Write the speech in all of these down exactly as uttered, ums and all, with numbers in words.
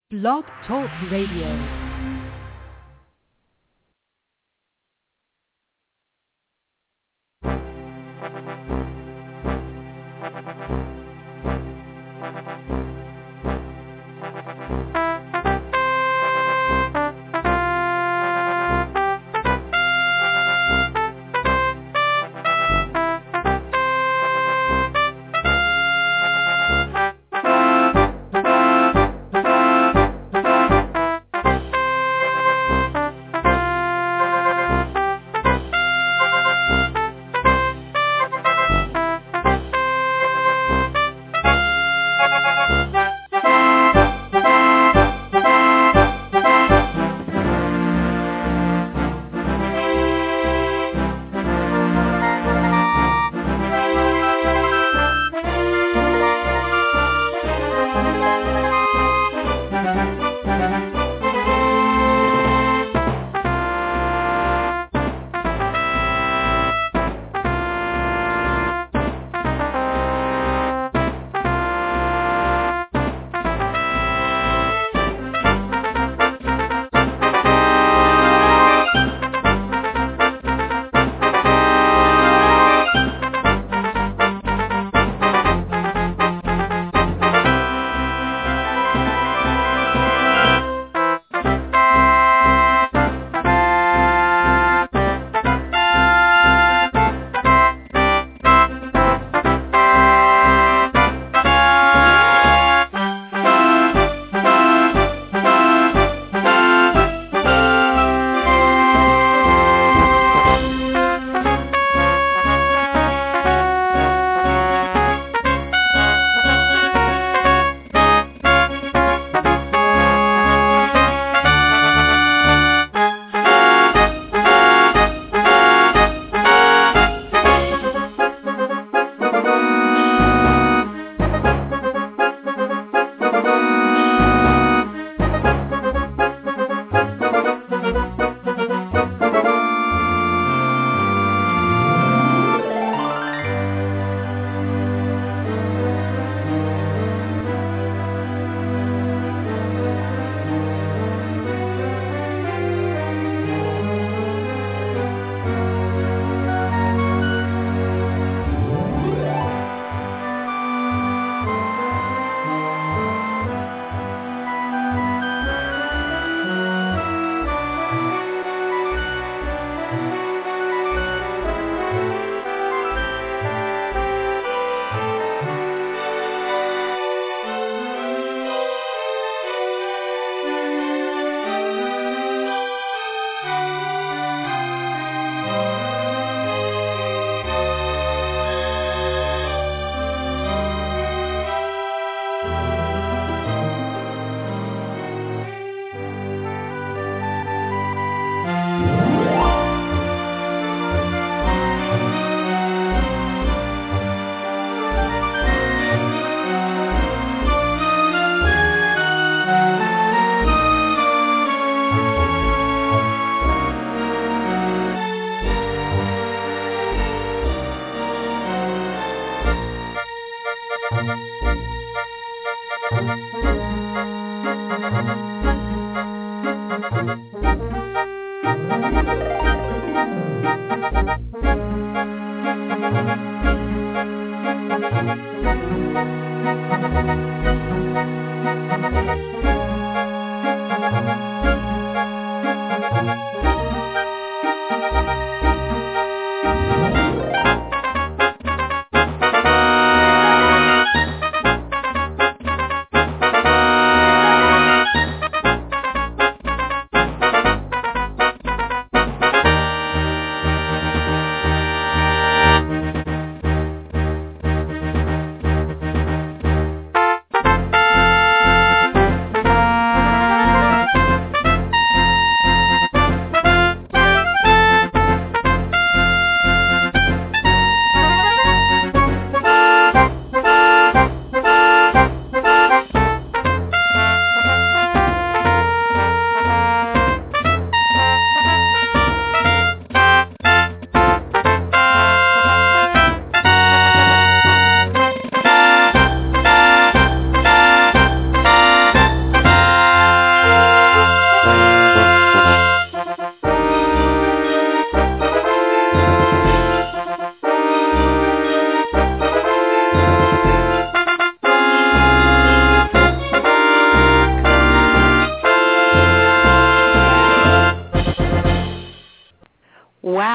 Blog Talk Radio.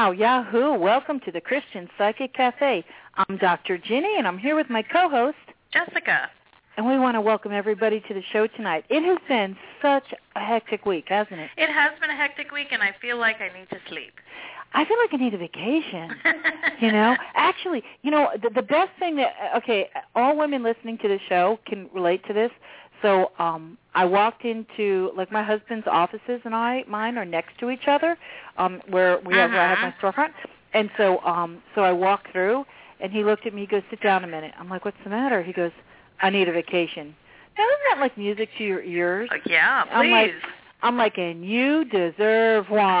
Wow, Yahoo! Welcome to the Christian Psychic Cafe. I'm Doctor Ginny, and I'm here with my co-host, Jessica. And we want to welcome everybody to the show tonight. It has been such a hectic week, hasn't it? It has been a hectic week, and I feel like I need to sleep. I feel like I need a vacation, you know. Actually, you know, the, the best thing that, okay, all women listening to the show can relate to this. So um, I walked into, like, my husband's offices and I, mine are next to each other, um, where we have, uh-huh. where I have my storefront. And so, um, so I walked through, and he looked at me. He goes, "Sit down a minute." I'm like, "What's the matter?" He goes, "I need a vacation." Now, isn't that like music to your ears? Uh, yeah, please. I'm like, I'm like, and you deserve one.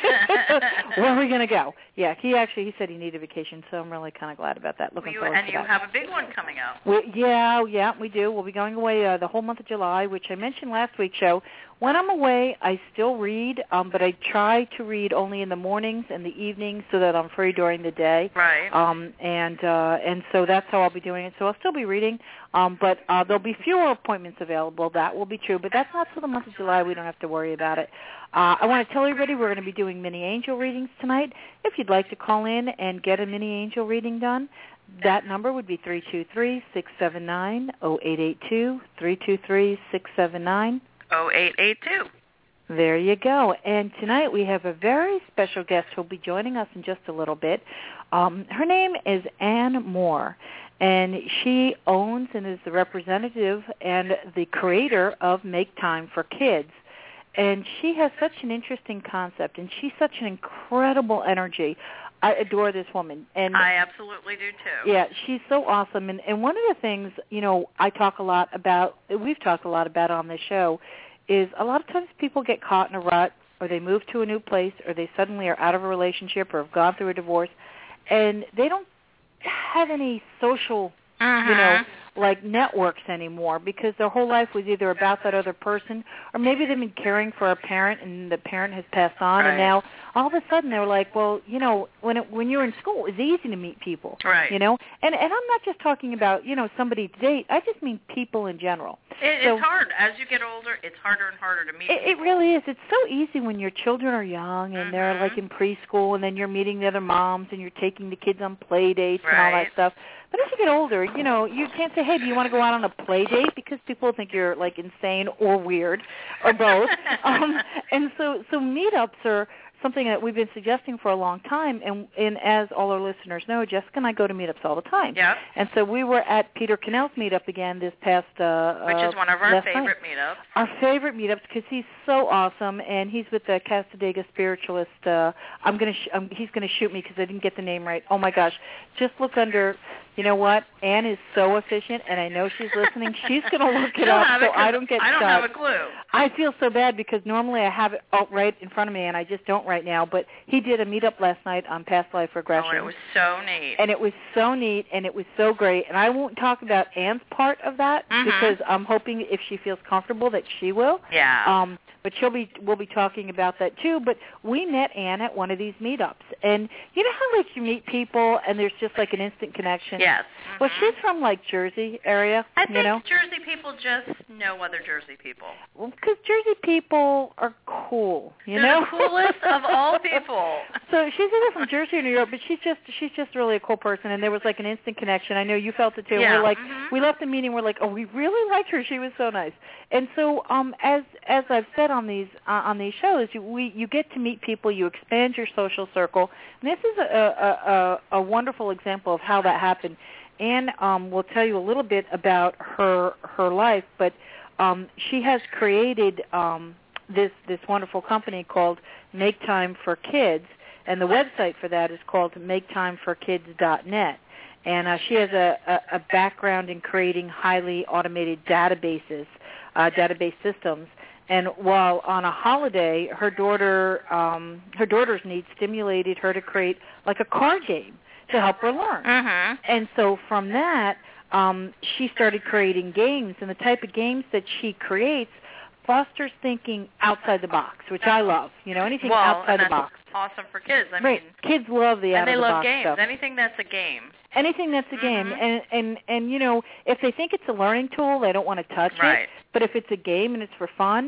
Where are we going to go? Yeah, he actually, he said he needed a vacation, so I'm really kind of glad about that. Looking you, forward and to you that. have a big one coming up. We, yeah, yeah, we do. We'll be going away uh, the whole month of July, which I mentioned last week's show. When I'm away, I still read, um, but I try to read only in the mornings and the evenings so that I'm free during the day. Right. Um, and uh, and so that's how I'll be doing it. So I'll still be reading, um, but uh, there'll be fewer appointments available. That will be true, but that's not till the month of July. We don't have to worry about it. Uh, I want to tell everybody we're going to be doing mini angel readings tonight. If you'd like to call in and get a mini angel reading done, that number would be three two three, six seven nine, zero eight eight two, three two three, six seven nine, zero eight eight two. There you go. And tonight we have a very special guest who will be joining us in just a little bit. Um, her name is Ann Moore, and she owns and is the representative and the creator of Make Time for Kids. And she has such an interesting concept, and she's such an incredible energy. I adore this woman. And I absolutely do, too. Yeah, she's so awesome. And, and one of the things, you know, I talk a lot about, we've talked a lot about on this show, is a lot of times people get caught in a rut, or they move to a new place, or they suddenly are out of a relationship or have gone through a divorce, and they don't have any social, uh-huh. you know, like networks anymore because their whole life was either about that other person, or maybe they've been caring for a parent and the parent has passed on, right. and now all of a sudden they're like, well, you know, when it, when you're in school, it's easy to meet people, right? You know, and and I'm not just talking about, you know, somebody to date. I just mean people in general. It, so, it's hard as you get older. It's harder and harder to meet. It, it really is. It's so easy when your children are young and mm-hmm. they're like in preschool, and then you're meeting the other moms and you're taking the kids on play dates right. and all that stuff. But as you get older, you know, you can't say, hey, do you want to go out on a play date? Because people think you're, like, insane or weird or both. um, and so, so meetups are something that we've been suggesting for a long time. And, and as all our listeners know, Jessica and I go to meetups all the time. Yep. And so we were at Peter Cannell's meetup again this past uh Which is one of our favorite night. meetups. Our favorite meetups because he's so awesome, and he's with the Casadega Spiritualist. Uh, I'm gonna, sh- um, he's gonna shoot me because I didn't get the name right. Oh my gosh! Just look under. You know what? Ann is so efficient, and I know she's listening. She's going to look it She'll up so it I don't get I don't stuck. have a clue. I feel so bad because normally I have it out right in front of me, and I just don't right now. But he did a meetup last night on past life regression. Oh, and it was so neat. And it was so neat, and it was so great. And I won't talk about Ann's part of that mm-hmm. because I'm hoping if she feels comfortable that she will. Yeah. Um, but she'll be, we'll be talking about that too. But we met Ann at one of these meetups, and you know how like you meet people and there's just like an instant connection. Yes. Mm-hmm. Well, she's from like Jersey area. I think you know? Jersey people just know other Jersey people. Well, because Jersey people are cool. You They're know, the coolest of all people. So she's either from Jersey or New York, but she's just she's just really a cool person, and there was like an instant connection. I know you felt it too. Yeah. We're like mm-hmm. we left the meeting. We're like, oh, we really liked her. She was so nice. And so, um, as as I've said on these uh, on these shows, you, we you get to meet people. You expand your social circle. And this is a a, a, a wonderful example of how that happened. Ann um, will tell you a little bit about her her life, but um, she has created um, this this wonderful company called Make Time for Kids, and the website for that is called make time for kids dot net. And uh, she has a, a, a background in creating highly automated databases, uh, database systems. And while on a holiday, her daughter um, her daughter's needs stimulated her to create like a card game to help her learn. Mm-hmm. And so from that, um, she started creating games, and the type of games that she creates fosters thinking outside the box, which I love. You know, anything well, outside and the that's box. Awesome for kids. I right. mean, kids love the and out of the they love box games. stuff. Anything that's a game. Anything that's a game, mm-hmm. and and and you know, if they think it's a learning tool, they don't want to touch right. it. But if it's a game and it's for fun,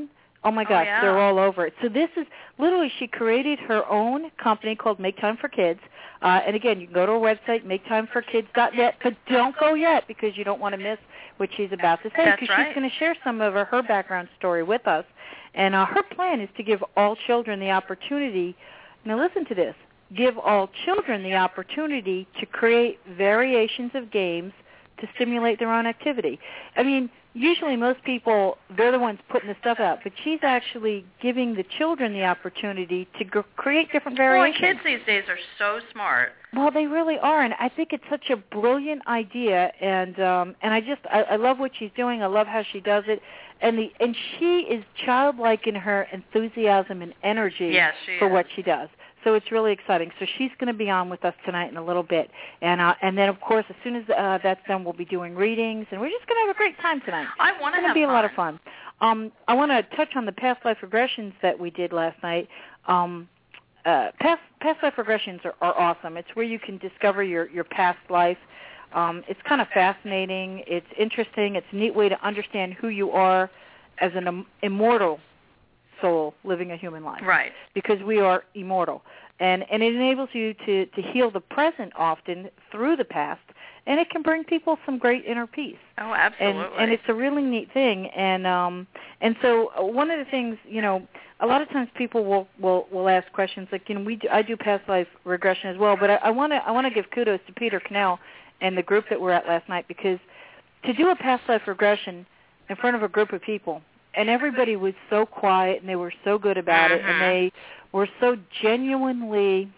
Oh, my gosh, oh, yeah. they're all over it. So this is, literally, she created her own company called Make Time for Kids. Uh, and, again, you can go to her website, make time for kids dot net, but don't go yet because you don't want to miss what she's about to say. That's because right. she's going to share some of her, her background story with us. And uh, her plan is to give all children the opportunity, now listen to this, give all children the opportunity to create variations of games to stimulate their own activity. I mean, usually most people, they're the ones putting the stuff out, but she's actually giving the children the opportunity to g- create different variations. Well, and kids these days are so smart. Well, they really are, and I think it's such a brilliant idea, and um, and I just, I, I love what she's doing. I love how she does it, and the and she is childlike in her enthusiasm and energy Yes, she for is. what she does. So it's really exciting. So she's going to be on with us tonight in a little bit. And uh, and then, of course, as soon as uh, that's done, we'll be doing readings. And we're just going to have a great time tonight. I want to It's going have to be a fun. lot of fun. Um, I want to touch on the past life regressions that we did last night. Um, uh, past, past life regressions are, are awesome. It's where you can discover your, your past life. Um, it's kind of fascinating. It's interesting. It's a neat way to understand who you are as an im- immortal soul living a human life. Right. Because we are immortal. And and it enables you to, to heal the present often through the past, and it can bring people some great inner peace. Oh, absolutely. And, and it's a really neat thing. And um and so one of the things, you know, a lot of times people will, will, will ask questions like, you know, we do, I do past life regression as well, but I want to I want to give kudos to Peter Cannell and the group that we're at last night, because to do a past life regression in front of a group of people, and everybody was so quiet and they were so good about mm-hmm. it, and they were so genuinely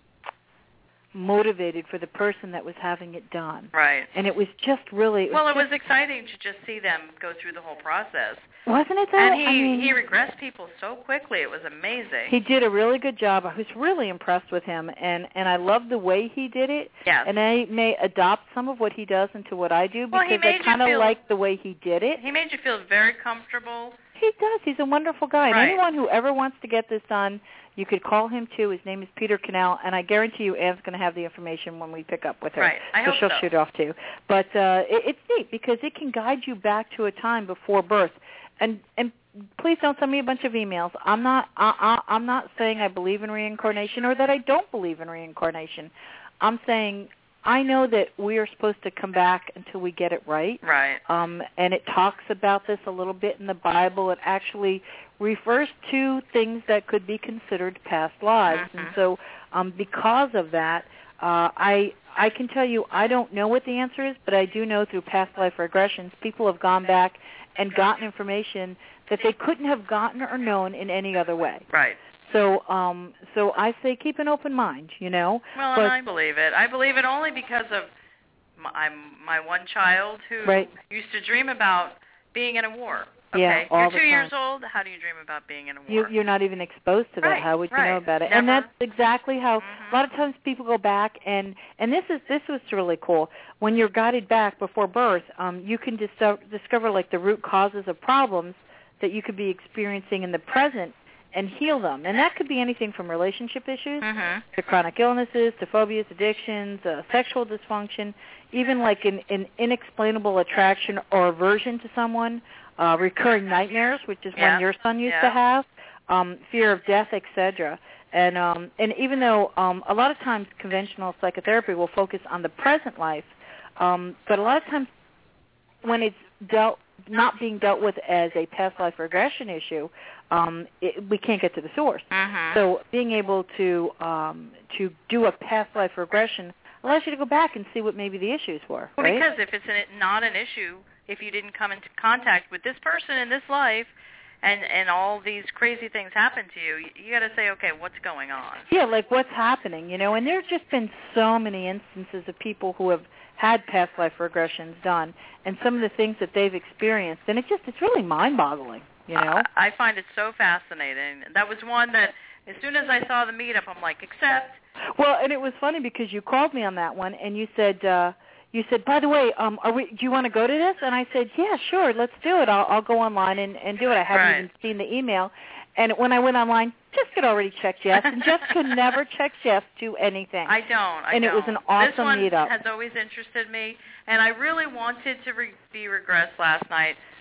motivated for the person that was having it done. Right. And it was just really... It well, was it just, was exciting to just see them go through the whole process. Wasn't it, though? And he, I mean, he regressed people so quickly. It was amazing. He did a really good job. I was really impressed with him, and, and I love the way he did it. Yes. And I may adopt some of what he does into what I do, Well, he because made I you kind of feel- like the way he did it. He made you feel very comfortable. He does. He's a wonderful guy. Right. And anyone who ever wants to get this done, you could call him, too. His name is Peter Cannell, and I guarantee you Anne's going to have the information when we pick up with her. Right. I so hope she'll so. shoot off, too. But uh, it, it's neat because it can guide you back to a time before birth. And and please don't send me a bunch of emails. I'm not I, I, I'm not saying I believe in reincarnation or that I don't believe in reincarnation. I'm saying I know that we are supposed to come back until we get it right. Right. Um, and it talks about this a little bit in the Bible. It actually refers to things that could be considered past lives. Mm-hmm. And so um, because of that, uh, I I can tell you I don't know what the answer is, but I do know through past life regressions, people have gone back and gotten information that they couldn't have gotten or known in any other way. Right. So um, so I say keep an open mind, you know. Well, but, and I believe it. I believe it only because of my, my one child who right. used to dream about being in a war. Okay, Yeah, all you're the two time. years old. How do you dream about being in a war? You, you're not even exposed to that. Right, How would you right. know about it? Never. And that's exactly how Mhm. a lot of times people go back and and this is this was really cool. When you're guided back before birth, um, you can dis- discover like the root causes of problems that you could be experiencing in the present and heal them. And that could be anything from relationship issues Mhm. to chronic illnesses to phobias, addictions, uh, sexual dysfunction, even like an, an inexplainable attraction or aversion to someone. Uh, recurring nightmares, which is Yeah. one your son used Yeah. to have, um, fear of death, et cetera. And um, and even though um, a lot of times conventional psychotherapy will focus on the present life, um, but a lot of times when it's dealt not being dealt with as a past life regression issue, um, it, we can't get to the source. Mhm. So being able to um, to do a past life regression allows you to go back and see what maybe the issues were. Well, right? because if it's an, not an issue, if you didn't come into contact with this person in this life, and and all these crazy things happen to you, you, you got to say, okay, what's going on? Yeah, like what's happening, you know, and there's just been so many instances of people who have had past life regressions done and some of the things that they've experienced, and it just, it's really mind-boggling, you know. I, I find it so fascinating. That was one that as soon as I saw the meetup, I'm like, accept. Well, and it was funny because you called me on that one, and you said, uh, you said, by the way, um, are we, do you want to go to this? And I said, yeah, sure, let's do it. I'll, I'll go online and, and do it. I haven't Right. even seen the email. And when I went online, Jessica had already checked yes, and Jessica never checks yes to anything. I don't. I and don't. it was an awesome this one meetup. has always interested me, and I really wanted to re- be regressed last night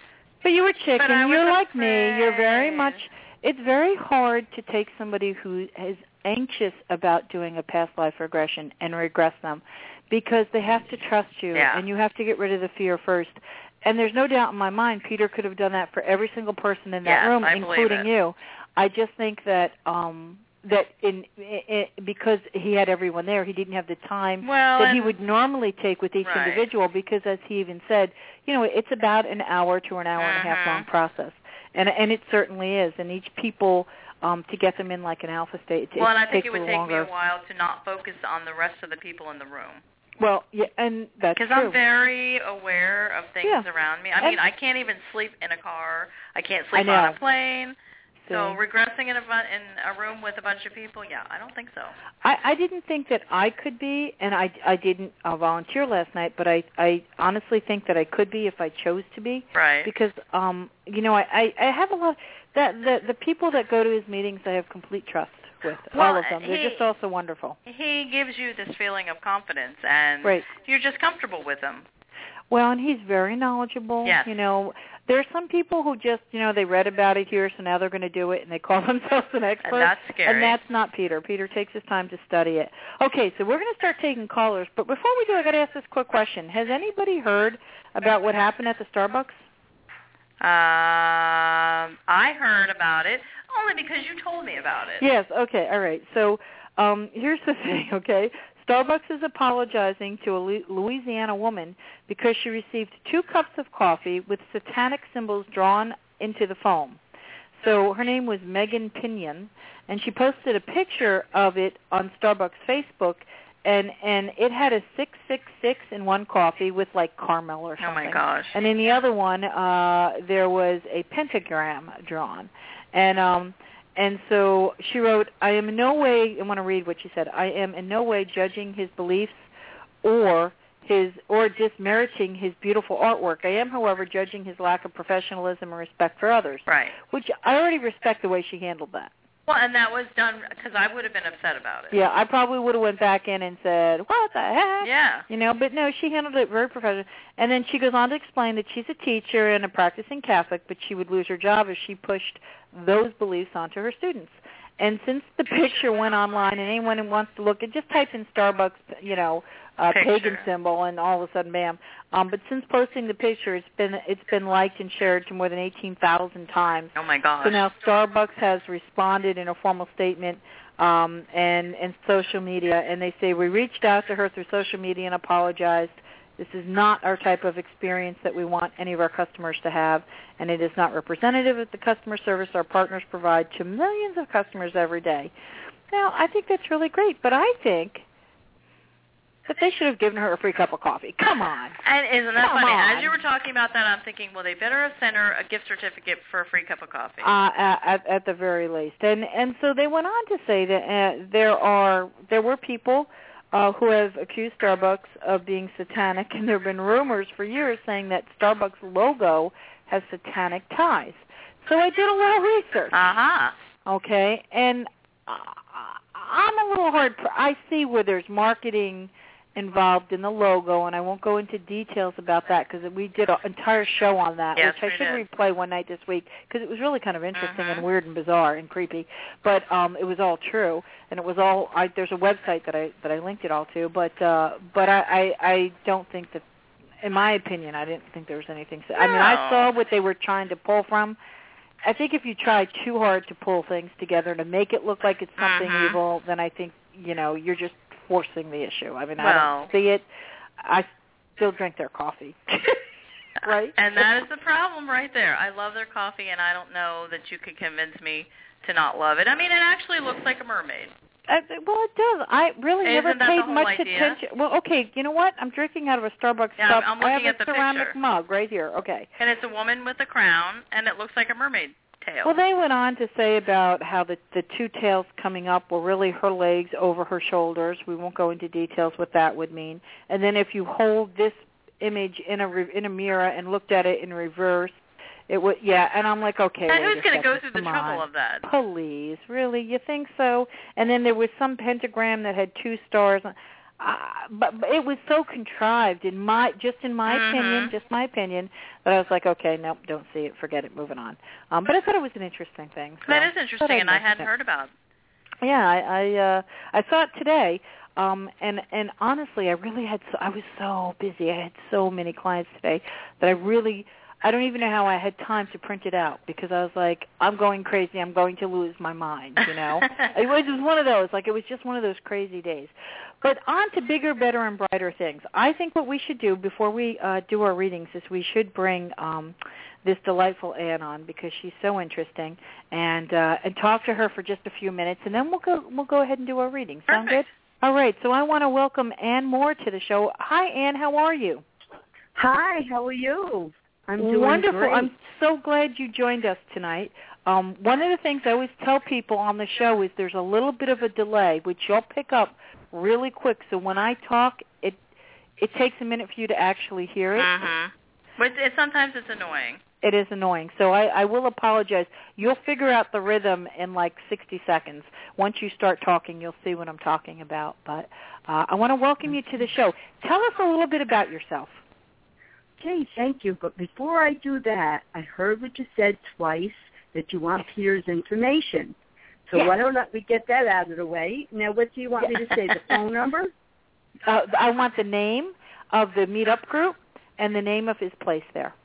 But you were chicken. You're like afraid. me. You're very much. It's very hard to take somebody who is anxious about doing a past life regression and regress them, because they have to trust you, yeah. and you have to get rid of the fear first. And there's no doubt in my mind Peter could have done that for every single person in that yes, room, I including you. I just think that um, that in, in because he had everyone there, he didn't have the time well, that he would normally take with each right. individual, because as he even said, you know, it's about an hour to an hour mm-hmm. and a half long process. And and it certainly is. And each people, um, to get them in like an alpha state, it, well, it and I think takes it would a take longer. me a while to not focus on the rest of the people in the room. Well, yeah, and that's true. Because I'm very aware of things yeah. around me. I and mean, I can't even sleep in a car. I can't sleep on a plane. See. So regressing in a, in a room with a bunch of people, yeah, I don't think so. I, I didn't think that I could be, and I, I didn't uh, volunteer last night, but I, I honestly think that I could be if I chose to be. Right. Because, um, you know, I, I, I have a lot, that the, the people that go to his meetings, I have complete trust with, well, all of them. They're he, just all so wonderful. He gives you this feeling of confidence, and right. you're just comfortable with him. Well, and he's very knowledgeable. Yes. You know, there are some people who just, you know, they read about it here, so now they're going to do it, and they call themselves an expert. And that's scary. And that's not Peter. Peter takes his time to study it. Okay, so we're going to start taking callers, but before we do, I got to ask this quick question. Has anybody heard about what happened at the Starbucks? Um, I heard about it only because you told me about it. Yes, okay, all right. So um, here's the thing, okay? Starbucks is apologizing to a Louisiana woman because she received two cups of coffee with satanic symbols drawn into the foam. So her name was Megan Pinion, and she posted a picture of it on Starbucks Facebook, and, and it had a six six six in one coffee with like caramel or something. Oh, my gosh. And in the other one, uh, there was a pentagram drawn. And um, and so she wrote, I am in no way, I want to read what she said, I am in no way judging his beliefs or his or dismeriting his beautiful artwork. I am, however, judging his lack of professionalism and respect for others. Right. Which I already respect the way she handled that. Well, and that was done because I would have been upset about it. Yeah, I probably would have went back in and said, what the heck? Yeah. You know, but no, she handled it very professional. And then she goes on to explain that she's a teacher and a practicing Catholic, but she would lose her job if she pushed those beliefs onto her students. And since the picture went online and anyone who wants to look, it just types in Starbucks, you know, uh, pagan symbol, and all of a sudden, bam. Um, but since posting the picture, it's been it's been liked and shared to more than eighteen thousand times. Oh my gosh! So now Starbucks has responded in a formal statement um, and and social media, and they say we reached out to her through social media and apologized. This is not our type of experience that we want any of our customers to have, and it is not representative of the customer service our partners provide to millions of customers every day. Now, I think that's really great, but I think that they should have given her a free cup of coffee. Come on. And isn't that Come funny? on. As you were talking about that, I'm thinking, well, they better have sent her a gift certificate for a free cup of coffee. Uh, at, at the very least. And and so they went on to say that uh, there are there were people uh, who have accused Starbucks of being satanic, and there have been rumors for years saying that Starbucks logo has satanic ties. So I did a little research. Uh-huh. Okay, and uh, I'm a little hard. Pr- I see where there's marketing involved in the logo, and I won't go into details about that because we did an entire show on that, yes, which I should did. replay one night this week because it was really kind of interesting uh-huh. and weird and bizarre and creepy. But um, it was all true, and it was all. I, there's a website that I that I linked it all to, but uh, but I, I I don't think that, in my opinion, I didn't think there was anything. So, no. I mean, I saw what they were trying to pull from. I think if you try too hard to pull things together to make it look like it's something uh-huh. evil, then I think you know you're just forcing the issue. I mean, well, I don't see it. I still drink their coffee. Right? And that is the problem right there. I love their coffee, and I don't know that you could convince me to not love it. I mean, it actually looks like a mermaid. Uh, well, it does. I really Isn't never that paid the whole much idea? attention. Well, okay, you know what? I'm drinking out of a Starbucks Yeah, cup. I'm I looking have at the a ceramic picture. mug right here. Okay. And it's a woman with a crown, and it looks like a mermaid tail. Well, they went on to say about how the the two tails coming up were really her legs over her shoulders. We won't go into details what that would mean. And then if you hold this image in a re, in a mirror and looked at it in reverse, it would yeah. And I'm like, okay. And wait who's going to go through the Come trouble on. of that? Please, really, you think so? And then there was some pentagram that had two stars. uh, but, but it was so contrived in my just in my mm-hmm. opinion, just my opinion, that I was like, okay, nope, don't see it, forget it, moving on. Um, but I thought it was an interesting thing. So that is interesting, and I hadn't it. heard about it. Yeah, I I, uh, I saw it today, um, and and honestly, I really had so, I was so busy. I had so many clients today that I really. I don't even know how I had time to print it out because I was like, I'm going crazy. I'm going to lose my mind, you know. It was just one of those, like it was just one of those crazy days. But on to bigger, better, and brighter things. I think what we should do before we uh, do our readings is we should bring um, this delightful Anne on because she's so interesting, and uh, and talk to her for just a few minutes, and then we'll go we'll go ahead and do our readings. Sound Perfect. good? All right. So I want to welcome Anne Moore to the show. Hi, Anne. How are you? Hi. How are you? I'm doing Wonderful. great. I'm so glad you joined us tonight. Um, one of the things I always tell people on the show is there's a little bit of a delay, which you'll pick up really quick. So when I talk, it it takes a minute for you to actually hear it. Mm-hmm. But it, sometimes it's annoying. It is annoying. So I, I will apologize. You'll figure out the rhythm in like sixty seconds. Once you start talking, you'll see what I'm talking about. But uh, I want to welcome you to the show. Tell us a little bit about yourself. Okay, thank you. But before I do that, I heard what you said twice, that you want Peter's information. So yes. why don't we get that out of the way? Now, what do you want me to say, the phone number? Uh, I want the name of the meetup group and the name of his place there.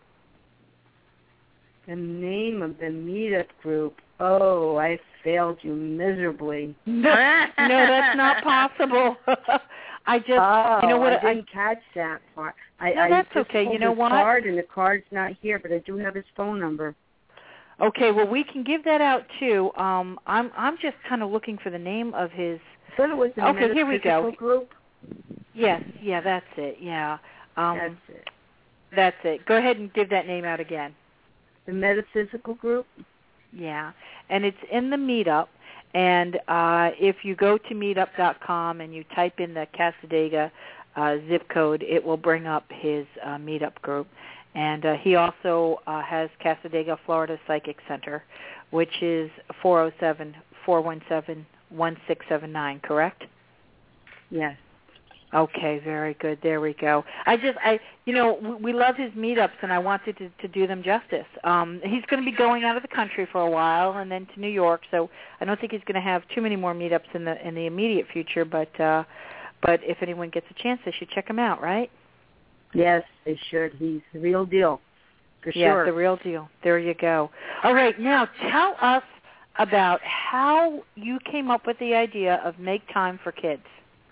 The name of the meetup group. Oh, I failed you miserably. No, no, that's not possible. I just, oh, you know what? I didn't I, catch that part. I, no, that's I just okay. pulled You know his what? card, and the card's not here, but I do have his phone number. Okay, well, we can give that out too. Um, I'm, I'm just kind of looking for the name of his. I thought it was the okay, here we go. Group. Yes, yeah, that's it. Yeah, um, that's it. That's it. Go ahead and give that name out again. The Metaphysical Group. Yeah, and it's in the meetup. And uh, if you go to meetup dot com and you type in the Cassadaga uh, zip code, it will bring up his uh, meetup group. And uh, he also uh, has Cassadaga Florida Psychic Center, which is four oh seven, four one seven, one six seven nine, correct? Yes. Okay, very good. There we go. I just, I, you know, we love his meetups, and I wanted to, to do them justice. Um, he's going to be going out of the country for a while, and then to New York. So I don't think he's going to have too many more meetups in the in the immediate future. But uh, but if anyone gets a chance, they should check him out, right? Yes, they should. He's the real deal, for yeah, sure. Yeah, the real deal. There you go. All right, now tell us about how you came up with the idea of Make Time for Kids.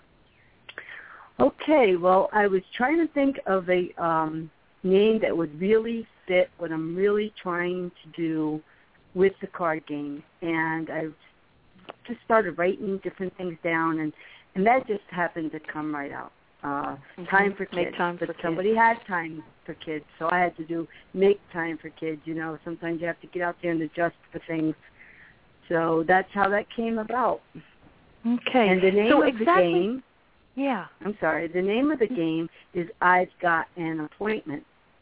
Okay, well, I was trying to think of a um, name that would really fit what I'm really trying to do with the card game, and I just started writing different things down, and, and that just happened to come right out. Uh, mm-hmm. Time for kids. Make time but for somebody kids. had time for kids, so I had to do make time for kids. You know, sometimes you have to get out there and adjust for things. So that's how that came about. Okay. And the name so of exactly, the game... Yeah. I'm sorry. The name of the game is I've Got an Appointment.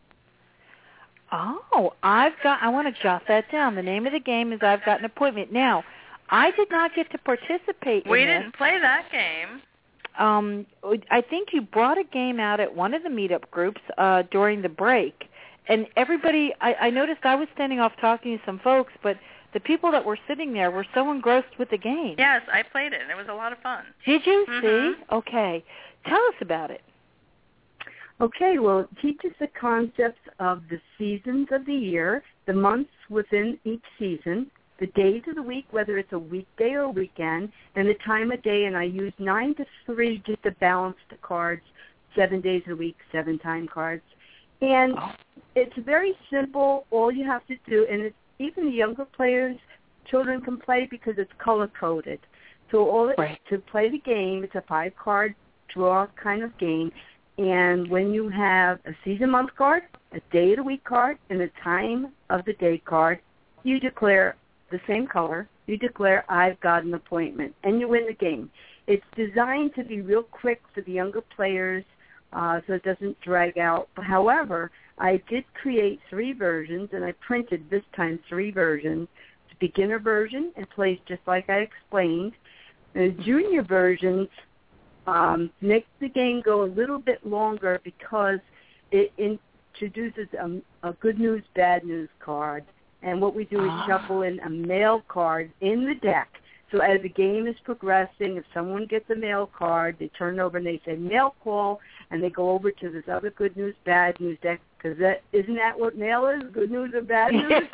Oh, I've got, I want to jot that down. The name of the game is I've Got an Appointment. Now, I did not get to participate we in this. We didn't play that game. Um, I think you brought a game out at one of the meetup groups uh, during the break. And everybody, I, I noticed I was standing off talking to some folks, but the people that were sitting there were so engrossed with the game. Yes, I played it, and it was a lot of fun. Did you? Mm-hmm. See? Okay. Tell us about it. Okay, well, it teaches the concepts of the seasons of the year, the months within each season, the days of the week, whether it's a weekday or a weekend, and the time of day, and I use nine to three just to balance the cards, seven days a week, seven time cards. And oh. it's very simple. All you have to do, and it's even the younger players, children can play because it's color-coded. So all it, right. to play the game, it's a five-card draw kind of game. And when you have a season month card, a day of the week card, and a time of the day card, you declare the same color. You declare, I've got an appointment, and you win the game. It's designed to be real quick for the younger players uh, so it doesn't drag out. However, I did create three versions, and I printed this time three versions. The beginner version, it plays just like I explained. The junior versions um, makes the game go a little bit longer because it introduces a, a good news, bad news card. And what we do is oh. shuffle in a mail card in the deck. So as the game is progressing, if someone gets a mail card, they turn it over and they say mail call, and they go over to this other good news, bad news deck, because that, isn't that what mail is, good news or bad news?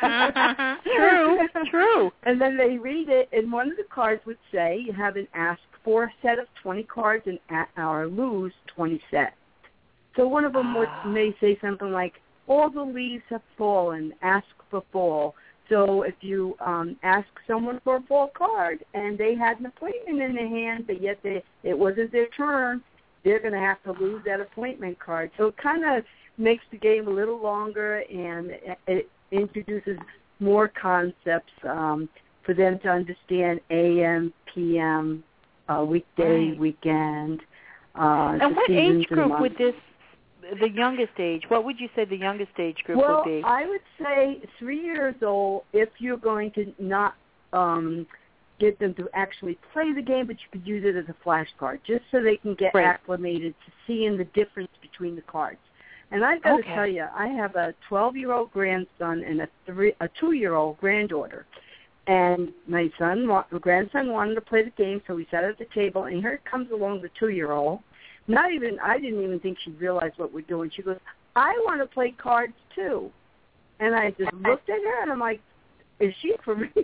True, true. And then they read it, and one of the cards would say you have an ask for set of twenty cards and or lose twenty sets. So one of them would, may say something like, all the leaves have fallen, ask for fall. So if you um, ask someone for a fall card and they had an appointment in their hand, but yet they, it wasn't their turn, they're going to have to lose that appointment card. So it kind of makes the game a little longer, and it introduces more concepts um, for them to understand A M, P M, uh, weekday, right. weekend. Uh, and what age group would this, the youngest age, what would you say the youngest age group well, would be? Well, I would say three years old if you're going to not um, get them to actually play the game, but you could use it as a flashcard, just so they can get right. acclimated to seeing the difference between the cards. And I've got okay. to tell you, I have a twelve-year-old grandson and a three, a two-year-old granddaughter. And my son, my grandson wanted to play the game, so we sat at the table, and here comes along the two-year-old. Not even, I didn't even think she realized what we're doing. She goes, I want to play cards too. And I just looked at her, and I'm like, is she for real?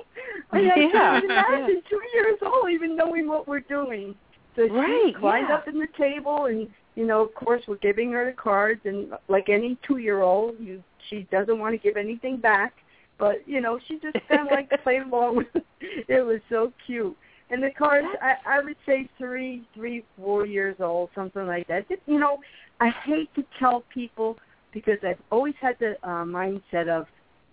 I mean, yeah. I can't imagine two years old even knowing what we're doing. So right, she climbed yeah. up in the table, and, you know, of course, we're giving her the cards. And like any two-year-old, you, she doesn't want to give anything back. But, you know, she just kind of like played along with it. It was so cute. And the cards, I, I would say three, three, four years old, something like that. It, you know, I hate to tell people because I've always had the uh, mindset of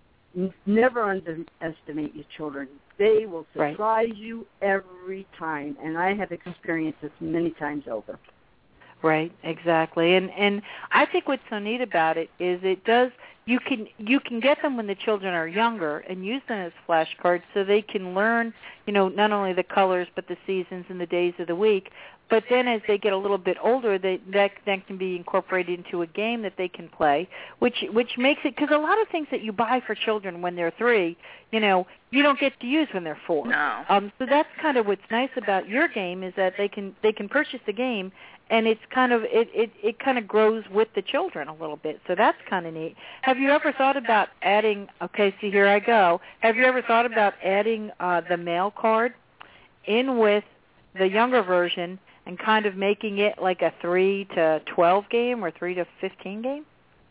n- never underestimate your children. They will surprise right. you every time, and I have experienced this many times over. Right, exactly. And and I think what's so neat about it is it does you can you can get them when the children are younger and use them as flashcards so they can learn, you know, not only the colors but the seasons and the days of the week. But then as they get a little bit older, they, that that can be incorporated into a game that they can play, which which makes it, because a lot of things that you buy for children when they're three, you know, you don't get to use when they're four. No. Um, so that's kind of what's nice about your game is that they can they can purchase the game, and it's kind of it, it, it kind of grows with the children a little bit. So that's kind of neat. Have you ever thought about adding? Okay, see here I go. Have you ever thought about adding uh, the mail card in with the younger version and kind of making it like a three to twelve game or three to fifteen game?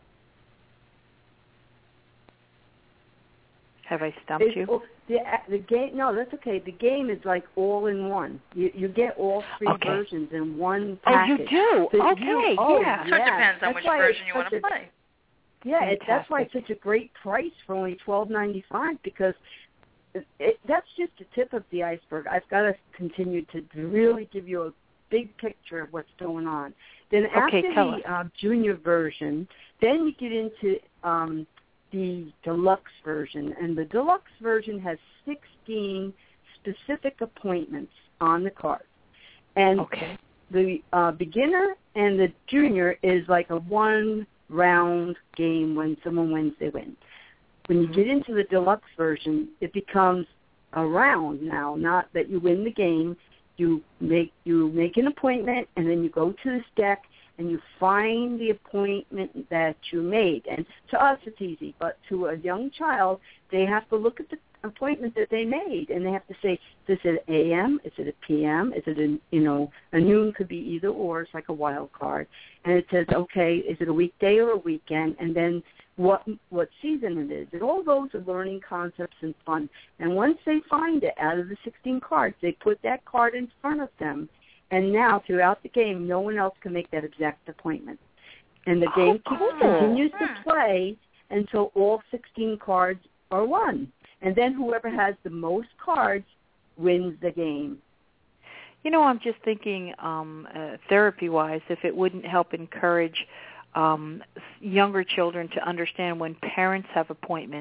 Have I stumped It's, you? oh, the, the game, no, that's okay. The game is like all in one. You you get all three okay. versions in one Oh, package. you do? So okay, you, oh, yeah. So it yeah. depends on That's which why version it's you want to such a- play. Yeah, it, that's why it's Fantastic. such a great price for only twelve ninety five because it, it, that's just the tip of the iceberg. I've got to continue to really give you a big picture of what's going on. Then Okay, after tell the us. uh, junior version, then you get into um, the deluxe version, and the deluxe version has sixteen specific appointments on the card. And Okay. the uh, beginner and the junior is like a one-round game. When someone wins, they win. When you get into the deluxe version, it becomes a round now, not that you win the game. You make you make an appointment, and then you go to this deck, and you find the appointment that you made. And to us, it's easy, but to a young child, they have to look at the appointment that they made, and they have to say, is it an A M? Is it a P M? Is it a, you know, a noon could be either or. It's like a wild card. And it says, okay, is it a weekday or a weekend? And then what what season it is. And all those are learning concepts and fun. And once they find it out of the sixteen cards, they put that card in front of them. And now, throughout the game, no one else can make that exact appointment. And the game Oh, keeps, cool. continues to play until all sixteen cards are won. And then whoever has the most cards wins the game. You know, I'm just thinking um, uh, therapy-wise, if it wouldn't help encourage um, younger children to understand when parents have appointments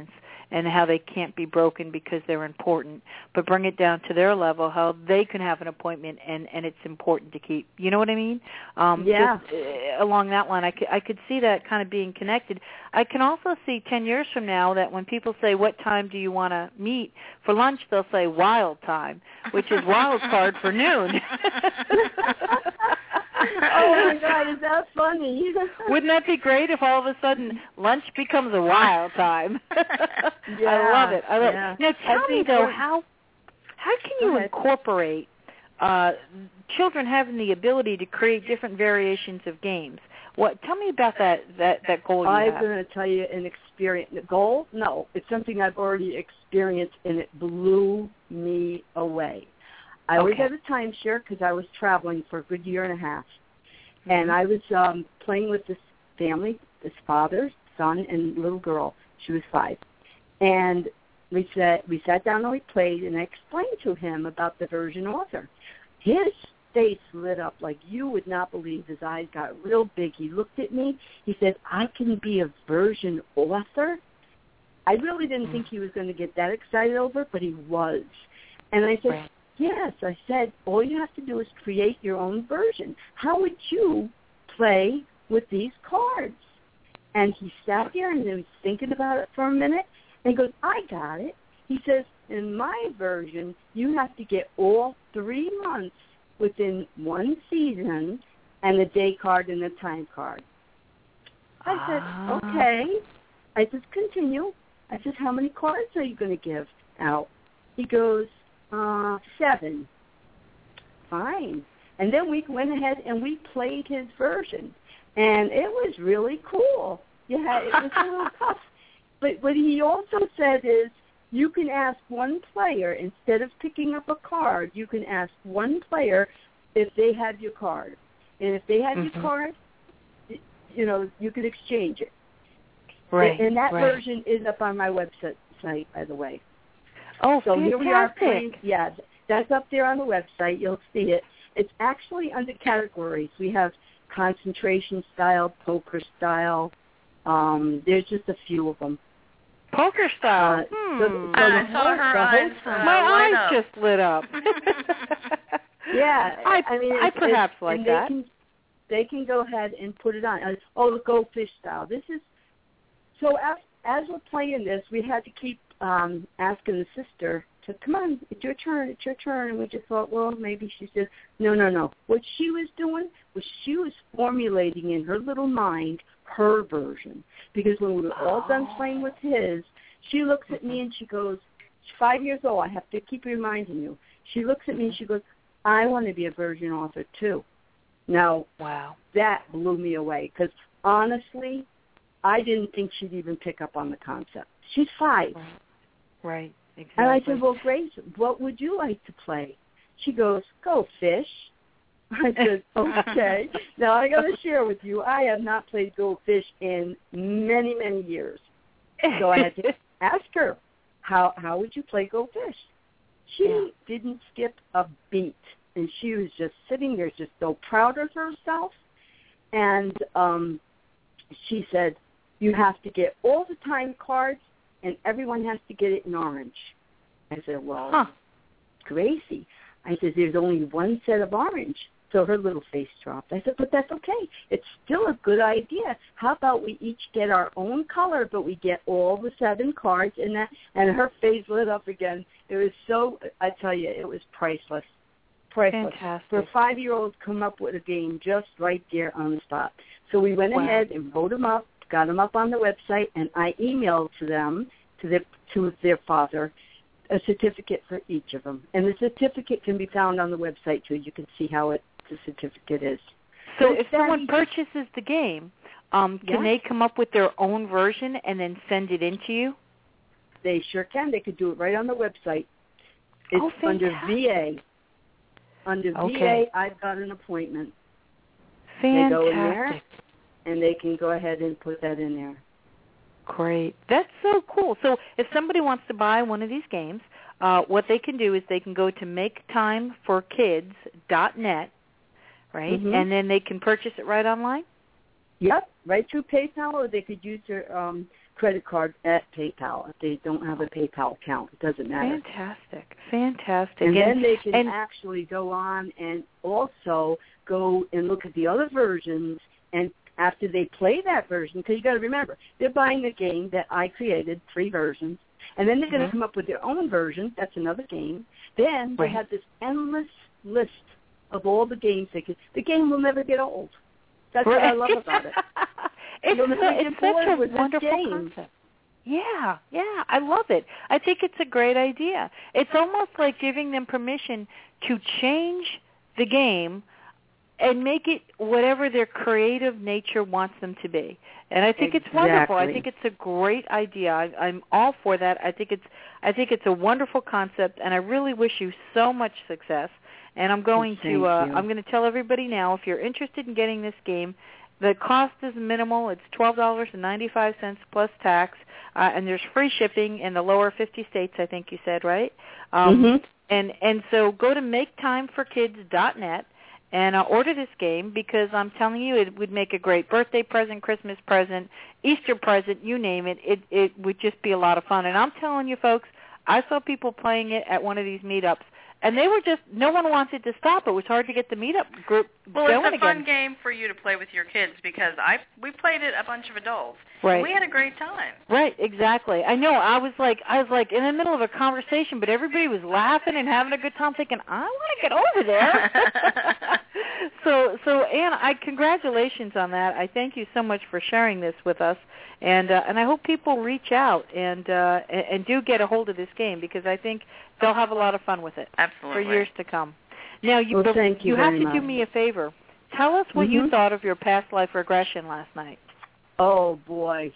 and how they can't be broken because they're important, but bring it down to their level, how they can have an appointment and, and it's important to keep. You know what I mean? Um, yeah. Just, uh, along that line, I could, I could see that kind of being connected. I can also see ten years from now that when people say, what time do you want to meet for lunch, they'll say wild time, which is wild card for noon. Oh, my God, is that funny? Wouldn't that be great if all of a sudden lunch becomes a wild time? Yeah, I love it. I love yeah. it. Now, tell me, though, how, how can you ahead. incorporate uh, children having the ability to create different variations of games? What? Tell me about that, that, that goal you I'm have. going to tell you an experience. The goal? No, it's something I've already experienced, and it blew me away. I Okay. was at a timeshare because I was traveling for a good year and a half. Mm-hmm. And I was um, playing with this family, this father, son, and little girl. She was five. And we said we sat down and we played, and I explained to him about the version author. His face lit up like you would not believe. His eyes got real big. He looked at me. He said, I can be a version author? I really didn't mm-hmm. think he was going to get that excited over it, but he was. And I said, right. Yes, I said, all you have to do is create your own version. How would you play with these cards? And he sat there and he was thinking about it for a minute, and he goes, I got it. He says, in my version, you have to get all three months within one season and the day card and the time card. I said, ah. okay. I said, continue. I said, how many cards are you going to give out? He goes, Uh, seven. Fine. And then we went ahead and we played his version. And it was really cool. Yeah, it was a little tough. But what he also said is you can ask one player, instead of picking up a card, you can ask one player if they have your card. And if they have mm-hmm. your card, you know, you can exchange it. Right. And, and that right. version is up on my website, by the way. Oh, so fantastic. Here we are playing. Yeah, that's up there on the website. You'll see it. It's actually under categories. We have concentration style, poker style. Um, there's just a few of them. Poker style. Uh, hmm. so, so I saw her eyes. Uh, My eyes up. just lit up. yeah, I, I mean, I it's, perhaps it's, like and that. They can, they can go ahead and put it on. Oh, the goldfish style. This is so. As, as we're playing this, we had to keep um, asking the sister to come on. It's your turn. It's your turn. And we just thought, well, maybe she said, no, no, no. What she was doing was she was formulating in her little mind her version. Because when we were all done playing with his, she looks at me and she goes, she's five years old. I have to keep reminding you. She looks at me and she goes, I want to be a version author too. Now, wow, that blew me away because honestly, I didn't think she'd even pick up on the concept. She's five. Right, right. Exactly. And I said, well, Grace, what would you like to play? She goes, go fish. I said, okay. Now, I got to share with you, I have not played Go Fish in many, many years. So I had to ask her, how how would you play Go Fish? She yeah. didn't skip a beat, and she was just sitting there just so proud of herself. And um, she said, you have to get all the time cards, and everyone has to get it in orange. I said, well, huh. Gracie. I said, there's only one set of orange. So her little face dropped. I said, but that's okay. It's still a good idea. How about we each get our own color, but we get all the seven cards in that? And her face lit up again. It was so, I tell you, it was priceless. Priceless. Fantastic. For a five-year-old, come up with a game just right there on the spot. So we went wow. ahead and wrote them up, got them up on the website, and I emailed to them, to their, to their father, a certificate for each of them. And the certificate can be found on the website, too. You can see how it the certificate is. So but if someone purchases the game, um, can yes. they come up with their own version and then send it in to you? They sure can. They could do it right on the website. It's oh, under V A. Under okay. V A, I've got an appointment. Fantastic. They go in there, and they can go ahead and put that in there. Great. That's so cool. So if somebody wants to buy one of these games, uh, what they can do is they can go to make time for kids dot net, right? Mm-hmm. And then they can purchase it right online? Yep, right through PayPal, or they could use their um, credit card at PayPal if they don't have a PayPal account. It doesn't matter. Fantastic, fantastic. And, and then they can and, actually go on and also go and look at the other versions, and after they play that version, because you got to remember, they're buying the game that I created, three versions, and then they're going to mm-hmm. come up with their own version. That's another game. Then they right. have this endless list of all the games they can. The game will never get old. That's right. what I love about it. it's You'll never it's get bored such a with wonderful this game. concept. Yeah, yeah, I love it. I think it's a great idea. It's almost like giving them permission to change the game and make it whatever their creative nature wants them to be. And I think exactly. it's wonderful. I think it's a great idea. I, I'm all for that. I think it's I think it's a wonderful concept, and I really wish you so much success. And I'm going Thank to uh, you. I'm going to tell everybody now, if you're interested in getting this game, the cost is minimal. It's twelve dollars and ninety-five cents plus tax, uh, and there's free shipping in the lower fifty states, I think you said, right? Um, mm-hmm. And and so go to make time for kids dot net and uh, order this game, because I'm telling you, it would make a great birthday present, Christmas present, Easter present, you name it. It it would just be a lot of fun. And I'm telling you, folks, I saw people playing it at one of these meetups, and they were just, no one wanted to stop. It was hard to get the meetup group well, going again. Well, it's a fun game for you to play with your kids, because I we played it a bunch of adults. Right. We had a great time. Right, exactly. I know. I was like, I was like in the middle of a conversation, but everybody was laughing and having a good time, thinking, I want to get over there. so, so Ann, I congratulations on that. I thank you so much for sharing this with us, and uh, and I hope people reach out and uh, and, and do get a hold of this game, because I think they'll have a lot of fun with it. Absolutely. For years to come. Now, you, well, thank you, you have very to much. do me a favor. Tell us what mm-hmm. you thought of your past life regression last night. Oh boy,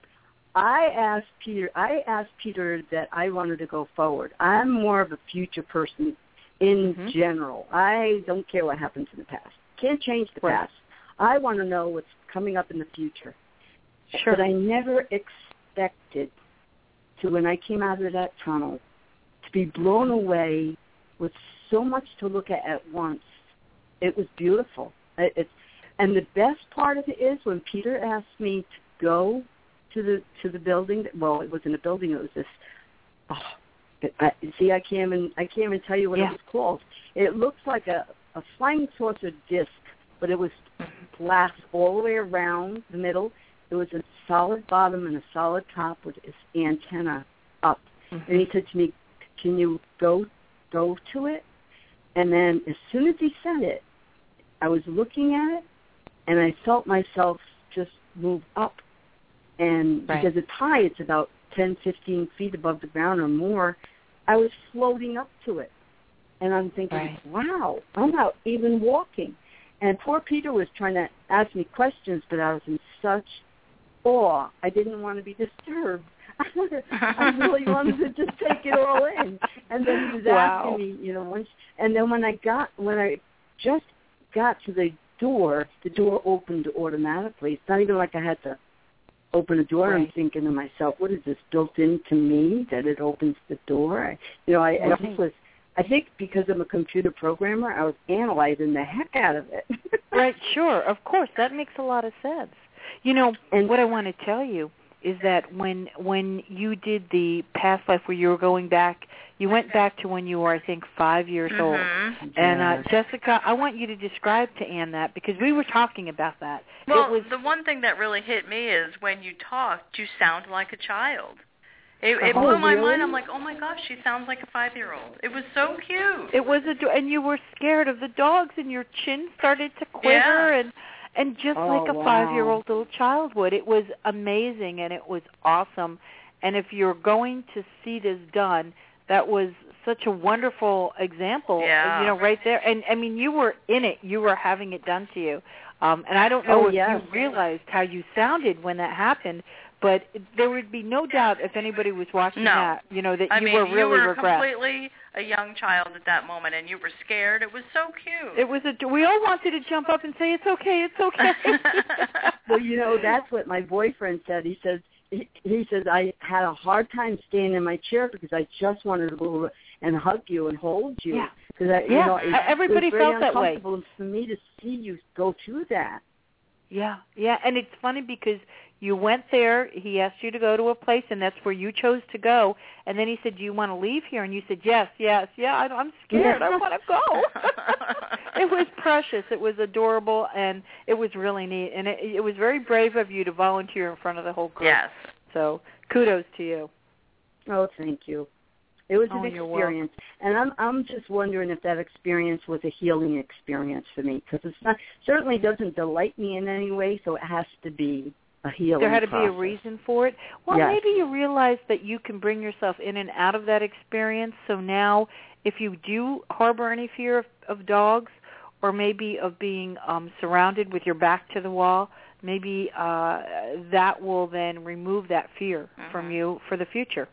I asked Peter. I asked Peter that I wanted to go forward. I'm more of a future person in mm-hmm. general. I don't care what happens in the past. Can't change the right. past. I want to know what's coming up in the future. Sure. But I never expected to, when I came out of that tunnel, to be blown away with so much to look at at once. It was beautiful. It, it's And the best part of it is when Peter asked me to go to the to the building. Well, it wasn't a building. It was this. Oh, I, see, I can't even I can't even tell you what yeah. it was called. It looks like a, a flying saucer disc, but it was glass all the way around the middle. It was a solid bottom and a solid top with its antenna up. Mm-hmm. And he said to me, "Can you go go to it?" And then as soon as he said it, I was looking at it, and I felt myself just move up. And right. because it's high, it's about ten, fifteen feet above the ground or more, I was floating up to it. And I'm thinking, right. wow, I'm not even walking. And poor Peter was trying to ask me questions, but I was in such awe. I didn't want to be disturbed. I really wanted to just take it all in. And then he was wow. asking me, you know, once. And then when I got, when I just got to the door, the door opened automatically. It's not even like I had to open a door. Right. I'm thinking to myself, what is this, built into me that it opens the door? I, you know, I, right. I just was, I think because I'm a computer programmer, I was analyzing the heck out of it. Right, sure, of course. That makes a lot of sense. You know, and what I want to tell you is that when when you did the past life where you were going back, you went back to when you were, I think, five years mm-hmm. old. And uh, Jessica, I want you to describe to Ann that, because we were talking about that. Well, it was, the one thing that really hit me is when you talked, you sound like a child. It, it oh, blew my really? mind. I'm like, oh my gosh, she sounds like a five-year-old. It was so cute. It was, a, and you were scared of the dogs, and your chin started to quiver, yeah. and and just oh, like a wow. five-year-old little child would. It was amazing, and it was awesome. And if you're going to see this done, that was such a wonderful example, yeah. you know, right there. And, I mean, you were in it. You were having it done to you. Um, and I don't know oh, if yes. you realized how you sounded when that happened, but there would be no doubt if anybody was watching no. that, you know, that I you mean, were really you were regressed. completely a young child at that moment, and you were scared. It was so cute. It was a. We all wanted to jump up and say, "It's okay, it's okay." Well, you know, that's what my boyfriend said. He says he, he says I had a hard time staying in my chair because I just wanted to go and hug you and hold you. Yeah. Because I, yeah. you know, it, Everybody it was very felt that way. uncomfortable for me to see you go through that. Yeah, yeah, and it's funny because You went there. He asked you to go to a place, and that's where you chose to go. And then he said, do you want to leave here? And you said, yes, yes, yeah, I, I'm scared. I want to go. It was precious. It was adorable, and it was really neat. And it, it was very brave of you to volunteer in front of the whole group. Yes. So kudos to you. Oh, thank you. It was oh, an experience, and I'm I'm just wondering if that experience was a healing experience for me, because it's not certainly doesn't delight me in any way, so it has to be a healing There had to process. be a reason for it. Well, yes. maybe you realize that you can bring yourself in and out of that experience, so now if you do harbor any fear of, of dogs, or maybe of being um, surrounded with your back to the wall, maybe uh, that will then remove that fear mm-hmm. from you for the future.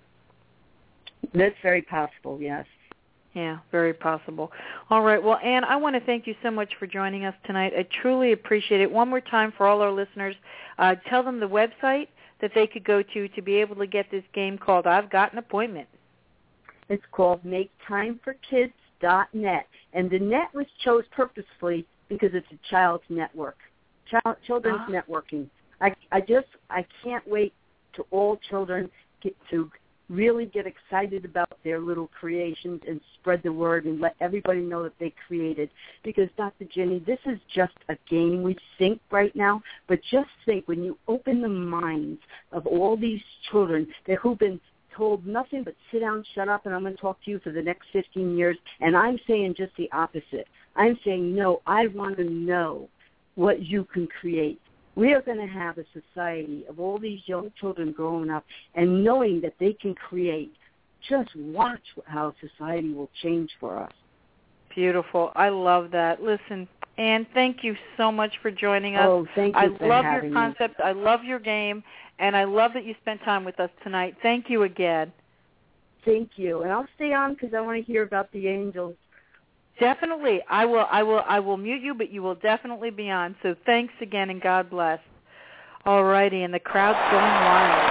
That's very possible, yes. Yeah, very possible. All right. Well, Anne, I want to thank you so much for joining us tonight. I truly appreciate it. One more time for all our listeners, uh, tell them the website that they could go to to be able to get this game called I've Got an Appointment. It's called make time for kids dot net, and the net was chose purposefully because it's a child's network, child, children's ah. networking. I, I just, I can't wait to all children get to really get excited about their little creations and spread the word and let everybody know that they created. Because, Doctor Jenny, this is just a game. We think right now, but just think when you open the minds of all these children that who've been told nothing but sit down, shut up, and I'm going to talk to you for the next fifteen years, and I'm saying just the opposite. I'm saying, no, I want to know what you can create. We are going to have a society of all these young children growing up and knowing that they can create. Just watch how society will change for us. Beautiful. I love that. Listen, Anne, thank you so much for joining us. Oh, thank you I for love having your concept. me. I love your game, and I love that you spent time with us tonight. Thank you again. Thank you. And I'll stay on because I want to hear about the angels. Definitely. I will I will I will mute you, but you will definitely be on. So thanks again and God bless. All righty, and the crowd's going wild.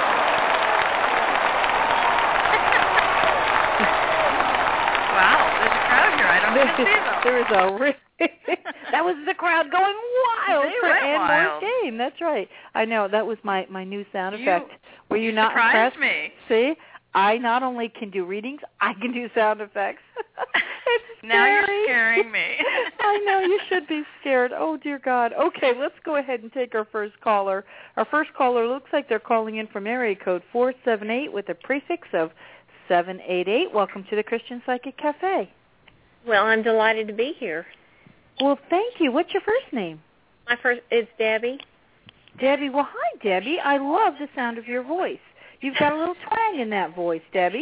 Wow, there's a crowd here. I don't even see them. There is a re- that was the crowd going wild they for went Anne wild. Moore's game. That's right. I know, that was my, my new sound You, effect. Were you, you not surprised impressed? me. See? I not only can do readings, I can do sound effects. It's now you're scary. scaring me. I know, you should be scared. Oh, dear God. Okay, let's go ahead and take our first caller. Our first caller looks like they're calling in from area code four seven eight with a prefix of seven eight eight. Welcome to the Christian Psychic Cafe. Well, I'm delighted to be here. Well, thank you. What's your first name? My first is Debbie. Debbie. Well, hi, Debbie. I love the sound of your voice. You've got a little twang in that voice, Debbie.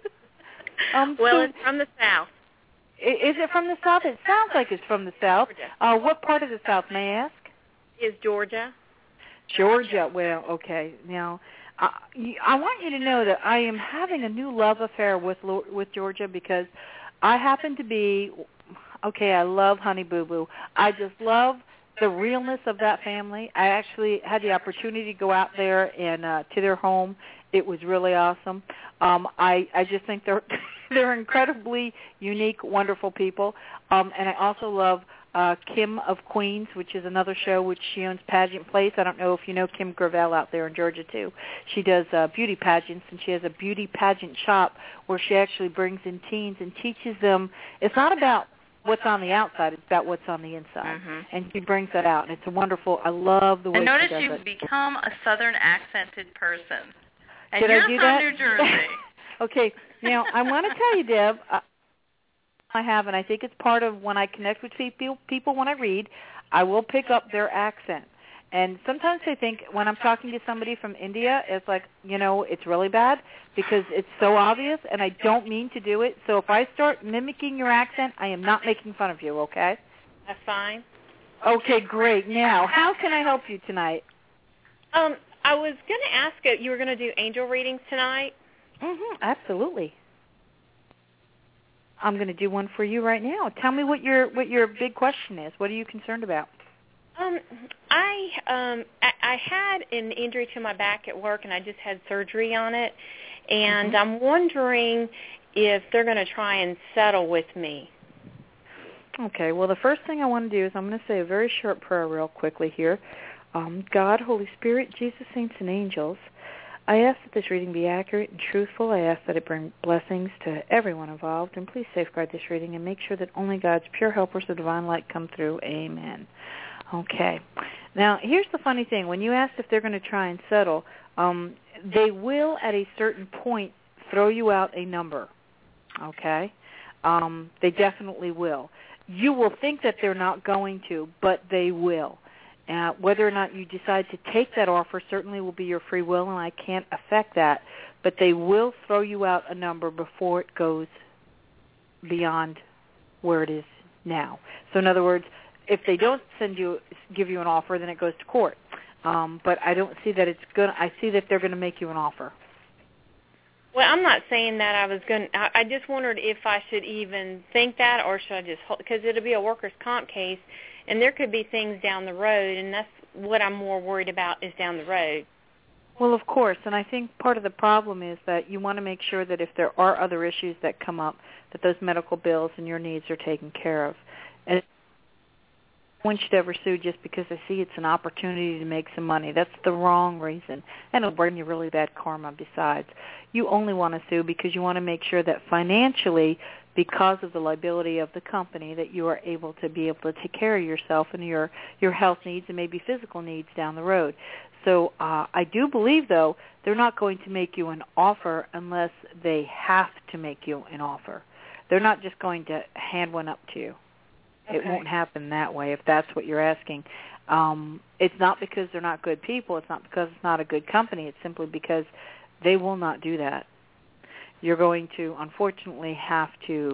um, well, so, it's from the South. Is it from the South? It sounds like it's from the South. Uh, what part of the South, may I ask? Is Georgia. Georgia. Well, okay. Now, uh, I want you to know that I am having a new love affair with with Georgia because I happen to be, okay, I love Honey Boo Boo. I just love the realness of that family. I actually had the opportunity to go out there and uh, to their home. It was really awesome. Um, I, I just think they're they're incredibly unique, wonderful people. Um, and I also love uh, Kim of Queens, which is another show which she owns Pageant Place. I don't know if you know Kim Gravel out there in Georgia, too. She does uh, beauty pageants, and she has a beauty pageant shop where she actually brings in teens and teaches them. It's not about what's on the outside, it's about what's on the inside. Mm-hmm. And she brings that out, and it's a wonderful, I love the way and notice she does you've it. become a Southern accented person. And Did you're I do from that? New Jersey. Okay, now I want to tell you, Deb, uh, I have, and I think it's part of when I connect with people, people when I read, I will pick up their accent. And sometimes I think when I'm talking to somebody from India, it's like, you know, it's really bad because it's so obvious, and I don't mean to do it. So if I start mimicking your accent, I am not making fun of you, okay? That's fine. Okay, great. Now, how can I help you tonight? Um, I was going to ask you, you were going to do angel readings tonight? Mm-hmm, absolutely. I'm going to do one for you right now. Tell me what your what your big question is. What are you concerned about? Um, I um I, I had an injury to my back at work, and I just had surgery on it, and mm-hmm. I'm wondering if they're going to try and settle with me. Okay. Well, the first thing I want to do is I'm going to say a very short prayer real quickly here. Um, God, Holy Spirit, Jesus, saints, and angels, I ask that this reading be accurate and truthful. I ask that it bring blessings to everyone involved, and please safeguard this reading and make sure that only God's pure helpers of divine light come through. Amen. Okay. Now, here's the funny thing. When you asked if they're going to try and settle, um, they will at a certain point throw you out a number, okay? Um, they definitely will. You will think that they're not going to, but they will. Uh, whether or not you decide to take that offer certainly will be your free will, and I can't affect that. But they will throw you out a number before it goes beyond where it is now. So in other words, if they don't send you, give you an offer, then it goes to court. Um, but I don't see that it's going. I see that they're going to make you an offer. Well, I'm not saying that I was going. I, I just wondered if I should even think that, or should I just hold? Because it'll be a workers' comp case. And there could be things down the road, and that's what I'm more worried about is down the road. Well, of course, and I think part of the problem is that you want to make sure that if there are other issues that come up, that those medical bills and your needs are taken care of. And no one should ever sue just because they see it's an opportunity to make some money. That's the wrong reason, and it'll bring you really bad karma besides. You only want to sue because you want to make sure that financially, because of the liability of the company, that you are able to be able to take care of yourself and your, your health needs and maybe physical needs down the road. So uh, I do believe, though, they're not going to make you an offer unless they have to make you an offer. They're not just going to hand one up to you. Okay. It won't happen that way if that's what you're asking. Um, it's not because they're not good people. It's not because it's not a good company. It's simply because they will not do that. You're going to, unfortunately, have to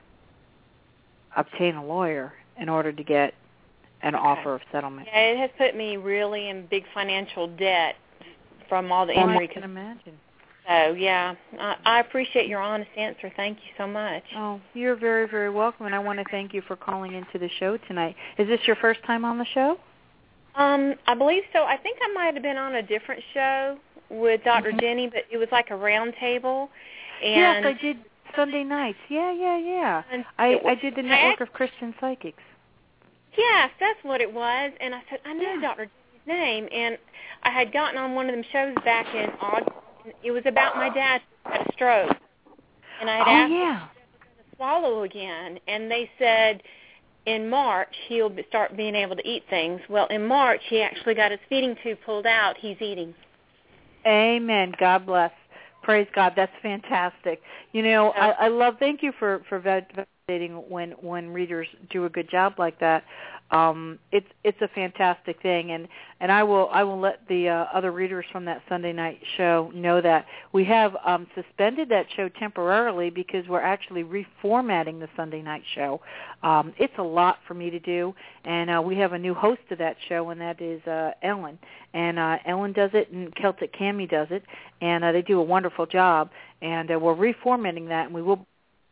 obtain a lawyer in order to get an okay. offer of settlement. Yeah, it has put me really in big financial debt from all the well, injury. I can imagine. So, yeah, I, I appreciate your honest answer. Thank you so much. Oh, you're very, very welcome, and I want to thank you for calling into the show tonight. Is this your first time on the show? Um, I believe so. I think I might have been on a different show with Doctor Mm-hmm. Jenny, but it was like a round table. And yes, I did Sunday nights. Yeah, yeah, yeah. I, I did the Network of Christian Psychics. Yes, that's what it was. And I said, I know yeah. Doctor Jenny's name. And I had gotten on one of them shows back in August. And it was about my dad who had a stroke. And I had oh, asked yeah. him if he was going to swallow again. And they said in March he'll start being able to eat things. Well, in March he actually got his feeding tube pulled out. He's eating. Amen. God bless. Praise God. That's fantastic. You know, I, I love, thank you for, for validating when, when readers do a good job like that. Um, it's it's a fantastic thing, and, and I will I will let the uh, other readers from that Sunday night show know that we have um, suspended that show temporarily because we're actually reformatting the Sunday night show. Um, it's a lot for me to do, and uh, we have a new host to that show, and that is uh, Ellen. And uh, Ellen does it, and Celtic Cammie does it, and uh, they do a wonderful job. And uh, we're reformatting that, and we will.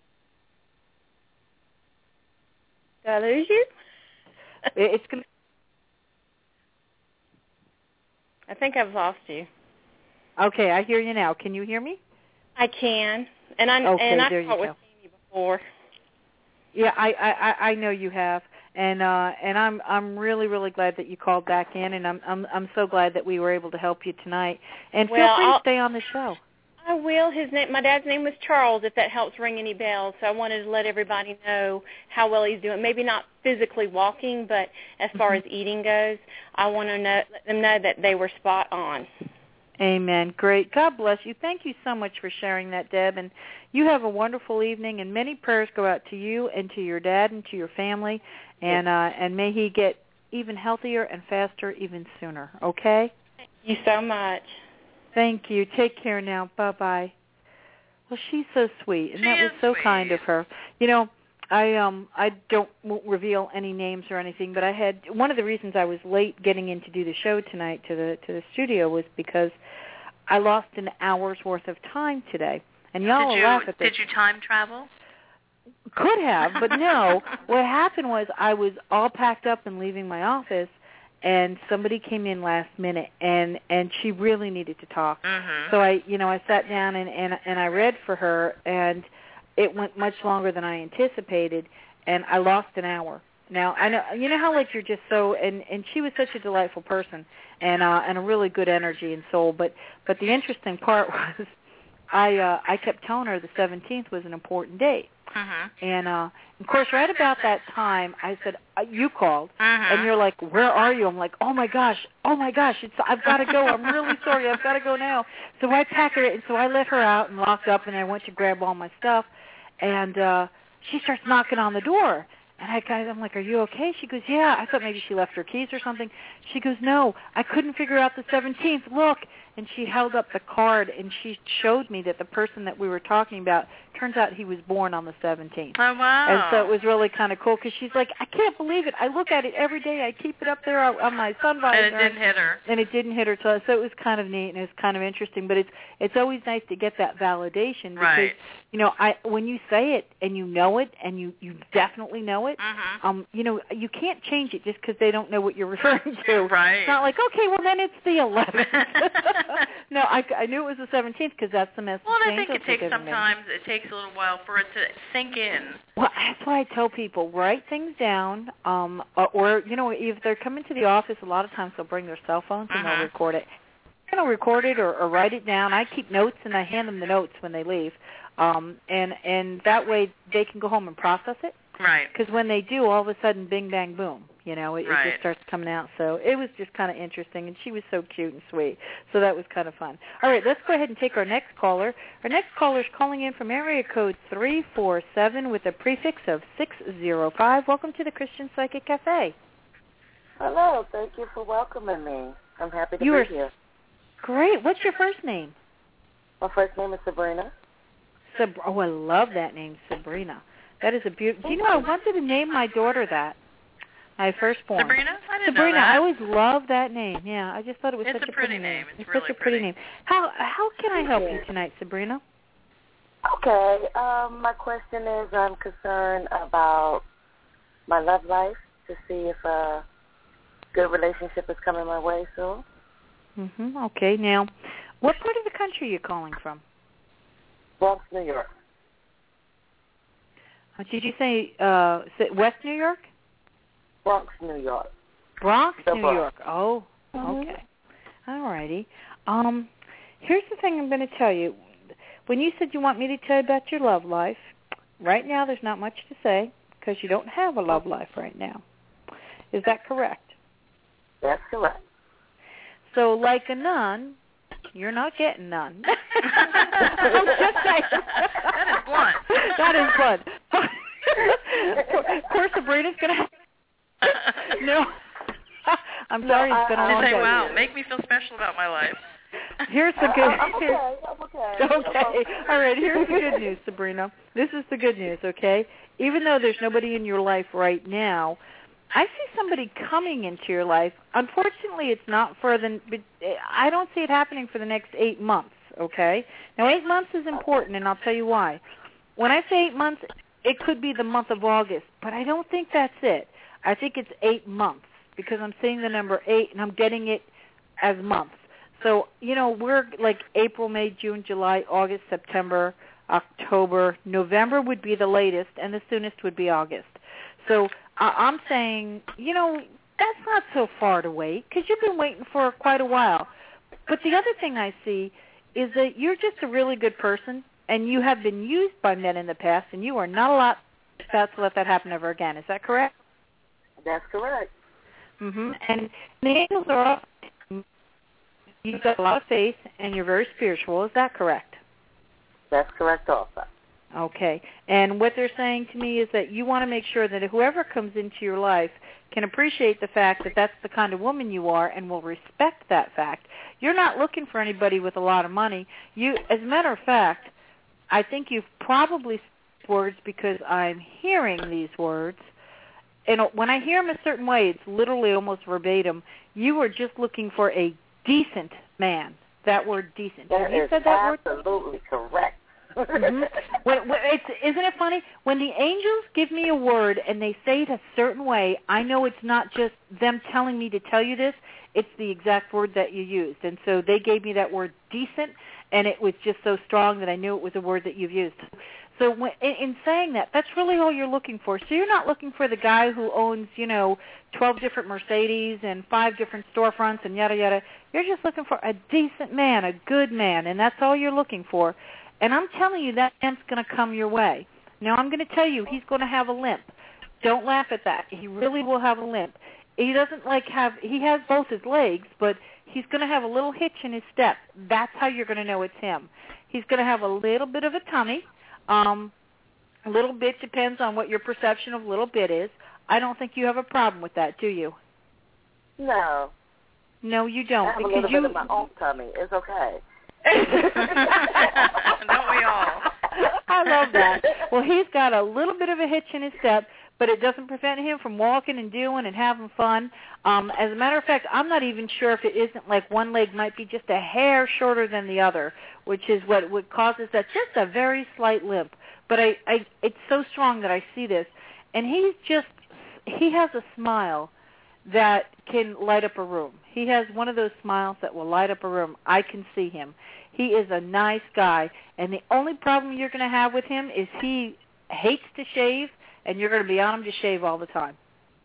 Did I lose you? It's going to. I think I've lost you. Okay, I hear you now. Can you hear me? I can, and I okay, and I there talked you with go. Jamie before. Yeah, I, I I know you have, and uh, and I'm I'm really really glad that you called back in, and I'm I'm I'm so glad that we were able to help you tonight. And well, feel free I'll, to stay on the show. I will. His name, my dad's name was Charles, if that helps ring any bells. So I wanted to let everybody know how well he's doing. Maybe not physically walking, but as far mm-hmm. as eating goes, I want to know, let them know that they were spot on. Amen. Great. God bless you. Thank you so much for sharing that, Deb. And you have a wonderful evening, and many prayers go out to you and to your dad and to your family. And uh, and may he get even healthier and faster even sooner. Okay? Thank you so much. Thank you. Take care now. Bye-bye. Well, she's so sweet, and she that was so sweet. kind of her. You know, I um I don't won't reveal any names or anything, but I had one of the reasons I was late getting in to do the show tonight to the to the studio was because I lost an hour's worth of time today. And y'all did you, laugh at this. Did you time travel? Could have, but no. What happened was I was all packed up and leaving my office, and somebody came in last minute, and, and she really needed to talk. Mm-hmm. So I, you know, I sat down and, and and I read for her, and it went much longer than I anticipated, and I lost an hour. Now, I know you know how like you're just so, and and she was such a delightful person, and uh, and a really good energy and soul. But but the interesting part was, I uh, I kept telling her the seventeenth was an important date, uh-huh. and uh, of course, right about that time, I said uh, you called, uh-huh. and you're like, where are you? I'm like, oh my gosh, oh my gosh, it's I've got to go. I'm really sorry, I've got to go now. So I packed her, and so I let her out and locked up, and I went to grab all my stuff, and uh, she starts knocking on the door. And I kind of, I'm like, are you okay? She goes, yeah. I thought maybe she left her keys or something. She goes, no, I couldn't figure out the seventeenth. Look. And she held up the card, and she showed me that the person that we were talking about, turns out he was born on the seventeenth. Oh, wow. And so it was really kind of cool because she's like, I can't believe it. I look at it every day. I keep it up there on, on my sun visor. And it didn't hit her. And it didn't hit her. So, so it was kind of neat, and it was kind of interesting. But it's it's always nice to get that validation because, right. you know, I when you say it and you know it and you, you definitely know it, uh-huh. um, you know, you can't change it just because they don't know what you're referring to. Right. It's not like, okay, well, then it's the eleventh. No, I, I knew it was the seventeenth because that's the message. Well, I think angels it takes were giving me. sometimes, it takes a little while for it to sink in. Well, that's why I tell people, write things down, um, or, or, you know, if they're coming to the office, a lot of times they'll bring their cell phones and uh-huh. they'll record it. They're going to record it or, or write it down. I keep notes, and I hand them the notes when they leave, um, and, and that way they can go home and process it. Right. Because when they do, all of a sudden, bing, bang, boom. You know, it, right. it just starts coming out. So it was just kind of interesting, and she was so cute and sweet. So that was kind of fun. All right, let's go ahead and take our next caller. Our next caller is calling in from area code three four seven with a prefix of six zero five. Welcome to the Christian Psychic Cafe. Hello. Thank you for welcoming me. I'm happy to you be are here. Great. What's your first name? My first name is Sabrina. Sab- oh, I love that name, Sabrina. That is a beautiful. Do you know, I wanted to name my daughter that. My firstborn. Sabrina? I didn't Sabrina, know that. I always loved that name. Yeah, I just thought it was it's such a a pretty pretty name. name. It's, it's really such a pretty, pretty name. How how can I help you tonight, Sabrina? Okay. Um, my question is, I'm concerned about my love life to see if a good relationship is coming my way soon. Mhm. Okay. Now, what part of the country are you calling from? Bronx, New York. Uh, did you say uh, West New York? Bronx, New York. Bronx, The New Bronx. York. Oh, Mm-hmm. okay. All righty. Um, here's the thing I'm going to tell you. When you said you want me to tell you about your love life, right now there's not much to say because you don't have a love life right now. Is that correct? That's correct. So, like a nun, you're not getting none. I'm just saying. That is blunt. That is blunt. Of course, Sabrina's going to have... No. I'm sorry, no, it's been I, a You long say, day. wow, make me feel special about my life. Here's the I, good I'm okay. I'm okay. Okay. All right, here's the good news, Sabrina. This is the good news, okay? Even though there's nobody in your life right now, I see somebody coming into your life. Unfortunately, it's not for the I don't see it happening for the next eight months, okay? Now, eight months is important, and I'll tell you why. When I say eight months, it could be the month of August, but I don't think that's it. I think it's eight months because I'm seeing the number eight, and I'm getting it as months. So, you know, we're like April, May, June, July, August, September, October. November would be the latest, and the soonest would be August. So uh, I'm saying, you know, that's not so far to wait because you've been waiting for quite a while. But the other thing I see is that you're just a really good person, and you have been used by men in the past, and you are not a lot about to let that happen ever again. Is that correct? That's correct. Mm-hmm. And the angels are up. You've got a lot of faith, and you're very spiritual. Is that correct? That's correct also. Okay. And what they're saying to me is that you want to make sure that whoever comes into your life can appreciate the fact that that's the kind of woman you are and will respect that fact. You're not looking for anybody with a lot of money. You, as a matter of fact, I think you've probably said words because I'm hearing these words. And when I hear them a certain way, it's literally almost verbatim. You are just looking for a decent man. That word decent. That Have you is said that word? absolutely correct. Mm-hmm. when, when it's, isn't it funny? When the angels give me a word and they say it a certain way, I know it's not just them telling me to tell you this. It's the exact word that you used. And so they gave me that word decent, and it was just so strong that I knew it was a word that you've used. So when, in, in saying that, that's really all you're looking for. So you're not looking for the guy who owns, you know, twelve different Mercedes and five different storefronts and yada, yada. You're just looking for a decent man, a good man, and that's all you're looking for. And I'm telling you, that man's going to come your way. Now, I'm going to tell you, he's going to have a limp. Don't laugh at that. He really will have a limp. He doesn't like have, he has both his legs, but he's going to have a little hitch in his step. That's how you're going to know it's him. He's going to have a little bit of a tummy. Um, a little bit depends on what your perception of little bit is. I don't think you have a problem with that, do you? No. No, you don't. I have because a little you... bit of my own tummy. It's okay. Don't we all? I love that. Well, he's got a little bit of a hitch in his step, but it doesn't prevent him from walking and doing and having fun. Um, as a matter of fact, I'm not even sure if it isn't like one leg might be just a hair shorter than the other, which is what, what causes that, just a very slight limp. But I, I, it's so strong that I see this. And he's just, he has a smile that can light up a room. He has one of those smiles that will light up a room. I can see him. He is a nice guy. And the only problem you're going to have with him is he hates to shave, and you're going to be on him to shave all the time.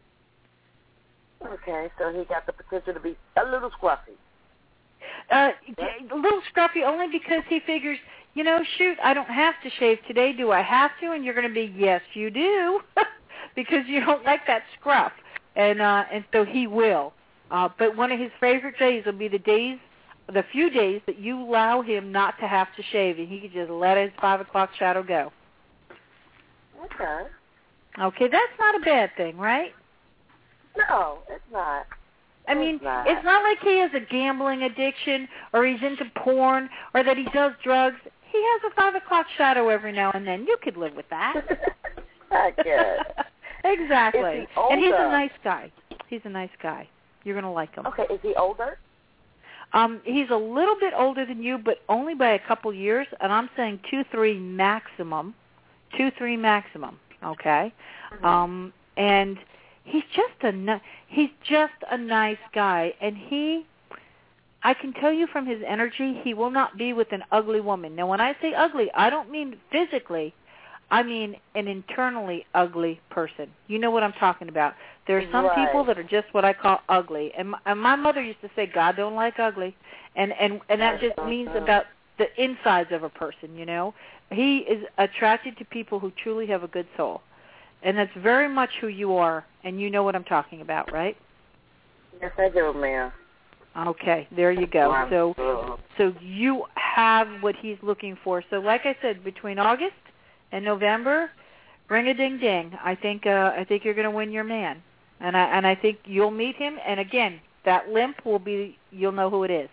Okay, so he got the potential to be a little scruffy. Uh, a little scruffy only because he figures, you know, shoot, I don't have to shave today. Do I have to? And you're going to be, yes, you do, because you don't like that scruff. And uh, and so he will. Uh, but one of his favorite days will be the days, the few days that you allow him not to have to shave, and he can just let his five o'clock shadow go. Okay. Okay, that's not a bad thing, right? No, it's not. I mean, it's not. it's not like he has a gambling addiction or he's into porn or that he does drugs. He has a five o'clock shadow every now and then. You could live with that. I guess. Exactly. Is he older? And he's a nice guy. He's a nice guy. You're going to like him. Okay, is he older? Um, he's a little bit older than you, but only by a couple years, and I'm saying two, three maximum. Two, three maximum, okay? Mm-hmm. Um, and he's just a ni- he's just a nice guy, and he, I can tell you from his energy, he will not be with an ugly woman. Now, when I say ugly, I don't mean physically. I mean an internally ugly person. You know what I'm talking about. There are some right. people that are just what I call ugly. And my, and my mother used to say, God don't like ugly. And, and, and that just means about the insides of a person, you know. He is attracted to people who truly have a good soul. And that's very much who you are. And you know what I'm talking about, right? Yes, I do, ma'am. Okay, there you go. Wow. So, so you have what he's looking for. So like I said, between August and November, ring-a-ding-ding. I think uh, I think you're going to win your man, and I and I think you'll meet him. And again, that limp will be, you'll know who it is.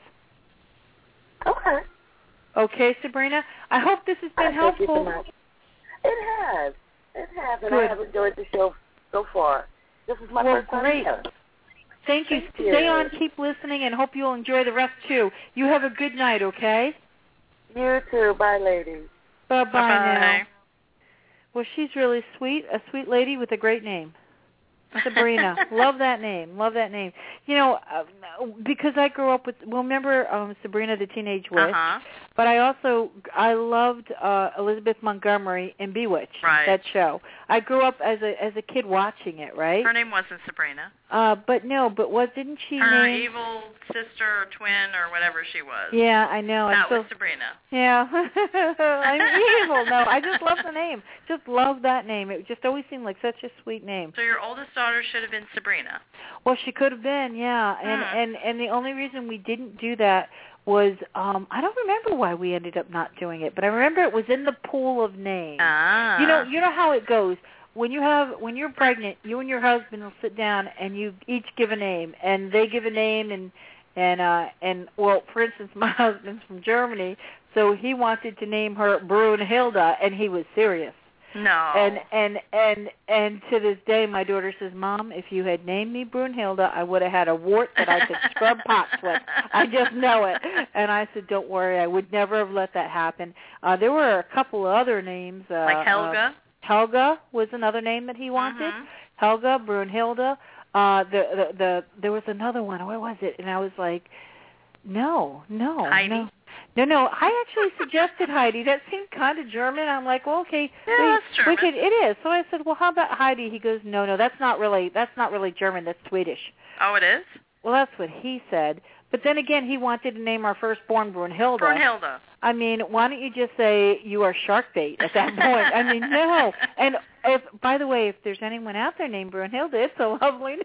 Okay. Okay, Sabrina. I hope this has been I helpful. Thank you so much. It has. It has, and Good. I have enjoyed the show so far. This is my well, first time great. here. Thank you. Thank Stay you. on, keep listening, and hope you'll enjoy the rest too. You have a good night. Okay. You too. Bye, ladies. Bye bye Bye-bye. now. Well, she's really sweet, a sweet lady with a great name. Sabrina. Love that name. Love that name. You know, uh, because I grew up with, well, remember um, Sabrina the Teenage Witch? Uh-huh. But I also, I loved uh, Elizabeth Montgomery in Bewitched, Right. that show. I grew up as a as a kid watching it, right? Her name wasn't Sabrina. Uh, but no, but what, didn't she Her name? evil sister or twin or whatever she was. Yeah, I know. That I still, was Sabrina. Yeah. I'm evil. No, I just love the name. Just love that name. It just always seemed like such a sweet name. So your oldest daughter should have been Sabrina. Well, she could have been, yeah. And Hmm. and and the only reason we didn't do that was um I don't remember why we ended up not doing it, but I remember it was in the pool of names. Ah. You know, you know how it goes. When you have when you're pregnant, you and your husband will sit down and you each give a name, and they give a name, and and uh and well, for instance, my husband's from Germany, so he wanted to name her Brunhilde, and he was serious. No. And and and and to this day, my daughter says, "Mom, if you had named me Brunhilde, I would have had a wart that I could scrub pots with. I just know it." And I said, "Don't worry, I would never have let that happen." Uh, there were a couple of other names, uh, like Helga. Uh, Helga was another name that he wanted. Mhm. Helga, Brunhilde. Uh, the, the the there was another one. What was it? And I was like, "No, no, Heidi. no." No, no, I actually suggested Heidi. That seemed kind of German. I'm like, well, okay, Yeah, we, that's German. we could, it is. So I said, well, how about Heidi? He goes, no, no, that's not really, that's not really German. That's Swedish. Oh, it is? Well, that's what he said. But then again, he wanted to name our firstborn Brunhilde. Brunhilde. I mean, why don't you just say you are shark bait at that point? I mean, no. And if, by the way, if there's anyone out there named Brunhilde, it's a lovely name.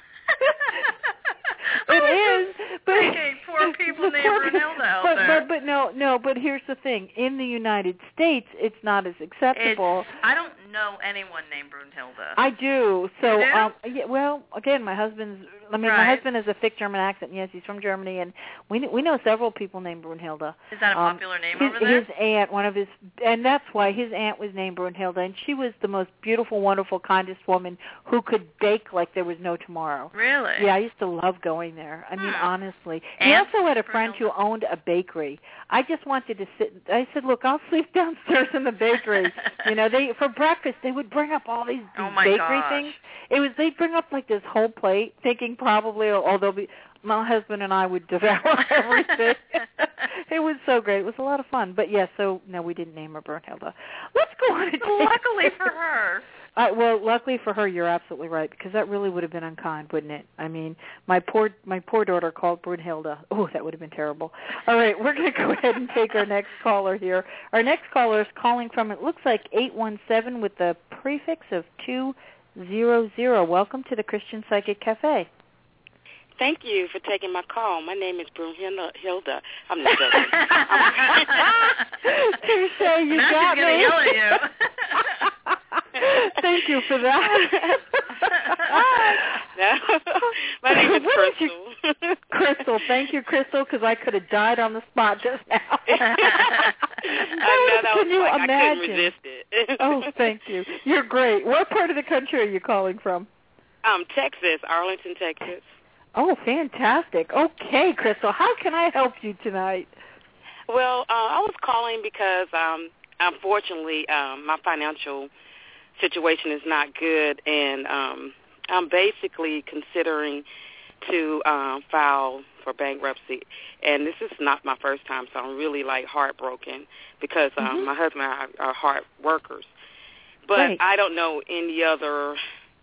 It is, but thinking, poor people named Brunhilde out but, there. But, but no, no. But here's the thing: in the United States, it's not as acceptable. It's, I don't know anyone named Brunhilde. I do. So, you do? Um, yeah, well, again, my husband's. I mean, right. my husband has a thick German accent. Yes, he's from Germany, and we we know several people named Brunhilde. Is that a um, popular name his, over there? His aunt, one of his, and that's why his aunt was named Brunhilde, and she was the most beautiful, wonderful, kindest woman who could bake like there was no tomorrow. Really? Yeah, I used to love going there. I mean, Hmm. honestly. He Aunt also had a friend Brunhilde. who owned a bakery. I just wanted to sit. I said, look, I'll sleep downstairs in the bakery. You know, they for breakfast they would bring up all these, these Oh my bakery gosh. things. It was they'd bring up like this whole plate, thinking probably, oh, they'll be. My husband and I would devour everything. It was so great. It was a lot of fun. But yes, yeah, so no, we didn't name her Brunhilde. Let's go on. And Luckily for her. Uh, well, luckily for her, you're absolutely right, because that really would have been unkind, wouldn't it? I mean, my poor my poor daughter called Brunhilde. Oh, that would have been terrible. All right, we're going to go ahead and take our next caller here. Our next caller is calling from, it looks like eight one seven with the prefix of two hundred. Welcome to the Christian Psychic Cafe. Thank you for taking my call. My name is Brunhilde. I'm just joking. Touche, you now got she's me. going to yell at you. Thank you for that. No. My name is What Crystal. you, Crystal, thank you, Crystal, because I could have died on the spot just now. I know that Can was you like imagine? I couldn't resist it. Oh, thank you. You're great. What part of the country are you calling from? Um, Texas, Arlington, Texas. Oh, fantastic. Okay, Crystal, how can I help you tonight? Well, uh, I was calling because, um, unfortunately, um, my financial situation is not good, and um, I'm basically considering to um, file for bankruptcy. And this is not my first time, so I'm really, like, heartbroken because um, mm-hmm. my husband and I are hard workers. But right. I don't know any other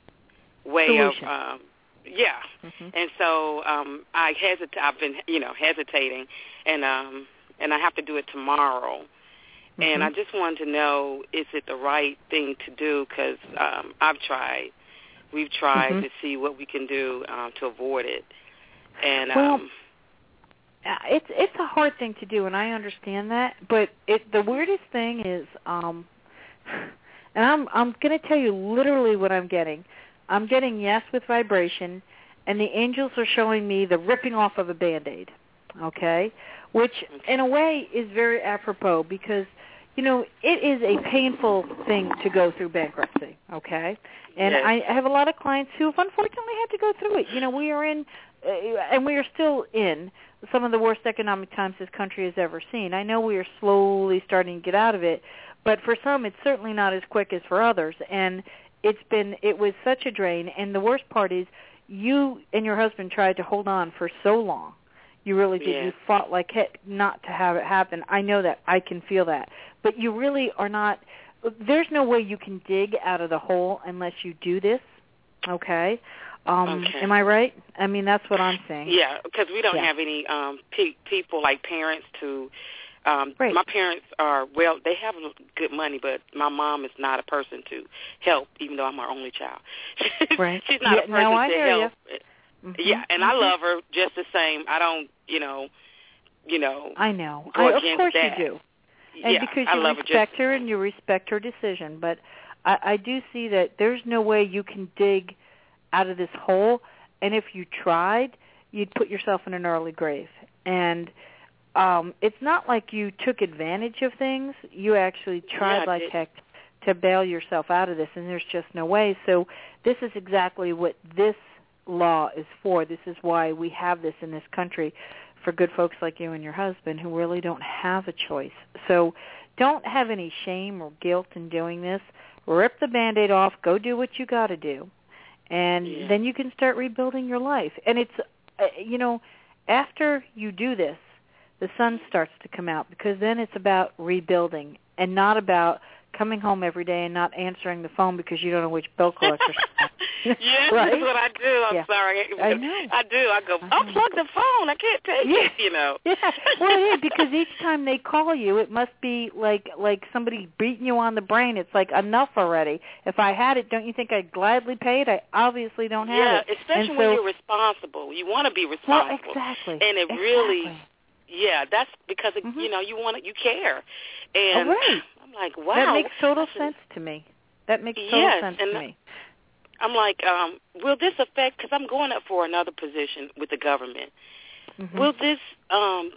way Solution. of um, yeah. Mm-hmm. And so um, I hesitate. I've been, you know, hesitating, and um, and I have to do it tomorrow. Mm-hmm. And I just wanted to know, is it the right thing to do? Because um, I've tried. We've tried mm-hmm. to see what we can do um, to avoid it. And well, um, it's it's a hard thing to do, and I understand that. But it the weirdest thing is, um, and I'm I'm going to tell you literally what I'm getting. I'm getting yes with vibration, and the angels are showing me the ripping off of a Band-Aid, okay, which in a way is very apropos because, you know, it is a painful thing to go through bankruptcy, okay? And yes. I have a lot of clients who have unfortunately had to go through it. You know, we are in, uh, and we are still in, some of the worst economic times this country has ever seen. I know we are slowly starting to get out of it, but for some it's certainly not as quick as for others. And it's been, it was such a drain. And the worst part is you and your husband tried to hold on for so long. You really did. Yes. You fought like heck not to have it happen. I know that. I can feel that. But you really are not, there's no way you can dig out of the hole unless you do this, okay? Um, okay. Am I right? I mean, that's what I'm saying. Yeah, because we don't yeah. have any um, pe- people like parents to, um, right. my parents are, well, they have good money, but my mom is not a person to help, even though I'm her only child. Right. She's not yeah, a person no, I to hear help. You. Mm-hmm. Yeah, and mm-hmm. I love her just the same. I don't, you know, you know. I know. Go I, of against course that. you do. And yeah, because I you love respect her, her and you respect her decision. But I, I do see that there's no way you can dig out of this hole. And if you tried, you'd put yourself in an early grave. And um, it's not like you took advantage of things. You actually tried yeah, like did. heck to bail yourself out of this, and there's just no way. So this is exactly what this law is for. This is why we have this in this country for good folks like you and your husband who really don't have a choice. So don't have any shame or guilt in doing this. Rip the Band-Aid off. Go do what you got to do. And yeah. then you can start rebuilding your life. And it's, uh, you know, after you do this, the sun starts to come out, because then it's about rebuilding and not about coming home every day and not answering the phone because you don't know which bill collector. Yes, right? that's what I do. I'm yeah. sorry. I know. I do. I go, I unplug the phone. I can't take yeah. it, you know. Yeah. Well, it is, because each time they call you, it must be like like somebody beating you on the brain. It's like, enough already. If I had it, don't you think I'd gladly pay it? I obviously don't have yeah, it. Yeah, especially and when so, you're responsible. You want to be responsible. Well, exactly. And it exactly. really, yeah, that's because, it, mm-hmm. you know, you want to, you care. And oh, right. I'm like, wow. That makes total sense to me. That makes total yes, sense and to me. I'm like, um, will this affect, because I'm going up for another position with the government. Mm-hmm. Will this, um,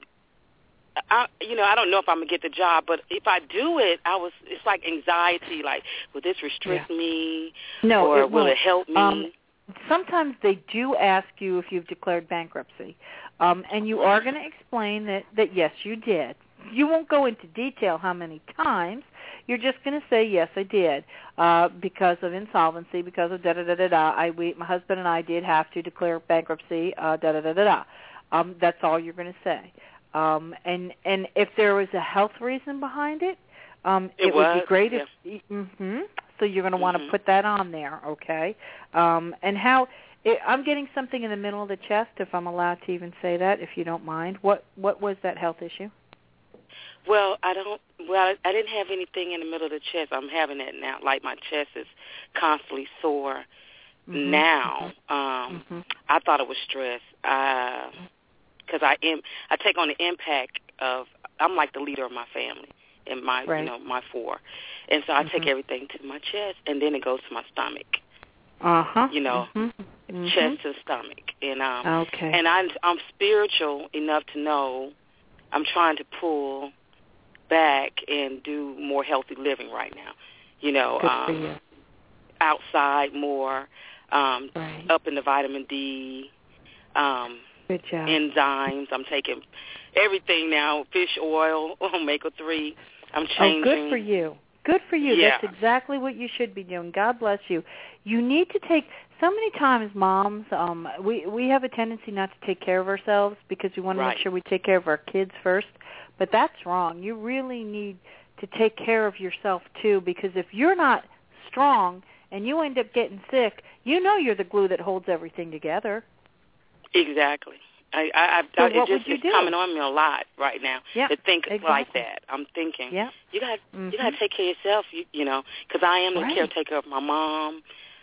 I, you know, I don't know if I'm going to get the job, but if I do it, I was, it's like anxiety, like, will this restrict yeah. me? No, or it will won't. it help me? Um, sometimes they do ask you if you've declared bankruptcy, um, and you are going to explain that, that, yes, you did. You won't go into detail how many times. You're just going to say, yes, I did, uh, because of insolvency, because of da-da-da-da-da. I, we, my husband and I did have to declare bankruptcy, uh, da-da-da-da-da. Um, that's all you're going to say. Um, and, and if there was a health reason behind it, um, it, it was, would be great yeah. if mm-hmm. So you're going to want to mm-hmm. put that on there, okay? Um, and how it, I'm getting something in the middle of the chest, if I'm allowed to even say that, if you don't mind. What what was that health issue? Well, I don't. Well, I didn't have anything in the middle of the chest. I'm having that now. Like, my chest is constantly sore mm-hmm. now. Mm-hmm. Um, mm-hmm. I thought it was stress because uh, I am. I take on the impact of. I'm like the leader of my family and my, right. you know, my four, and so I mm-hmm. take everything to my chest, and then it goes to my stomach. Uh huh. You know, mm-hmm. chest to stomach, and um, okay. and I'm I'm spiritual enough to know I'm trying to pull back and do more healthy living right now. You know, Good um, for you. outside more, um, right. up in the vitamin D, um, Good job. enzymes. I'm taking everything now, fish oil, omega three. I'm changing. Oh, good for you. Good for you. Yeah. That's exactly what you should be doing. God bless you. You need to take, so many times moms, um, we, we have a tendency not to take care of ourselves because we want to right. make sure we take care of our kids first. But that's wrong. You really need to take care of yourself, too, because if you're not strong and you end up getting sick, you know you're the glue that holds everything together. Exactly. I, I, I, so I, what it just would you is do? coming on me a lot right now yeah, to think exactly. like that. I'm thinking, yeah. you got mm-hmm. you got to take care of yourself, you, you know, because I am the right. caretaker of my mom,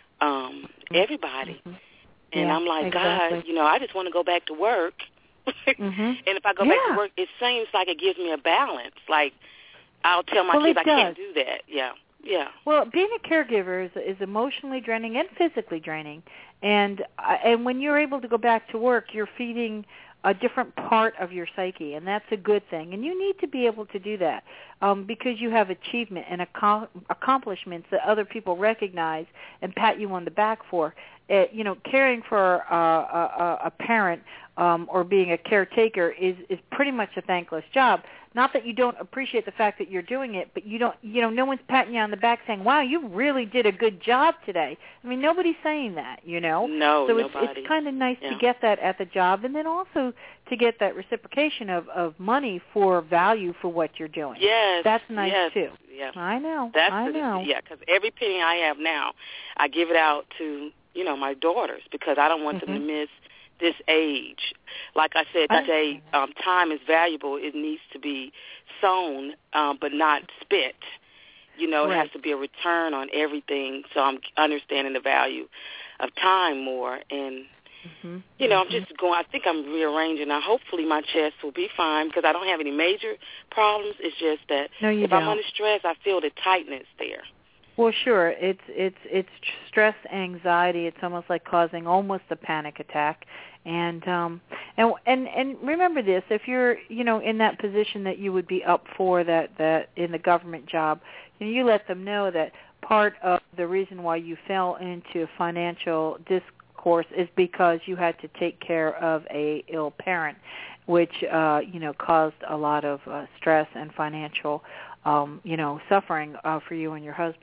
um, mm-hmm. everybody. Mm-hmm. And yeah, I'm like, exactly. God, you know, I just want to go back to work. mm-hmm. And if I go yeah. back to work, it seems like it gives me a balance. Like, I'll tell my well, kids I does. can't do that. Yeah, yeah. Well, being a caregiver is, is emotionally draining and physically draining. And uh, and when you're able to go back to work, you're feeding a different part of your psyche, and that's a good thing. And you need to be able to do that um, because you have achievement and ac- accomplishments that other people recognize and pat you on the back for. Uh, you know, caring for uh, a, a parent um, or being a caretaker is, is pretty much a thankless job. Not that you don't appreciate the fact that you're doing it, but you don't, you know, no one's patting you on the back saying, wow, you really did a good job today. I mean, nobody's saying that, you know. No, so nobody. it's, it's kind of nice yeah. to get that at the job, and then also to get that reciprocation of, of money for value for what you're doing. Yes. That's nice, yes, too. Yeah. I know. That's I the, know. Yeah, because every penny I have now, I give it out to, you know, my daughters because I don't want mm-hmm. them to miss this age. Like I said I today, um, time is valuable. It needs to be sown, um, but not spent. You know, right. it has to be a return on everything. So I'm understanding the value of time more. And, mm-hmm. you know, mm-hmm. I'm just going, I think I'm rearranging. Now, hopefully my chest will be fine because I don't have any major problems. It's just that no, you if don't. I'm under stress, I feel the tightness there. Well, sure. It's it's it's stress, anxiety. It's almost like causing almost a panic attack. And um and and and remember this: if you're you know in that position that you would be up for that that in the government job, you know, you let them know that part of the reason why you fell into financial discourse is because you had to take care of a ill parent, which uh, you know caused a lot of uh, stress and financial. Um, you know, suffering uh, for you and your husband.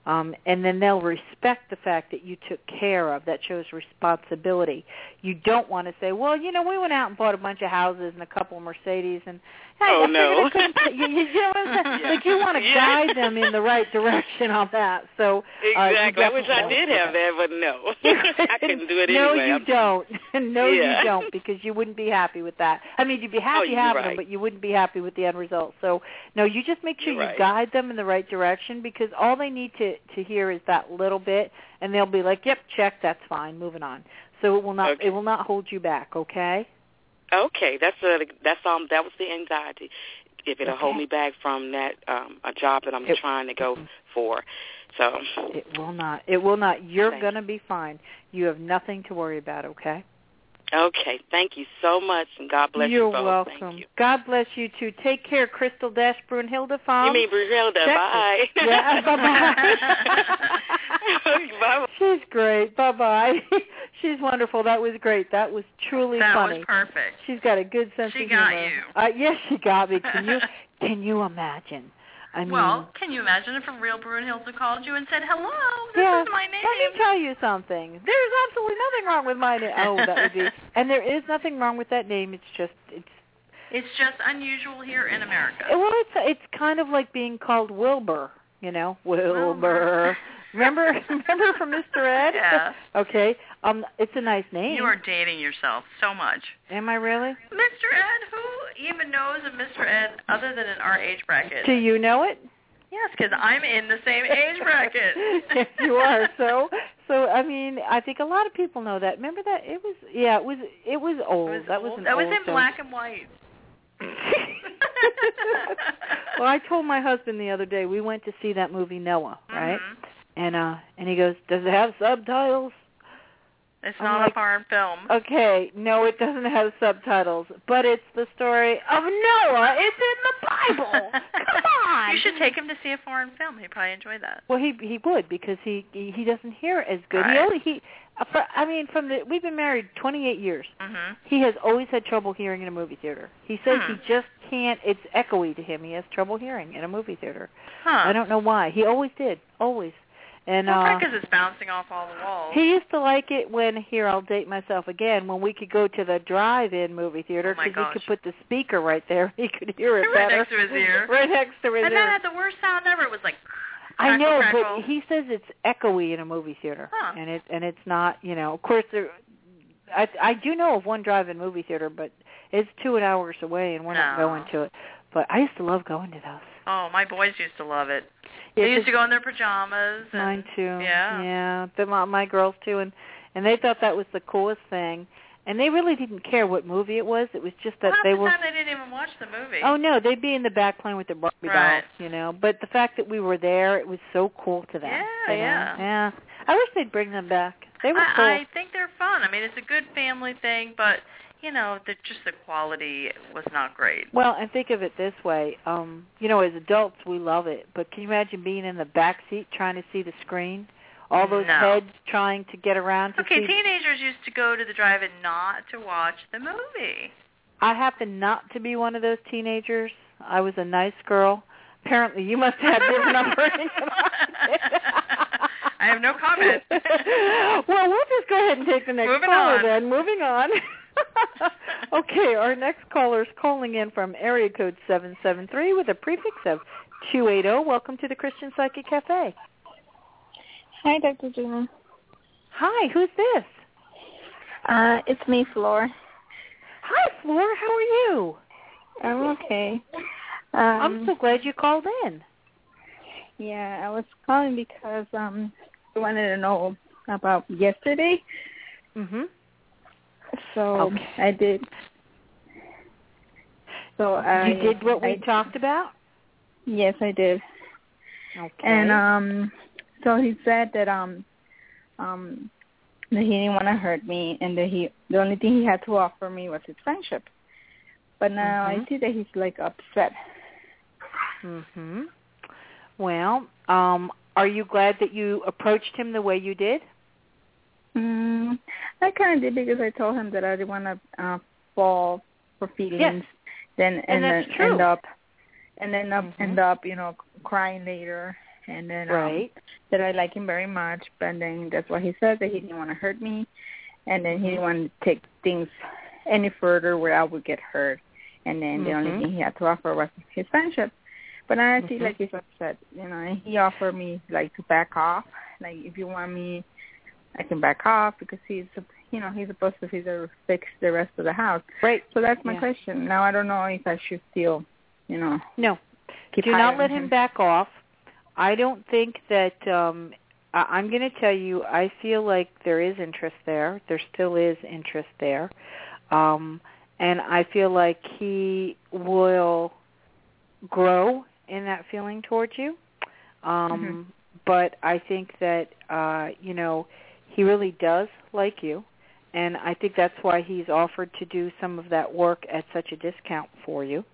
Um, and then they'll respect the fact that you took care of. That shows responsibility. You don't want to say, well, you know, we went out and bought a bunch of houses and a couple of Mercedes, and hey, oh I no, figured I couldn't, you, you know what I'm saying? Yeah. Like you want to Yeah. guide them in the right direction on that. So uh, exactly. you I wish I did have that, but no, I couldn't do it no, anyway. you I'm- don't. no, Yeah. you don't, because you wouldn't be happy with that. I mean, you'd be happy Oh, you're having right. them, but you wouldn't be happy with the end result. So, no, you just make sure You're you right. guide them in the right direction, because all they need to to hear is that little bit, and they'll be like, "Yep, check, that's fine, moving on." So it will not Okay. it will not hold you back. Okay. Okay, that's uh, that's um that was the anxiety. If it'll Okay. hold me back from that um a job that I'm It- trying to go for, so It will not. It will not. You're Thank gonna be fine. You have nothing to worry about. Okay. okay. Thank you so much, and God bless You're you both. welcome. Thank you. God bless you too. Take care, Crystal Dash Brunhilde from. You mean Brizilda? Texas. Bye. Yeah, bye-bye. Bye. She's great. Bye-bye. She's wonderful. That was great. That was truly that funny. was perfect. She's got a good sense She of got humor. you. Uh, yes, she got me. Can you can you imagine? I mean, Well, can you imagine if a real Brunhilde called you and said, hello, this yeah, is my name? let me tell you something. There's absolutely nothing wrong with my name. Oh, that would be. And there is nothing wrong with that name. It's just it's It's just unusual here in America. well, it's it's kind of like being called Wilbur. You know, Wilbur. Wilbur. remember, remember from Mister Ed? Yeah. Okay. Um, it's a nice name. You are dating yourself so much. Am I really? Mister Ed, who even knows of Mister Ed other than in our age bracket? Do you know it? Yes, because I'm in the same age bracket. Yes, you are. So, so I mean, I think a lot of people know that. Remember that? It was, yeah, it was, it was old. It was that old. was an That was old in joke. black and white. Well, I told my husband the other day, we went to see that movie Noah, right? Mhm. And uh, and he goes, "Does it have subtitles?" It's I'm not like, a foreign film. Okay, no, it doesn't have subtitles, but it's the story of Noah. It's in the Bible. Come on. You should take him to see a foreign film. He'd probably enjoy that. Well, he he would, because he he, he doesn't hear as good. He Right. only he. uh, For, I mean, from the we've been married twenty-eight years. Mhm. He has always had trouble hearing in a movie theater. He says Hmm. he just can't. It's echoey to him. He has trouble hearing in a movie theater. Huh. I don't know why. He always did, always. And Well, uh, because it's bouncing off all the walls. he used to like it when, here, I'll date myself again, when we could go to the drive-in movie theater, Oh, my because he gosh. could put the speaker right there. He could hear it Right better. next to his ear. Right next to his and ear. that had the worst sound ever. It was like I know, crackle, but crackle. he says it's echoey in a movie theater, Huh. and it and it's not. You know, of course, there. I I do know of one drive-in movie theater, but it's two hours away, and we're not No. going to it. But I used to love going to those. Oh, my boys used to love it. Yeah, They used 'cause to go in their pajamas. And, mine too. Yeah. yeah. But my, my girls too, and and they thought that was the coolest thing. And they really didn't care what movie it was. It was just that Well, half they the were. time they didn't even watch the movie. Oh no, they'd be in the back playing with their Barbie Right. dolls, you know. But the fact that we were there, it was so cool to them. Yeah, you know? yeah. Yeah. I wish they'd bring them back. They were I, cool. I think they're fun. I mean, it's a good family thing, but you know, the, just the quality was not great. Well, and think of it this way. Um, you know, as adults, we love it. But can you imagine being in the back seat trying to see the screen? All those No. heads trying to get around to Okay, see. teenagers used to go to the drive-in not to watch the movie. I happen not to be one of those teenagers. I was a nice girl. Apparently, you must have different upbringing than I did. I have no comment. Well, we'll just go ahead and take the next Moving caller on. then. Moving on. Okay, our next caller is calling in from area code seven seven three with a prefix of two eight zero. Welcome to the Christian Psychic Cafe. Hi, Doctor Gina. Hi, who's this? Uh, it's me, Flor. Hi, Flor. How are you? I'm okay. Um, I'm so glad you called in. Yeah, I was calling because um, I wanted to know about yesterday. Mhm. So Okay. I did. So I You did what we I, talked about? Yes, I did. Okay. And um, so he said that um, um, that he didn't want to hurt me, and that he the only thing he had to offer me was his friendship. But now Mhm. I see that he's like upset. Mhm. Well, um, are you glad that you approached him the way you did? Mm, I kind of did because I told him that I didn't want to uh, fall for feelings, Yes. then and, And that's then true. end up and then up Mhm. end up you know crying later and then right. um, that I like him very much. But then that's what he said, that he didn't want to hurt me, and then he didn't want to take things any further where I would get hurt. And then mm-hmm. the only thing he had to offer was his friendship. But I see mm-hmm. like he's upset, you know, and he offered me like to back off. Like, if you want me, I can back off, because he's, you know, he's supposed to either fix the rest of the house. Right. So that's my yeah. question. Now I don't know if I should still, you know. No. Keep Do not let him. him back off. I don't think that, um, I- I'm going to tell you, I feel like there is interest there. There still is interest there. Um, and I feel like he will grow in that feeling towards you. Um, mm-hmm. But I think that, uh, you know, he really does like you. And I think that's why he's offered to do some of that work at such a discount for you.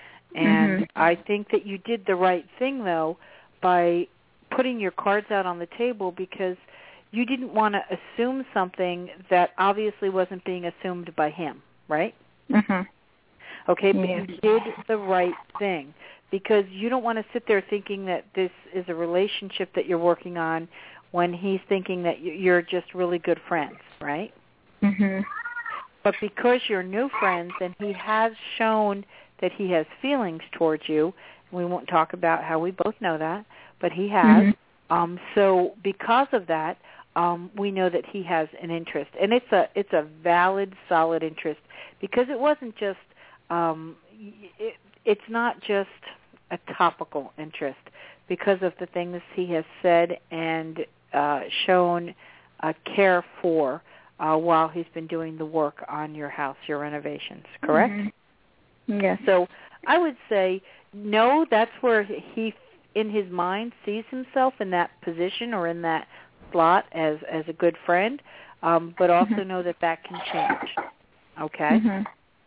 And mm-hmm. I think that you did the right thing, though, by putting your cards out on the table, because you didn't want to assume something that obviously wasn't being assumed by him, right? Mm-hmm. Okay, but yeah. you did the right thing, because you don't want to sit there thinking that this is a relationship that you're working on when he's thinking that you're just really good friends, right? Mm-hmm. But because you're new friends and he has shown that he has feelings towards you, we won't talk about how we both know that, but he has. Mm-hmm. Um, so because of that, um, we know that he has an interest, and it's a it's a valid, solid interest, because it wasn't just um, it, it's not just a topical interest, because of the things he has said and uh, shown uh, care for uh, while he's been doing the work on your house, your renovations. Correct? Mm-hmm. Yes. So I would say no. That's where he, in his mind, sees himself in that position or in that slot as as a good friend, um, but also mm-hmm. know that that can change. Okay. Mm-hmm.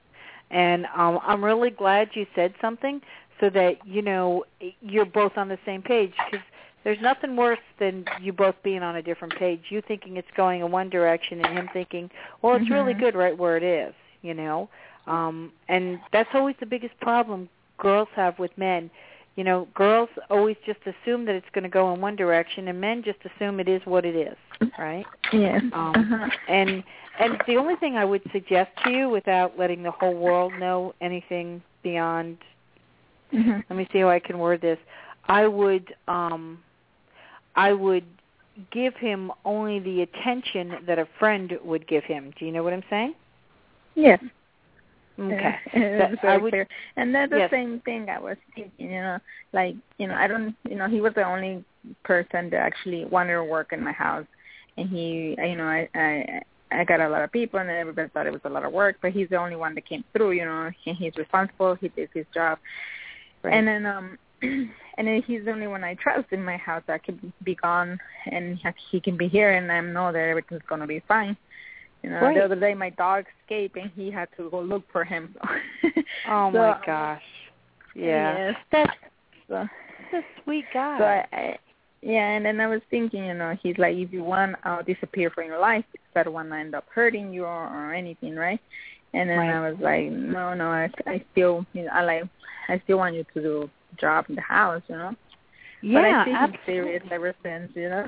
And um, I'm really glad you said something, so that, you know, you're both on the same page, because there's nothing worse than you both being on a different page. You thinking it's going in one direction and him thinking, well, it's mm-hmm. really good right where it is, you know. Um, and that's always the biggest problem girls have with men. You know, girls always just assume that it's going to go in one direction, and men just assume it is what it is, right? Yes. Um, uh-huh. And and the only thing I would suggest to you, without letting the whole world know anything beyond, mm-hmm. let me see how I can word this. I would um, I would give him only the attention that a friend would give him. Do you know what I'm saying? Yes. Okay. It's very I would, clear. And that's the yes. same thing I was thinking, you know, like, you know, I don't, you know, he was the only person that actually wanted to work in my house. And he, you know, I, I, I got a lot of people, and everybody thought it was a lot of work, but he's the only one that came through, you know, and he's responsible. He did his job. Right. And then, um, and then he's the only one I trust in my house that can be gone, and he can be here, and I know that everything's going to be fine. You know, right. The other day my dog escaped, and he had to go look for him. So. Oh, so, my gosh. Yeah. Yes. That's, so, that's a sweet guy. So I, I, yeah, and then I was thinking, you know, he's like, if you want, I'll disappear from your life, because I don't want to end up hurting you or, or anything, right? And then right. I was like, no, no, I, I still, you know, I like, I still want you to do a job in the house, you know. Yeah, but I think absolutely. he's serious ever since, you know.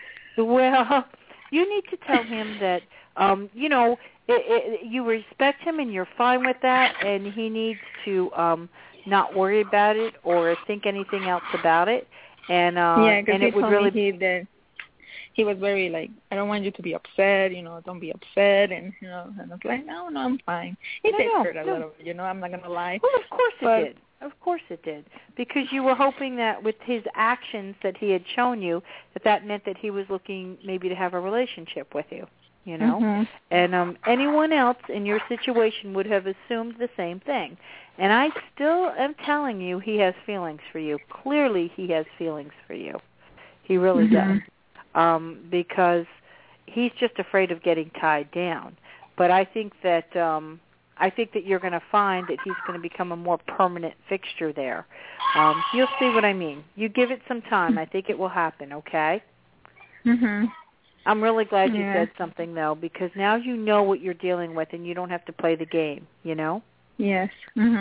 Well, you need to tell him that, um, you know, it, it, you respect him and you're fine with that, and he needs to um, not worry about it or think anything else about it. And uh, yeah, because and he it would told really me he that he was very like, I don't want you to be upset, you know, don't be upset, and you know, and I was like, no, no, I'm fine. He no, did no, hurt a no. little, you know, I'm not gonna lie. Well, of course but, it did. Of course it did, because you were hoping that with his actions that he had shown you, that that meant that he was looking maybe to have a relationship with you, you know. Mm-hmm. And um, anyone else in your situation would have assumed the same thing. And I still am telling you, he has feelings for you. Clearly, he has feelings for you. He really mm-hmm. does, um, because he's just afraid of getting tied down. But I think that um, I think that you're going to find that he's going to become a more permanent fixture there. Um, you'll see what I mean. You give it some time. I think it will happen. Okay. Mhm. I'm really glad you yeah. said something though, because now you know what you're dealing with, and you don't have to play the game. You know. Yes. Mhm.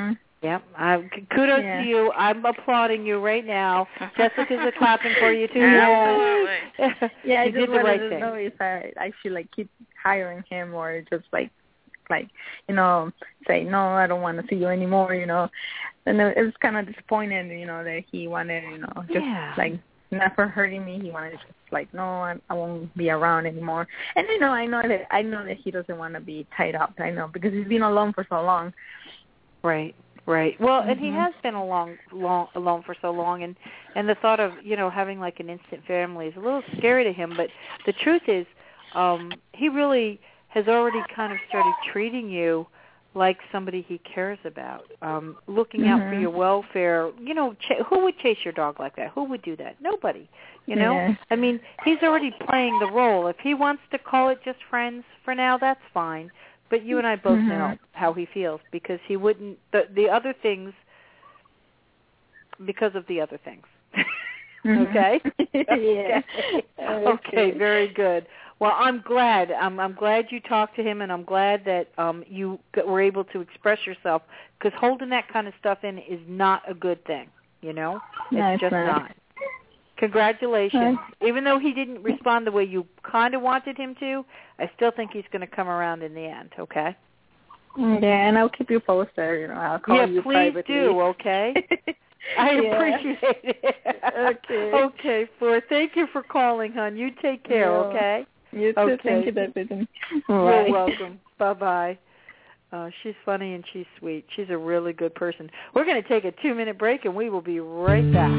Yep. Uh, kudos yeah. to you. I'm applauding you right now. Jessica's a clapping for you too. Absolutely. Yeah, I you just did the wanted right to thing. know if I I should like keep hiring him or just like like you know say no, I don't want to see you anymore. You know, and it was kind of disappointing. You know that he wanted you know just Yeah. like not for hurting me. He wanted to just like no, I, I won't be around anymore. And you know I know that I know that he doesn't want to be tied up. I know because he's been alone for so long. Right. Right. Well, mm-hmm. and he has been along, long, alone for so long, and and the thought of you know having like an instant family is a little scary to him. But the truth is, um, he really has already kind of started treating you like somebody he cares about, um, looking mm-hmm. out for your welfare. You know, ch- who would chase your dog like that? Who would do that? Nobody. You know, yeah. I mean, he's already playing the role. If he wants to call it just friends for now, that's fine. But you and I both mm-hmm. know how he feels because he wouldn't, the, the other things, because of the other things. mm-hmm. Okay? yeah. Okay. Okay, very good. Well, I'm glad. I'm, I'm glad you talked to him, and I'm glad that um, you were able to express yourself because holding that kind of stuff in is not a good thing, you know? It's no, it's just not. not. Congratulations. Even though he didn't respond the way you kind of wanted him to, I still think he's going to come around in the end, okay? Yeah, and I'll keep you posted. You know, I'll call yeah, you please privately. do, okay? I yeah. appreciate it. Okay. Okay, Fleur, thank you for calling, hon. You take care, yeah. okay? You too. Okay. Thank you, David. You're welcome. Bye-bye. Uh, she's funny and she's sweet. She's a really good person. We're going to take a two-minute break, and we will be right back.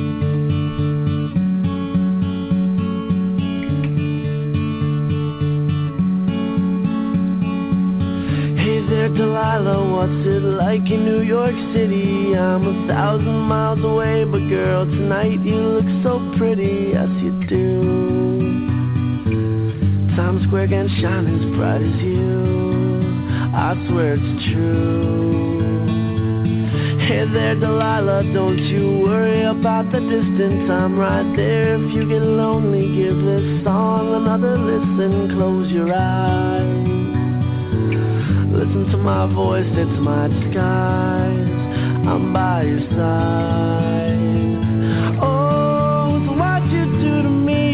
Delilah, what's it like in New York City? I'm a thousand miles away, but girl, tonight you look so pretty, yes you do. Times Square can shine as bright as you, I swear it's true. Hey there, Delilah, don't you worry about the distance, I'm right there. If you get lonely, give this song another listen, close your eyes. Listen to my voice, it's my disguise, I'm by your side. Oh, it's what you do to me.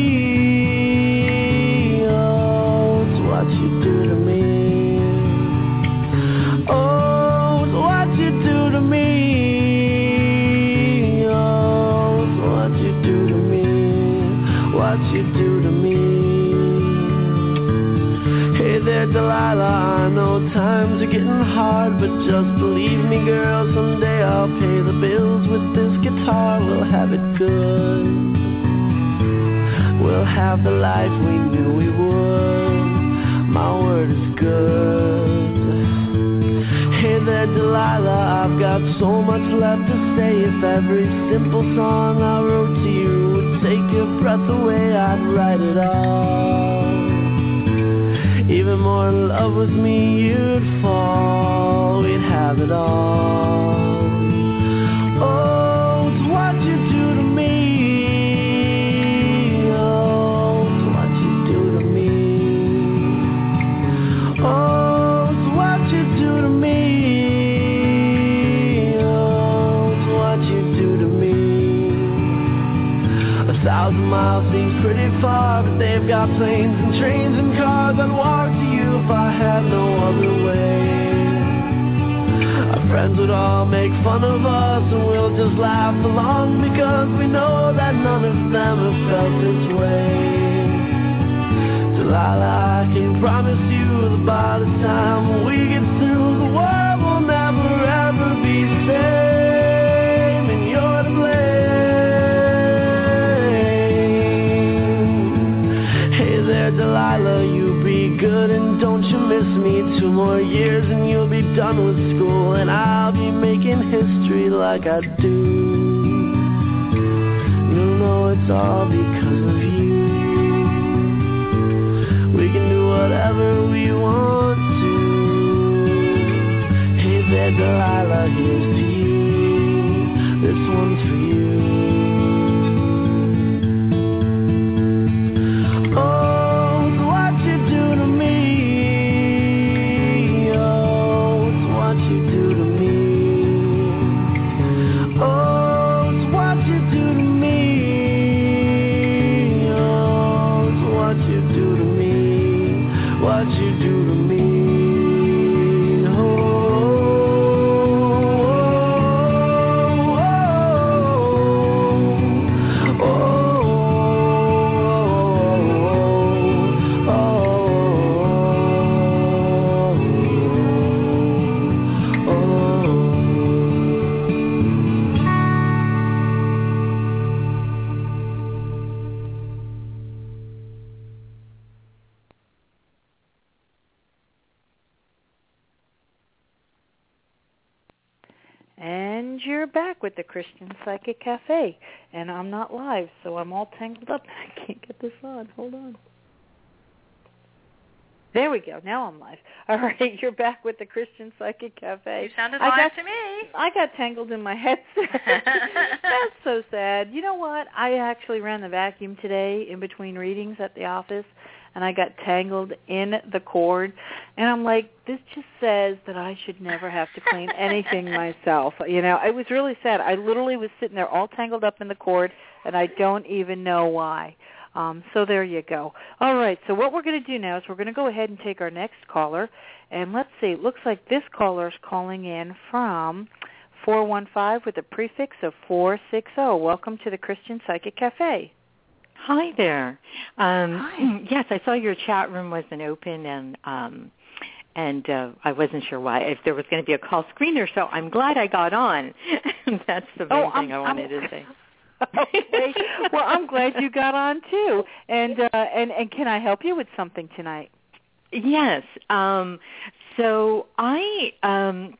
Oh, it's what you do to me. Oh, it's what you do to me. Oh, it's what you do to me. What you do to me. Hey there, Delilah, I know times are getting hard, but just believe me, girl, someday I'll pay the bills with this guitar. We'll have it good. We'll have the life we knew we would. My word is good. Hey there, Delilah, I've got so much left to say. If every simple song I wrote to you would take your breath away, I'd write it all. Even more in love with me, you'd fall. We'd have it all. Oh, it's what you do to me. Oh, it's what you do to me. Oh, it's what you do to me. Oh, it's what you do to me. A thousand miles seems pretty far, but they've got planes and trains and cars. I'd walk to you if I had no other way. Our friends would all make fun of us, and we'll just laugh along because we know that none of them have felt this way. Delilah, I can promise you that by the time we get through, the world will never ever be the same, and you're to blame. Hey there, Delilah, you be good and don't you miss me. Two more years and you'll be done with school, and I'll be making history like I do. You'll know it's all because of you. We can do whatever we want to. Hey there, Delilah, here's to you. This one's for you. what you do to me. And you're back with the Christian Psychic Cafe. And I'm not live, so I'm all tangled up. I can't get this on. Hold on. There we go. Now I'm live. All right, you're back with the Christian Psychic Cafe. You sounded I live got, to me. I got tangled in my headset. That's so sad. You know what? I actually ran the vacuum today in between readings at the office, and I got tangled in the cord. And I'm like, this just says that I should never have to clean anything myself. You know, it was really sad. I literally was sitting there all tangled up in the cord, and I don't even know why. Um, so there you go. All right, so what we're going to do now is we're going to go ahead and take our next caller. And let's see, it looks like this caller is calling in from four one five with a prefix of four six zero. Welcome to the Christian Psychic Cafe. Hi there. Um, Hi. Yes, I saw your chat room wasn't open, and um, and uh, I wasn't sure why if there was going to be a call screener. So I'm glad I got on. That's the main Oh, thing I'm, I wanted I'm, to say. Okay. Well, I'm glad you got on too. And uh, and and can I help you with something tonight? Yes. Um, so I um,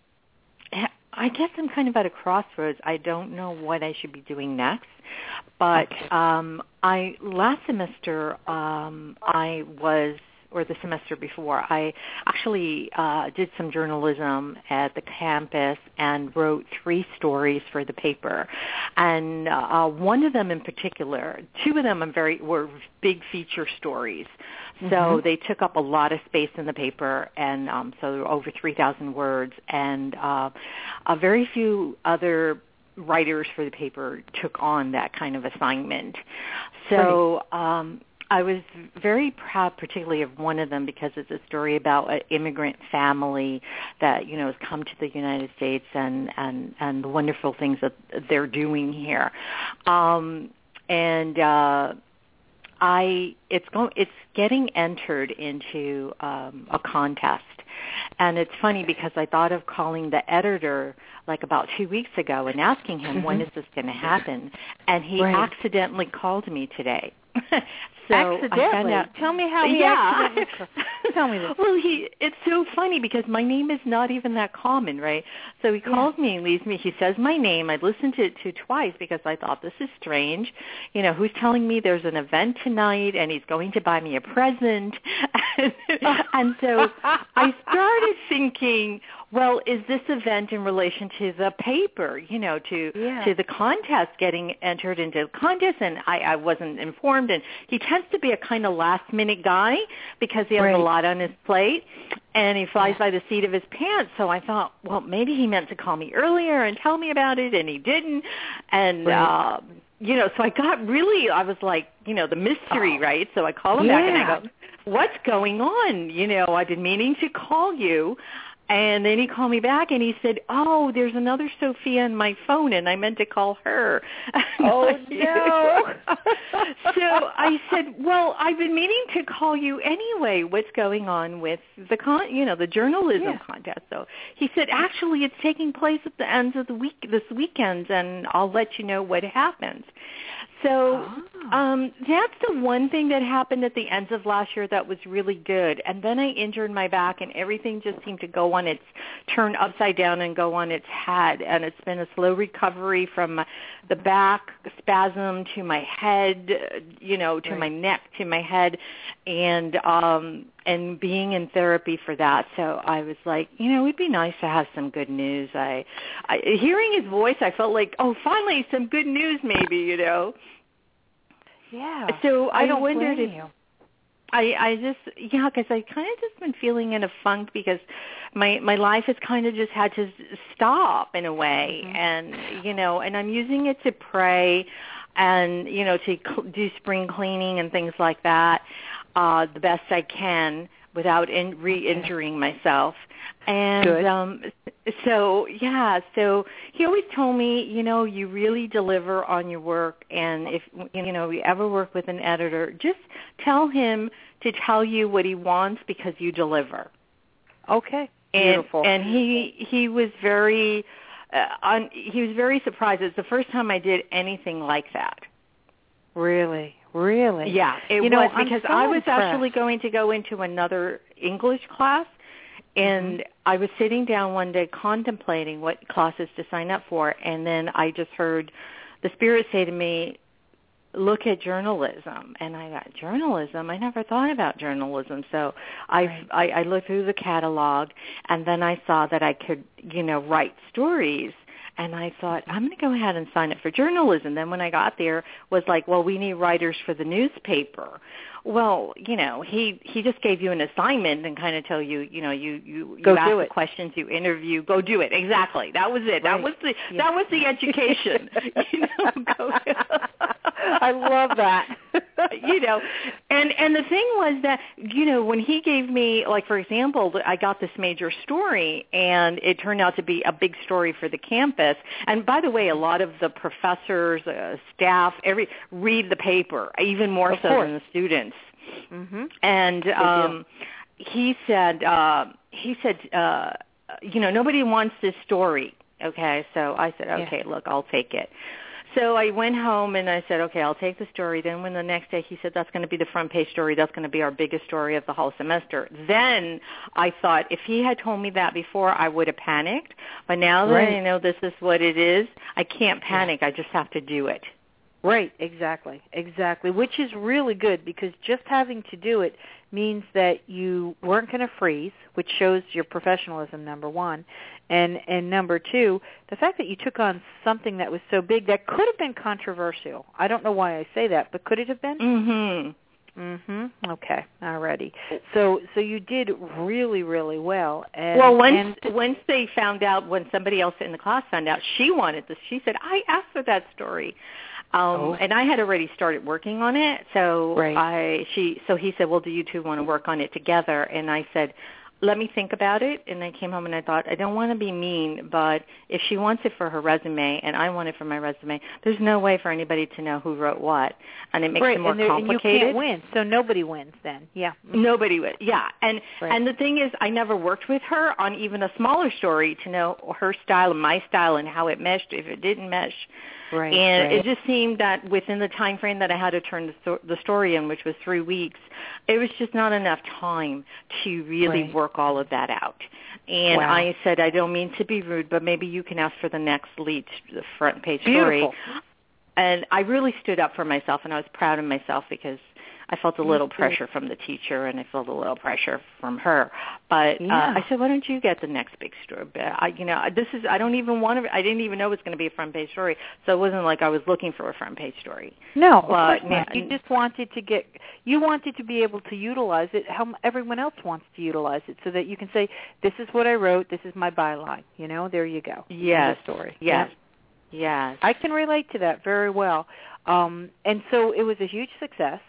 I guess I'm kind of at a crossroads. I don't know what I should be doing next. But um, I last semester um, I was, or the semester before, I actually uh, did some journalism at the campus and wrote three stories for the paper. And uh, one of them in particular, two of them I'm very were big feature stories. So mm-hmm. they took up a lot of space in the paper, and um, so there were over three thousand words, and uh, a very few other writers for the paper took on that kind of assignment. So um, I was very proud, particularly of one of them, because it's a story about an immigrant family that, you know, has come to the United States and, and, and the wonderful things that they're doing here. Um, and uh, I it's going it's getting entered into um, a contest. And it's funny because I thought of calling the editor like about two weeks ago and asking him, mm-hmm. when is this going to happen? And he right. accidentally called me today. So accidentally? I found out, Tell me how he yeah. accidentally Tell me this. Well, he it's so funny because my name is not even that common, right? So he calls yeah. me and leaves me. He says my name. I listened to it to twice because I thought this is strange. You know, who's telling me there's an event tonight and he's going to buy me a present? and, and so I started thinking, well, is this event in relation to the paper, you know, to yeah. to the contest, getting entered into the contest? And I, I wasn't informed. And he tends to be a kind of last-minute guy because he has right. a lot on his plate, and he flies yeah. by the seat of his pants. So I thought, well, maybe he meant to call me earlier and tell me about it, and he didn't. And, right. uh, you know, so I got really, I was like, you know, the mystery, oh. right? So I call him yeah. back, and I go, what's going on? You know, I've been meaning to call you. And then he called me back, and he said, oh, there's another Sophia on my phone, and I meant to call her. Oh, no. So I said, well, I've been meaning to call you anyway. What's going on with the, con- you know, the journalism yeah. contest? So he said, actually, it's taking place at the end of the week, this weekend, and I'll let you know what happens. So oh. um, that's the one thing that happened at the end of last year that was really good. And then I injured my back, and everything just seemed to go on its turn upside down and go on its head. And it's been a slow recovery from the back spasm to my head, you know, to right. my neck, to my head, and um, and being in therapy for that. So I was like, you know, it'd be nice to have some good news. I, I hearing his voice, I felt like, oh, finally some good news, maybe, you know. Yeah. So I, I don't wondered blame if you. I, I just, yeah, because I kind of just been feeling in a funk because my my life has kind of just had to stop in a way, mm-hmm. and you know, and I'm using it to pray, and you know, to cl- do spring cleaning and things like that. uh, the best I can without in, re-injuring myself. And Good. um, so, yeah, so he always told me, you know, you really deliver on your work, and if, you know, you ever work with an editor, just tell him to tell you what he wants because you deliver. Okay. And, Beautiful. and he he was very uh, on, he was very surprised. It's the first time I did anything like that. Really, really. Yeah, it you know, was because I'm so I was impressed. actually going to go into another English class, and mm-hmm. I was sitting down one day contemplating what classes to sign up for, and then I just heard the Spirit say to me, look at journalism. And I got, journalism? I never thought about journalism. So I, right. I, I looked through the catalog, and then I saw that I could, you know, write stories. And I thought, I'm going to go ahead and sign up for journalism. Then when I got there, was like, well, we need writers for the newspaper. Well, you know, he he just gave you an assignment and kind of tell you, you know, you you, you go ask do the it. questions, you interview, go do it. Exactly. That was it. Right. That was the yeah. that was the education. you know, go, I love that. you know, and and the thing was that, you know, when he gave me, like, for example, I got this major story, and it turned out to be a big story for the campus. And by the way, a lot of the professors, uh, staff, every read the paper, even more of so course. than the students. Mm-hmm. And um, he said, uh, he said, uh, you know, nobody wants this story. Okay, so I said, okay, yeah. look, I'll take it. So I went home and I said, okay, I'll take the story. Then when the next day he said, that's going to be the front page story, that's going to be our biggest story of the whole semester. Then I thought, if he had told me that before, I would have panicked. But now that right. I know this is what it is, I can't panic. Yeah. I just have to do it. Right, exactly, exactly, which is really good because just having to do it means that you weren't going to freeze, which shows your professionalism, number one, and and number two, the fact that you took on something that was so big that could have been controversial. I don't know why I say that, but could it have been? Mm-hmm. Mm-hmm. Okay, alrighty. So so you did really, really well. And, well, once and, once they found out, when somebody else in the class found out, she wanted this. She said, I asked for that story. Um, oh. And I had already started working on it, so right. I she so he said, well, do you two want to work on it together? And I said, let me think about it. And I came home and I thought, I don't want to be mean, but if she wants it for her resume and I want it for my resume, there's no way for anybody to know who wrote what, and it makes right. it more and there, complicated. And you can't win, so nobody wins then. Yeah, nobody would. Yeah, and right. and the thing is, I never worked with her on even a smaller story to know her style and my style and how it meshed, if it didn't mesh. Right, and right. it just seemed that within the time frame that I had to turn the, sto- the story in, which was three weeks, it was just not enough time to really right. work all of that out. And wow. I said, I don't mean to be rude, but maybe you can ask for the next lead, the front page Beautiful. story. And I really stood up for myself, and I was proud of myself because I felt a little pressure from the teacher, and I felt a little pressure from her. But yeah. uh, I said, why don't you get the next big story? I, you know, this is, I don't even want to, I didn't even know it was going to be a front page story, so it wasn't like I was looking for a front page story. No, but, of course not. You just wanted to get, you wanted to be able to utilize it how everyone else wants to utilize it, so that you can say, this is what I wrote, this is my byline. You know, there you go. Yes. The story. Yes. Yeah. Yes. I can relate to that very well. Um, and so it was a huge success.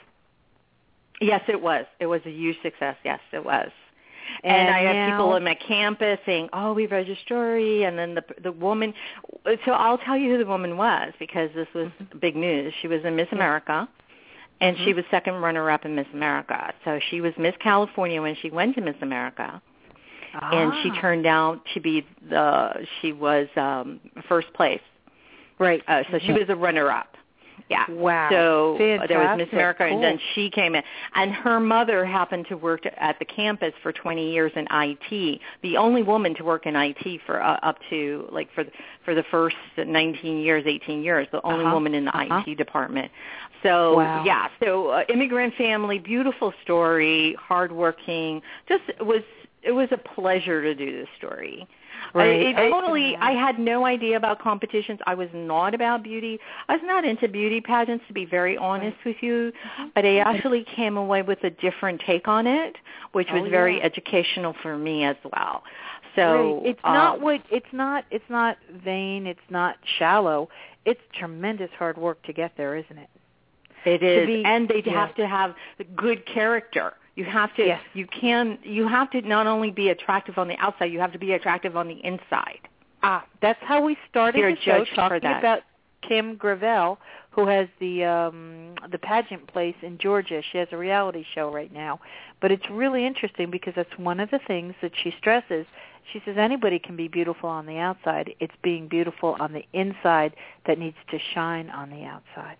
Yes, it was. It was a huge success. Yes, it was. And, and I had now, people on my campus saying, "Oh, we read your story," and then the the woman. So I'll tell you who the woman was because this was mm-hmm. big news. She was in Miss America, and mm-hmm. she was second runner-up in Miss America. So she was Miss California when she went to Miss America, ah. and she turned out to be the. She was um, first place. Right. Uh, so mm-hmm. she was a runner-up. Yeah. Wow. So Fantastic. there was Miss America, cool. and then she came in. And her mother happened to work at the campus for twenty years in I T. The only woman to work in I T for uh, up to like for for the first nineteen years, eighteen years. The only uh-huh. woman in the uh-huh. I T department. So wow. yeah. So uh, immigrant family, beautiful story, hardworking. Just was it was a pleasure to do this story. Right. I, it totally, I had no idea about competitions. I was not about beauty. I was not into beauty pageants, to be very honest right. with you. Mm-hmm. But I actually came away with a different take on it, which was oh, very yeah. educational for me as well. So right. it's um, not what it's not. It's not vain. It's not shallow. It's tremendous hard work to get there, isn't it? It is, be, and they yeah. have to have good character. You have to. Yes. You can. You have to not only be attractive on the outside. You have to be attractive on the inside. Ah, that's how we started You're the show judged talking for that. about Kim Gravel, who has the um, the pageant place in Georgia. She has a reality show right now. But it's really interesting because that's one of the things that she stresses. She says anybody can be beautiful on the outside. It's being beautiful on the inside that needs to shine on the outside.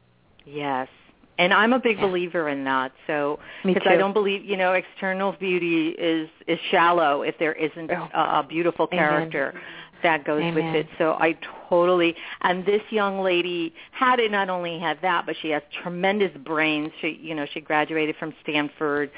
Yes. And I'm a big yeah. believer in that. So, because I don't believe, you know, external beauty is, is shallow if there isn't oh. a, a beautiful character Amen. that goes Amen. with it. So I totally, and this young lady had it, not only had that, but she has tremendous brains. She, you know, she graduated from Stanford,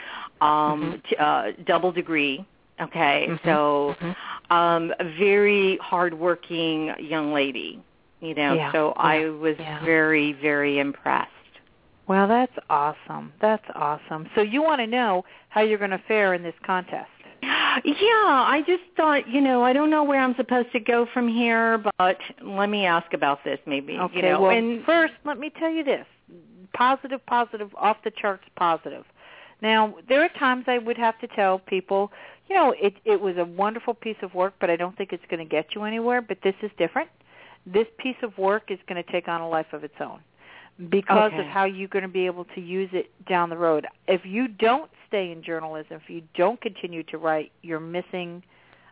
um, mm-hmm. t- uh, double degree. Okay, mm-hmm. so mm-hmm. um, a very hardworking young lady, you know, yeah. so yeah. I was yeah. very, very impressed. Well, that's awesome. That's awesome. So you want to know how you're going to fare in this contest. Yeah, I just thought, you know, I don't know where I'm supposed to go from here, but let me ask about this maybe. Okay, you know, well, and first, let me tell you this. Positive, positive, off the charts positive. Now, there are times I would have to tell people, you know, it, it was a wonderful piece of work, but I don't think it's going to get you anywhere, but this is different. This piece of work is going to take on a life of its own because okay. of how you're going to be able to use it down the road. If you don't stay in journalism, if you don't continue to write, you're missing,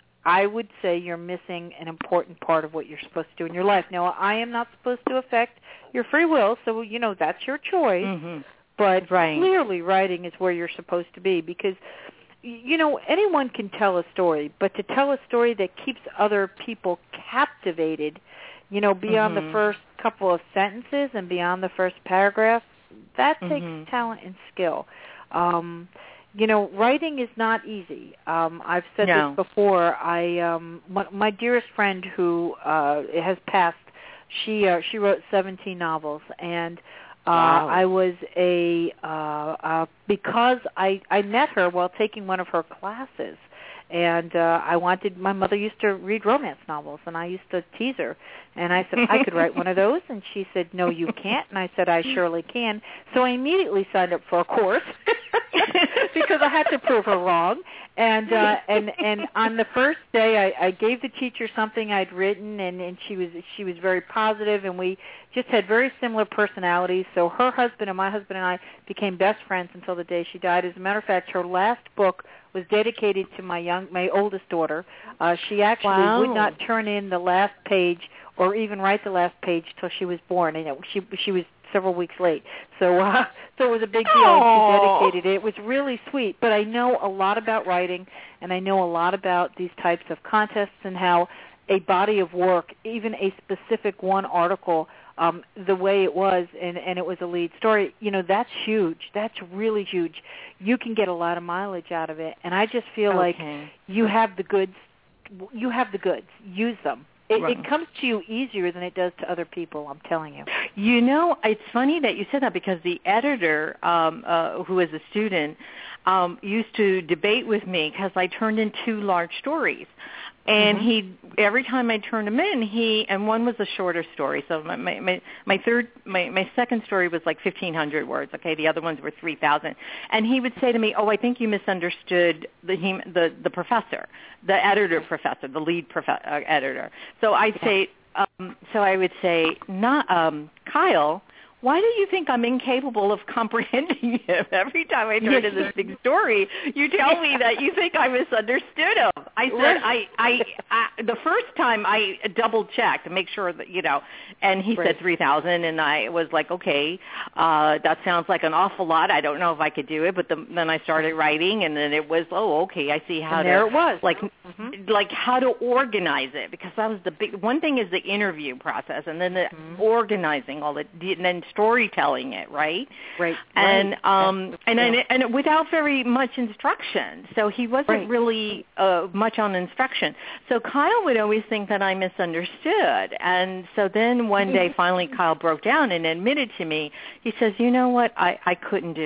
I would say you're missing an important part of what you're supposed to do in your life. Now, I am not supposed to affect your free will, so, you know, that's your choice. Mm-hmm. But right. clearly writing is where you're supposed to be because, you know, anyone can tell a story, but to tell a story that keeps other people captivated, you know, beyond mm-hmm. the first couple of sentences and beyond the first paragraph, that takes mm-hmm. talent and skill. Um, you know, writing is not easy. Um, I've said no. this before. I um, my, my dearest friend who uh, has passed, she uh, she wrote seventeen novels, and uh, wow. I was a uh, uh, because I I met her while taking one of her classes. And uh, I wanted, my mother used to read romance novels, and I used to tease her. And I said, I could write one of those. And she said, no, you can't. And I said, I surely can. So I immediately signed up for a course because I had to prove her wrong. And uh, and and on the first day, I, I gave the teacher something I'd written, and, and she was she was very positive, and we just had very similar personalities. So her husband and my husband and I became best friends until the day she died. As a matter of fact, her last book was dedicated to my young, my oldest daughter. Uh, she actually wow. would not turn in the last page or even write the last page till she was born, and it, she she was several weeks late. So uh, so it was a big deal. Aww. She dedicated it. It was really sweet. But I know a lot about writing, and I know a lot about these types of contests and how a body of work, even a specific one article, um, the way it was, and, and it was a lead story, you know, that's huge. That's really huge. You can get a lot of mileage out of it. And I just feel okay. like you have the goods. You have the goods. Use them. It, right. it comes to you easier than it does to other people, I'm telling you. You know, it's funny that you said that because the editor, um, uh, who was a student, um, used to debate with me because I turned in two large stories. And mm-hmm. he, every time I turned him in, he, and one was a shorter story. So my my my, my third, my, my second story was like fifteen hundred words. Okay, the other ones were three thousand. And he would say to me, "Oh, I think you misunderstood the he, the the professor, the editor professor, the lead prof- uh, editor." So I'd say, um, so I would say, "Not um, Kyle. Why do you think I'm incapable of comprehending him? Every time I turn to this big story, you tell me that you think I misunderstood him." I said, I, I, I the first time I double checked to make sure that, you know, and he right. said three thousand, and I was like, okay, uh, that sounds like an awful lot. I don't know if I could do it, but the, then I started writing, and then it was, oh, okay, I see how and to, there it was. like, mm-hmm. like how to organize it, because that was the big, one thing is the interview process, and then the mm-hmm. organizing all the, and then storytelling it, right? Right. And right. um and then and without very much instruction. So he wasn't right. really uh, much on instruction. So Kyle would always think that I misunderstood. And so then one day finally Kyle broke down and admitted to me. He says, "You know what? I I couldn't do it.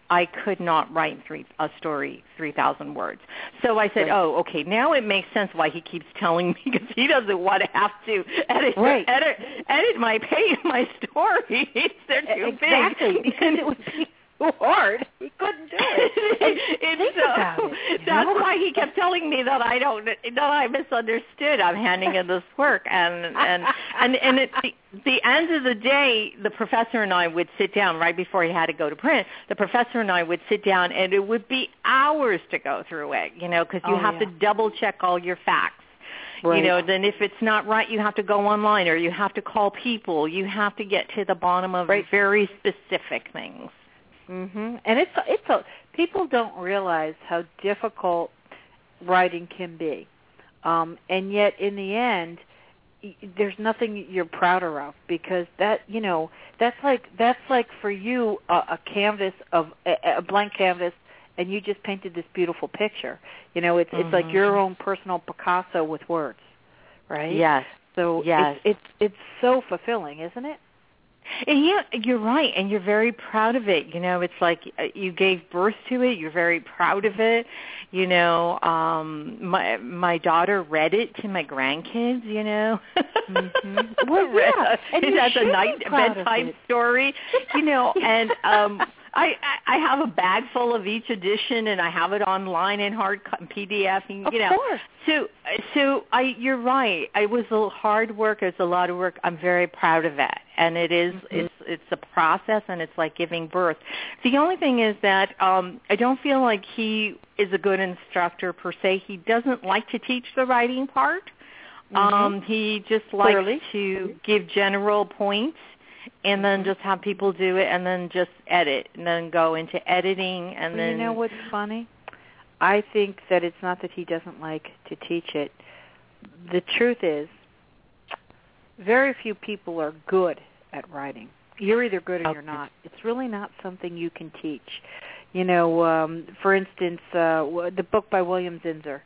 I could not write three, a story three thousand words. So I said, right. oh, okay, now it makes sense why he keeps telling me, because he doesn't want to have to edit right. edit, edit my page, my stories. They're too exactly, big. because it would be so hard. He couldn't do it. it's think so, about it. That's know? why he kept telling me that I don't, that I misunderstood. I'm handing in this work, and and and and at the, the end of the day, the professor and I would sit down right before he had to go to print. The professor and I would sit down, and it would be hours to go through it, you know, because you oh, have yeah. to double check all your facts. Right. You know, then if it's not right, you have to go online, or you have to call people. You have to get to the bottom of right. very specific things. Mhm. And it's it's a, people don't realize how difficult writing can be, um, and yet in the end, there's nothing you're prouder of, because that you know that's like that's like for you a, a canvas of a, a blank canvas, and you just painted this beautiful picture. You know, it's mm-hmm. it's like your own personal Picasso with words, right? Yes. So yes. it's it's it's so fulfilling, isn't it? And yeah, you're right, and you're very proud of it. You know, it's like you gave birth to it. You're very proud of it. You know, um, my my daughter read it to my grandkids. You know, mm-hmm. well, yeah, and that's a night bedtime story. You know, and um, I I have a bag full of each edition, and I have it online in hard P D F. And, you of know, course. So so I you're right. It was a hard work. It's a lot of work. I'm very proud of it, and it is mm-hmm. it's it's a process, and it's like giving birth. The only thing is that um, I don't feel like he is a good instructor per se. He doesn't like to teach the writing part. Mm-hmm. Um, he just likes Clearly. to give general points, and then just have people do it, and then just edit, and then go into editing, and well, then you know what's funny? I think that it's not that he doesn't like to teach it. The truth is, very few people are good at writing. You're either good or okay. you're not. It's really not something you can teach. You know, um, for instance, uh, the book by William Zinsser.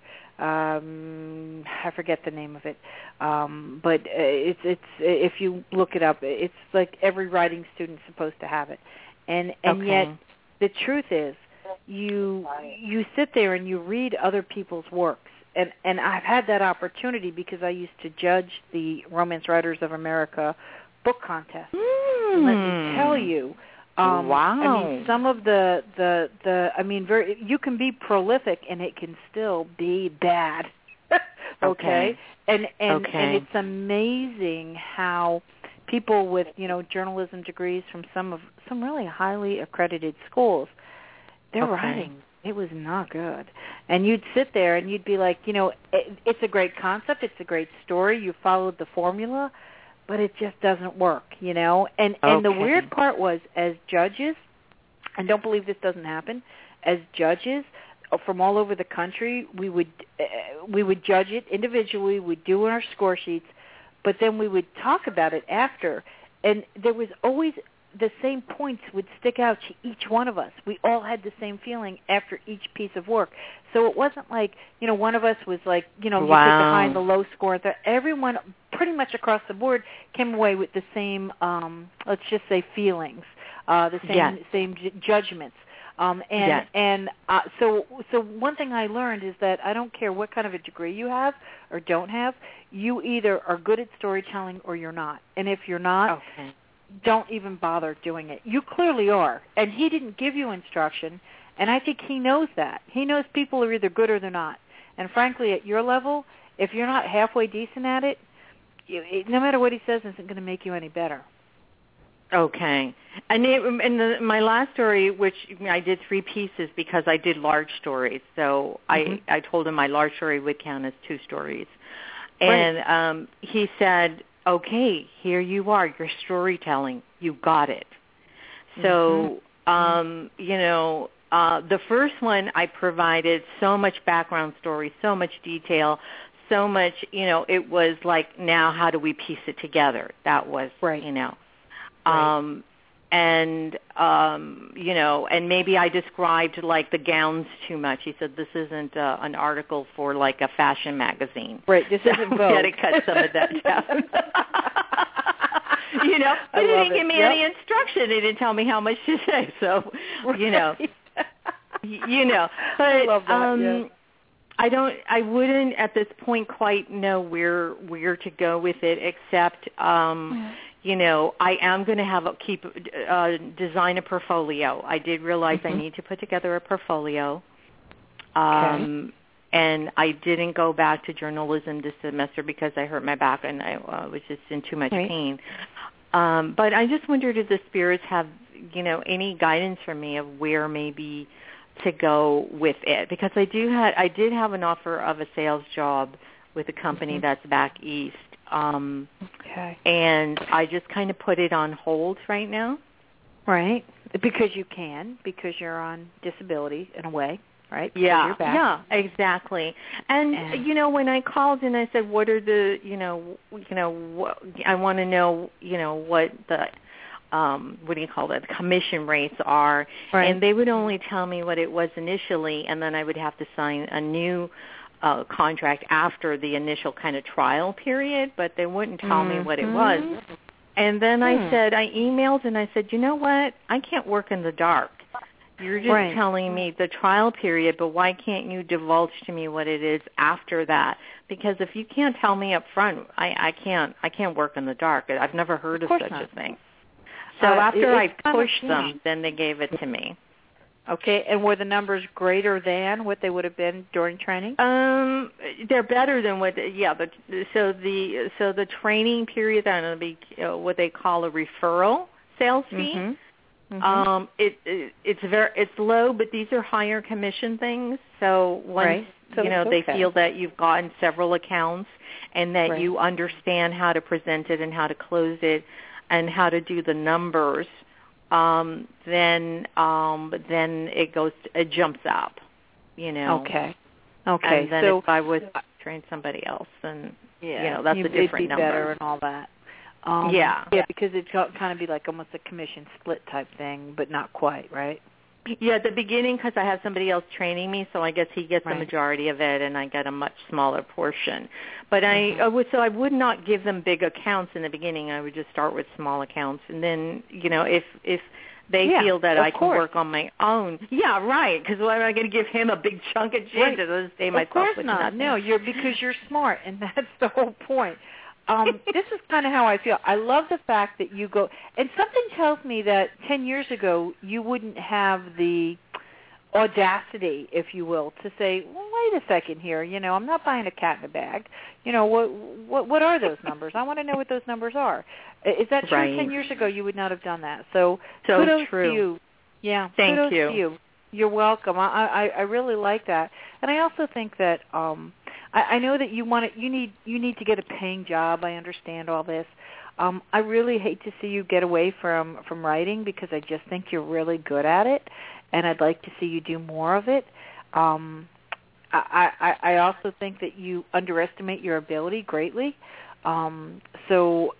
Um, I forget the name of it, um, but uh, it's it's if you look it up, it's like every writing student's supposed to have it, and and okay. yet the truth is, you you sit there and you read other people's works, and and I've had that opportunity because I used to judge the Romance Writers of America book contest. Mm. Let me tell you. Um, wow. I mean, some of the, the, the I mean, very, you can be prolific and it can still be bad. okay? okay. And and okay. and it's amazing how people with, you know, journalism degrees from some of some really highly accredited schools, their okay. writing, it was not good. And you'd sit there and you'd be like, you know, it, it's a great concept, it's a great story, you followed the formula, but it just doesn't work, you know. And okay. and the weird part was, as judges, and don't believe this doesn't happen, as judges from all over the country, we would uh, we would judge it individually. We'd do our score sheets, but then we would talk about it after. And there was always the same points would stick out to each one of us. We all had the same feeling after each piece of work. So it wasn't like, you know, one of us was like, you know, wow. you pick the high and the low score. Everyone pretty much across the board came away with the same, um, let's just say, feelings, uh, the same yes. same j- judgments. Um, and yes. and uh, so so one thing I learned is that I don't care what kind of a degree you have or don't have, you either are good at storytelling or you're not. And if you're not, okay. don't even bother doing it. You clearly are. And he didn't give you instruction, and I think he knows that. He knows people are either good or they're not. And frankly, at your level, if you're not halfway decent at it, you, it no matter what he says, isn't going to make you any better. Okay. And, it, and the, my last story, which I did three pieces because I did large stories. So mm-hmm. I, I told him my large story would count as two stories. And right. um, he said, okay, here you are, you're storytelling. You got it. So, mm-hmm. um, you know, uh, the first one I provided so much background story, so much detail, so much, you know, it was like, now how do we piece it together? That was, right. you know. Right. Um, and, um, you know, and maybe I described, like, the gowns too much. He said, this isn't uh, an article for, like, a fashion magazine. Right, this so isn't Vogue. We had to cut some of that down. you know, but I it love didn't give me yep. any instruction. It didn't tell me how much to say. So, right. you know, you know, but I love that, um, yeah. I don't, I wouldn't at this point quite know where where to go with it, except, um, mm-hmm. you know, I am going to have a keep uh, design a portfolio. I did realize mm-hmm. I need to put together a portfolio. Um, okay. And I didn't go back to journalism this semester because I hurt my back and I uh, was just in too much right. pain. Um, but I just wondered if the spirits have, you know, any guidance for me of where maybe to go with it, because I do had I did have an offer of a sales job with a company mm-hmm. that's back east. Um, okay. And I just kind of put it on hold right now. Right. Because you can, because you're on disability in a way. Right? Yeah, yeah, exactly. And, and you know, when I called and I said, "What are the, you know, you know, what, I want to know, you know, what the, um, what do you call it, commission rates are," right. and they would only tell me what it was initially, and then I would have to sign a new uh, contract after the initial kind of trial period, but they wouldn't tell mm-hmm. me what it was. And then hmm. I said, I emailed and I said, you know what, I can't work in the dark. You're just right. telling me the trial period, but why can't you divulge to me what it is after that? Because if you can't tell me up front, I, I can't I can't work in the dark. I've never heard of, of such not. a thing. So uh, after I pushed of, them, yeah. then they gave it to me. Okay, and were the numbers greater than what they would have been during training? Um, they're better than what. Yeah, but so the so the training period then will be uh, what they call a referral sales fee. Mm-hmm. Mm-hmm. Um, it, it it's very it's low, but these are higher commission things. So once right. so you know okay. they feel that you've gotten several accounts and that right. you understand how to present it and how to close it and how to do the numbers, um, then um, then it goes it jumps up. You know. Okay. Okay. And then so if I was train somebody else, then yeah, you know that's you, a different it'd be number. better and all that. Um, yeah. Yeah, because it's kind of be like almost a commission split type thing, but not quite, right? Yeah, at the beginning, because I have somebody else training me, so I guess he gets right. the majority of it, and I get a much smaller portion. But mm-hmm. I, I would, so I would not give them big accounts in the beginning. I would just start with small accounts, and then, you know, if if they yeah, feel that I can course. work on my own, yeah, right. Because why am I going to give him a big chunk of change? Right. It doesn't stay of myself course with not. nothing. No, you're because you're smart, and that's the whole point. Um, this is kind of how I feel. I love the fact that you go, and something tells me that ten years ago you wouldn't have the audacity, if you will, to say, well, wait a second here, you know, I'm not buying a cat in a bag. You know, what what what are those numbers? I want to know what those numbers are. Is that true? Right. ten years ago you would not have done that. So, so kudos true. to you. Yeah, Thank kudos you. to you. You're welcome. I, I, I really like that. And I also think that um, I, I know that you want to, you need you need to get a paying job. I understand all this. Um, I really hate to see you get away from, from writing because I just think you're really good at it, and I'd like to see you do more of it. Um, I, I, I also think that you underestimate your ability greatly. Um, so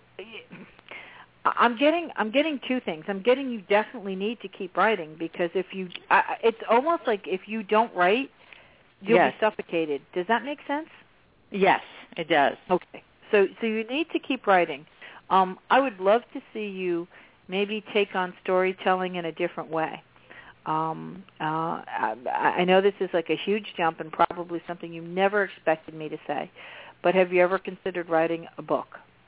I'm getting I'm getting two things. I'm getting you definitely need to keep writing because if you, I, it's almost like if you don't write, you'll yes. be suffocated. Does that make sense? Yes, it does. Okay. So so you need to keep writing. Um, I would love to see you maybe take on storytelling in a different way. Um, uh, I, I know this is like a huge jump and probably something you never expected me to say, but have you ever considered writing a book?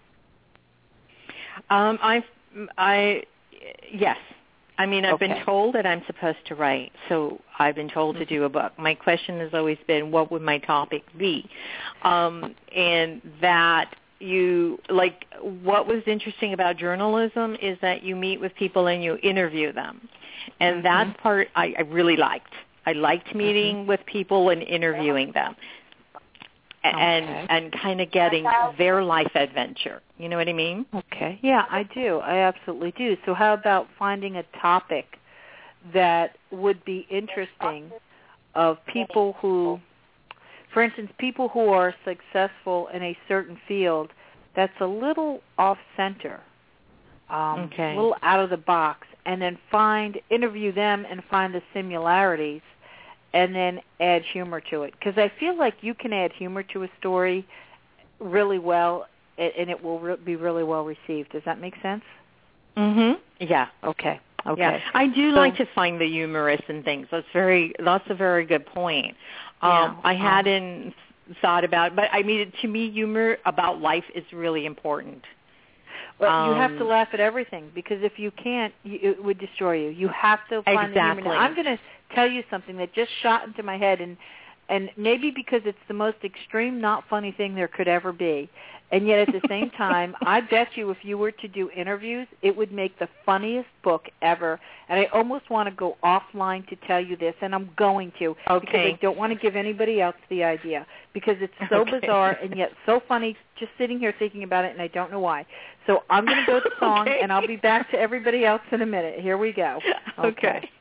Um, I, I, yes. I mean, I've okay. been told that I'm supposed to write, so I've been told to do a book. My question has always been, what would my topic be? Um, and that you, like, what was interesting about journalism is that you meet with people and you interview them. And mm-hmm. that part I, I really liked. I liked meeting mm-hmm. with people and interviewing them. And okay. and kind of getting their life adventure. You know what I mean? Okay. Yeah, I do. I absolutely do. So how about finding a topic that would be interesting of people who, for instance, people who are successful in a certain field that's a little off-center, um, okay. a little out of the box, and then find, interview them and find the similarities and then add humor to it. Because I feel like you can add humor to a story really well, and it will re- be really well received. Does that make sense? Mhm. Yeah. Okay. Okay. Yeah. I do so, like to find the humorous in things. That's very. That's a very good point. Um, yeah. I hadn't um, thought about, but I mean, to me, humor about life is really important. Well, um, you have to laugh at everything, because if you can't, you, it would destroy you. You have to find exactly. the humor. Now, I'm going to tell you something that just shot into my head, and and maybe because it's the most extreme, not funny thing there could ever be. And yet at the same time, I bet you if you were to do interviews, it would make the funniest book ever. And I almost want to go offline to tell you this, and I'm going to, okay. because I don't want to give anybody else the idea, because it's so okay. bizarre and yet so funny just sitting here thinking about it, and I don't know why. So I'm going to go to song, okay. and I'll be back to everybody else in a minute. Here we go. Okay. okay.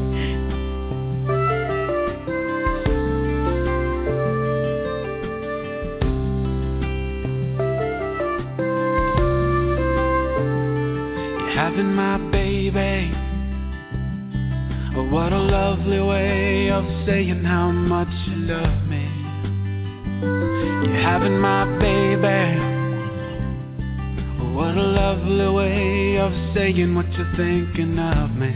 Having my baby, oh, what a lovely way of saying how much you love me. You're having my baby, oh, what a lovely way of saying what you're thinking of me.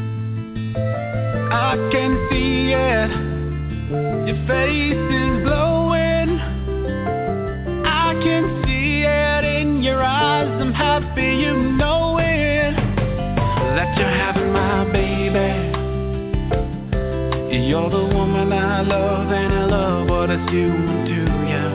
I can see it, your face is glowing. I can see it in your eyes, I'm happy you know it. That you're having my baby. You're the woman I love, and I love what it's doing to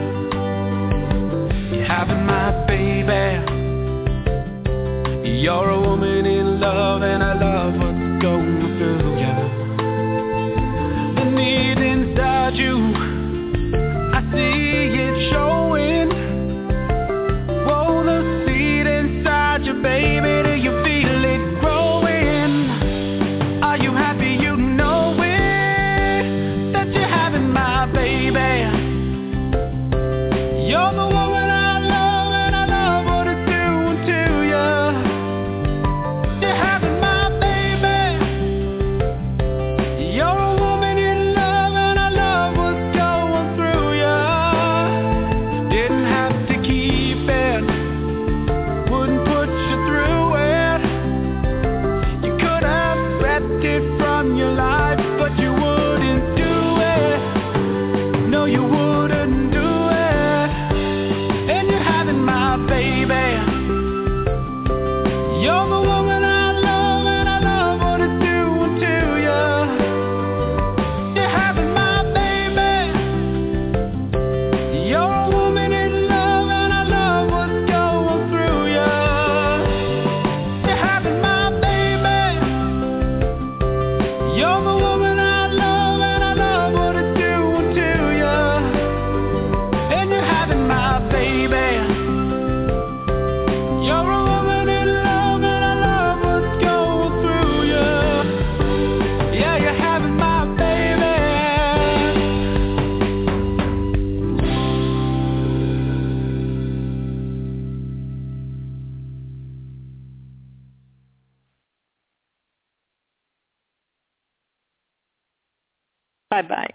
you. You're having my baby. You're a woman in love, and I love what's going through you. The need inside you, I see it showing. Whoa, the seed inside you, baby, do you feel it? Bye-bye.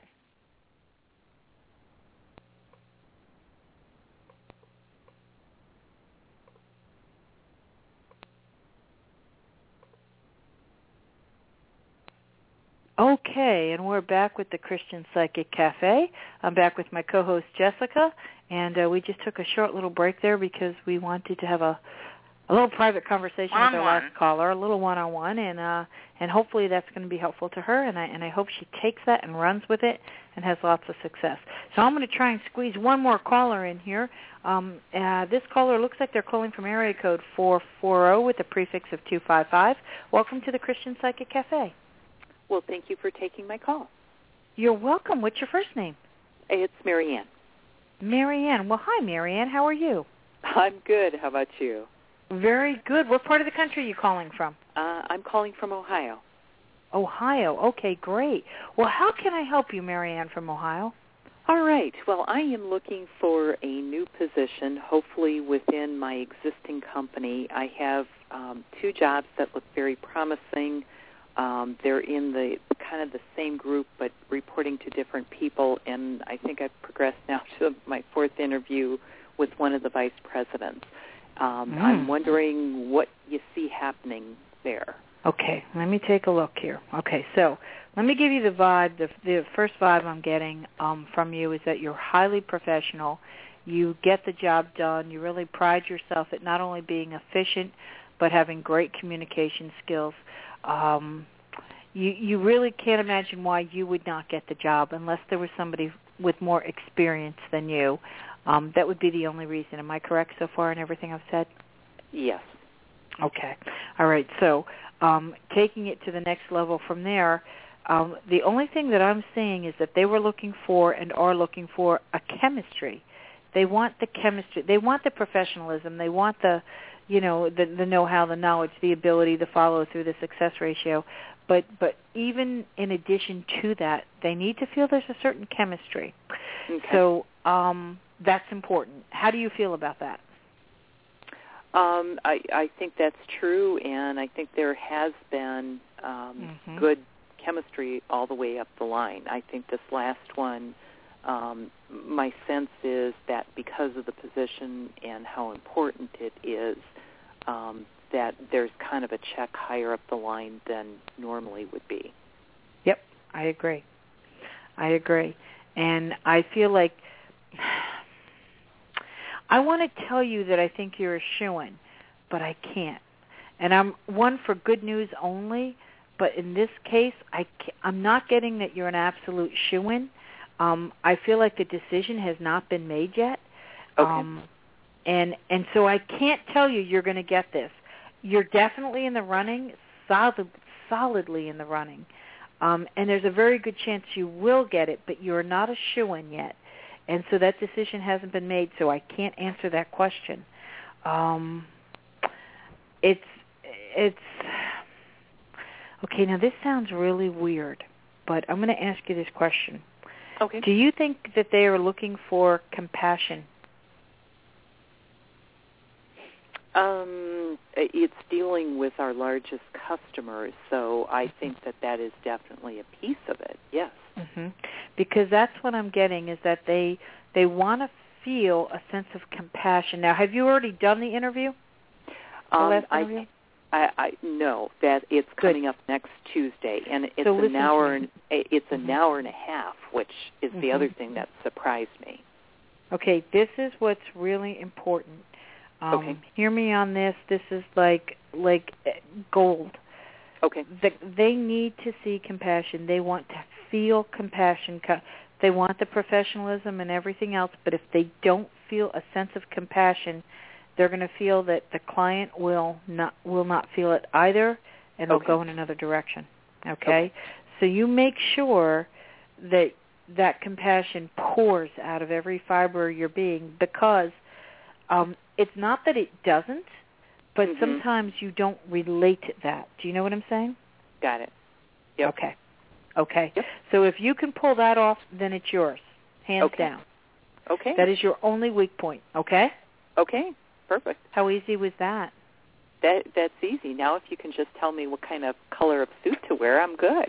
Okay, and we're back with the Christian Psychic Cafe. I'm back with my co-host Jessica, and uh, we just took a short little break there because we wanted to have a a little private conversation one-on-one. with our last caller, a little one-on-one, and uh, and hopefully that's going to be helpful to her, and I and I hope she takes that and runs with it and has lots of success. So I'm going to try and squeeze one more caller in here. Um, uh, this caller looks like they're calling from area code four four zero with a prefix of two five five. Welcome to the Christian Psychic Cafe. Well, thank you for taking my call. You're welcome. What's your first name? It's Marianne. Marianne. Well, hi, Marianne. How are you? I'm good. How about you? Very good. What part of the country are you calling from? Uh, I'm calling from Ohio. Ohio. Okay, great. Well, how can I help you, Marianne, from Ohio? All right. Well, I am looking for a new position, hopefully within my existing company. I have um, two jobs that look very promising. Um, they're in the kind of the same group, but reporting to different people, and I think I've progressed now to my fourth interview with one of the vice presidents. Um, Mm. I'm wondering what you see happening there. Okay, let me take a look here. Okay, so let me give you the vibe. The, the first vibe I'm getting um, from you is that you're highly professional. You get the job done. You really pride yourself at not only being efficient, but having great communication skills. Um, you, you really can't imagine why you would not get the job unless there was somebody with more experience than you. Um, that would be the only reason. Am I correct so far in everything I've said? Yes. Okay. All right. So um, taking it to the next level from there, um, the only thing that I'm seeing is that they were looking for and are looking for a chemistry. They want the chemistry. They want the professionalism. They want the, you know, the, the know-how, the knowledge, the ability, the follow-through, the success ratio. But but even in addition to that, they need to feel there's a certain chemistry. Okay. So um, that's important. How do you feel about that? Um, I, I think that's true, and I think there has been um, mm-hmm. good chemistry all the way up the line. I think this last one, um, my sense is that because of the position and how important it is, um, that there's kind of a check higher up the line than normally would be. Yep, I agree. I agree. And I feel like I want to tell you that I think you're a shoo-in, but I can't. And I'm one for good news only, but in this case, I I'm not getting that you're an absolute shoo-in. Um, I feel like the decision has not been made yet. Okay. Um, and and so I can't tell you you're going to get this. You're definitely in the running, solid, solidly in the running. Um, and there's a very good chance you will get it, but you're not a shoo-in yet. And so that decision hasn't been made, so I can't answer that question. Um, it's, it's, okay, now this sounds really weird, but I'm going to ask you this question. Okay. Do you think that they are looking for compassion? Um, it's dealing with our largest customers, so I think that that is definitely a piece of it, yes. Mm-hmm. Because that's what I'm getting, is that they they want to feel a sense of compassion. Now, have you already done the interview? The um, last interview? I, I, I no, that it's Good. coming up next Tuesday, and it's So an hour and it's mm-hmm. an hour and a half, which is mm-hmm. the other thing that surprised me. Okay, this is what's really important. Um, okay. Hear me on this. This is like like gold. Okay. The, they need to see compassion. They want to feel compassion. They want the professionalism and everything else, but if they don't feel a sense of compassion, they're going to feel that the client will not will not feel it either, and they'll okay. go in another direction. Okay? okay? So you make sure that that compassion pours out of every fiber of your being, because um, it's not that it doesn't, but mm-hmm. sometimes you don't relate to that. Do you know what I'm saying? Got it. Yep. Okay. Okay. Yep. So if you can pull that off, then it's yours, hands okay. down. Okay. That is your only weak point, okay? Okay. Perfect. How easy was that? That that's easy. Now if you can just tell me what kind of color of suit to wear, I'm good.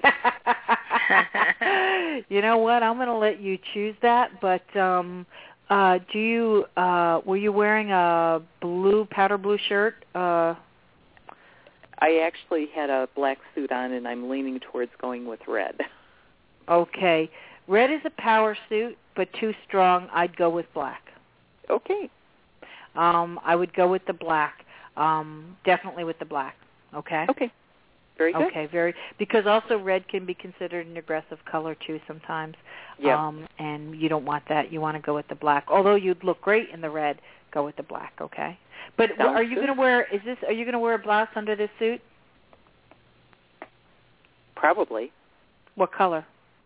You know what? I'm going to let you choose that, but um uh do you uh were you wearing a blue powder blue shirt? Uh I actually had a black suit on, and I'm leaning towards going with red. Okay. Red is a power suit, but too strong. I'd go with black. Okay. Um, I would go with the black. Um, definitely with the black. Okay? Okay. Very good. Okay, very. Because also red can be considered an aggressive color, too, sometimes. Yeah. Um, and you don't want that. You want to go with the black. Although you'd look great in the red, go with the black, okay? But Sounds are you going to wear, is this, are you going to wear a blouse under this suit? Probably. What color?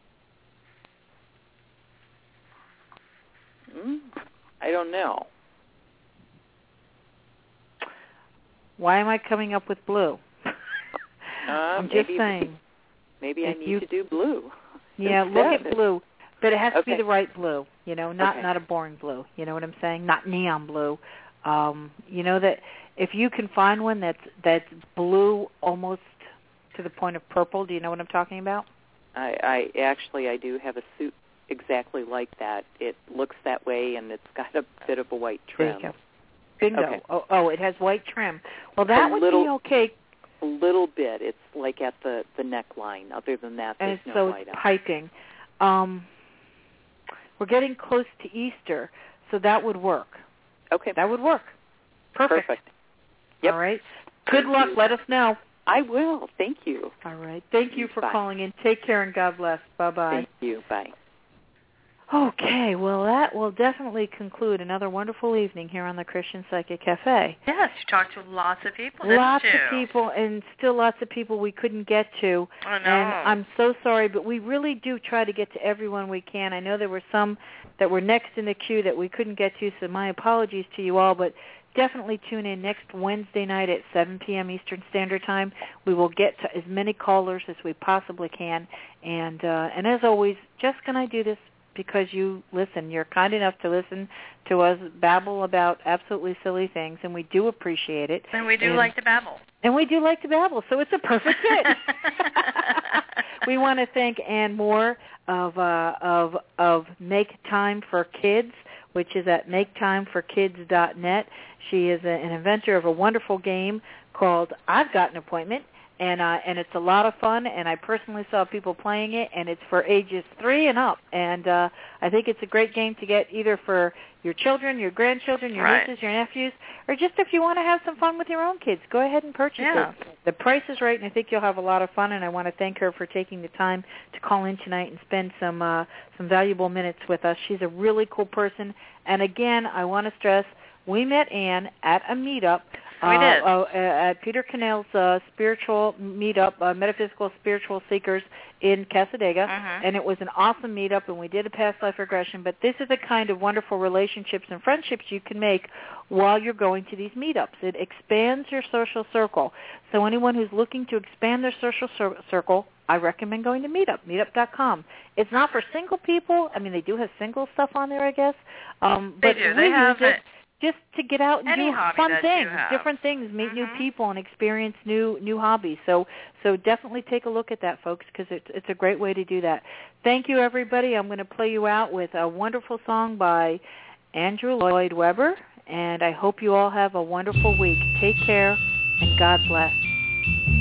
Mm, I don't know. Why am I coming up with blue? Uh, I'm just maybe, saying. Maybe I if need you, to do blue. Yeah, look at blue. But it has okay. to be the right blue, you know, not okay. not a boring blue. You know what I'm saying? Not neon blue. Um, you know that if you can find one that's that's blue almost to the point of purple, do you know what I'm talking about? I, I actually I do have a suit exactly like that. It looks that way, and it's got a bit of a white trim. There you go. Bingo. Okay. Oh, oh, it has white trim. Well, that a would little, be okay. A little bit. It's like at the, the neckline. Other than that, there's and no so white it's on it. piping. Um, we're getting close to Easter, so that would work. Okay. That would work. Perfect. Perfect. Yep. All right. Good luck. Let us know. I will. Thank you. All right. Thank you for Bye. calling in. Take care and God bless. Bye-bye. Thank you. Bye. Okay, well, that will definitely conclude another wonderful evening here on the Christian Psychic Cafe. Yes, you talked to lots of people, didn't Lots you? of people, and still lots of people we couldn't get to. I know. And I'm so sorry, but we really do try to get to everyone we can. I know there were some that were next in the queue that we couldn't get to, so my apologies to you all, but definitely tune in next Wednesday night at seven p.m. Eastern Standard Time. We will get to as many callers as we possibly can. And, uh, and as always, Jessica and I do this because you listen. You're kind enough to listen to us babble about absolutely silly things, and we do appreciate it. And we do and, like to babble. And we do like to babble, so it's a perfect fit. We want to thank Ann Moore of uh, of of Make Time for Kids, which is at make time for kids dot net. She is a, an inventor of a wonderful game called I've Got an Appointment. And uh, and it's a lot of fun, and I personally saw people playing it, and it's for ages three and up. And uh, I think it's a great game to get either for your children, your grandchildren, your right. nieces, your nephews, or just if you want to have some fun with your own kids. Go ahead and purchase yeah. it. The price is right, and I think you'll have a lot of fun, and I want to thank her for taking the time to call in tonight and spend some uh, some valuable minutes with us. She's a really cool person. And again, I want to stress, we met Ann at a meetup. We did. Uh, uh, at Peter Cannell's uh, spiritual meetup, uh, Metaphysical Spiritual Seekers in Casadega, uh-huh. and it was an awesome meetup, and we did a past life regression, but this is the kind of wonderful relationships and friendships you can make while you're going to these meetups. It expands your social circle. So anyone who's looking to expand their social cir- circle, I recommend going to Meetup, meetup dot com. It's not for single people. I mean, they do have single stuff on there, I guess. Um, they but do. we They have use it. it. Just to get out and Any do hobby fun that things, you have. different things, meet mm-hmm. new people, and experience new new hobbies. So so definitely take a look at that, folks, because it's it's a great way to do that. Thank you, everybody. I'm going to play you out with a wonderful song by Andrew Lloyd Webber, and I hope you all have a wonderful week. Take care, and God bless.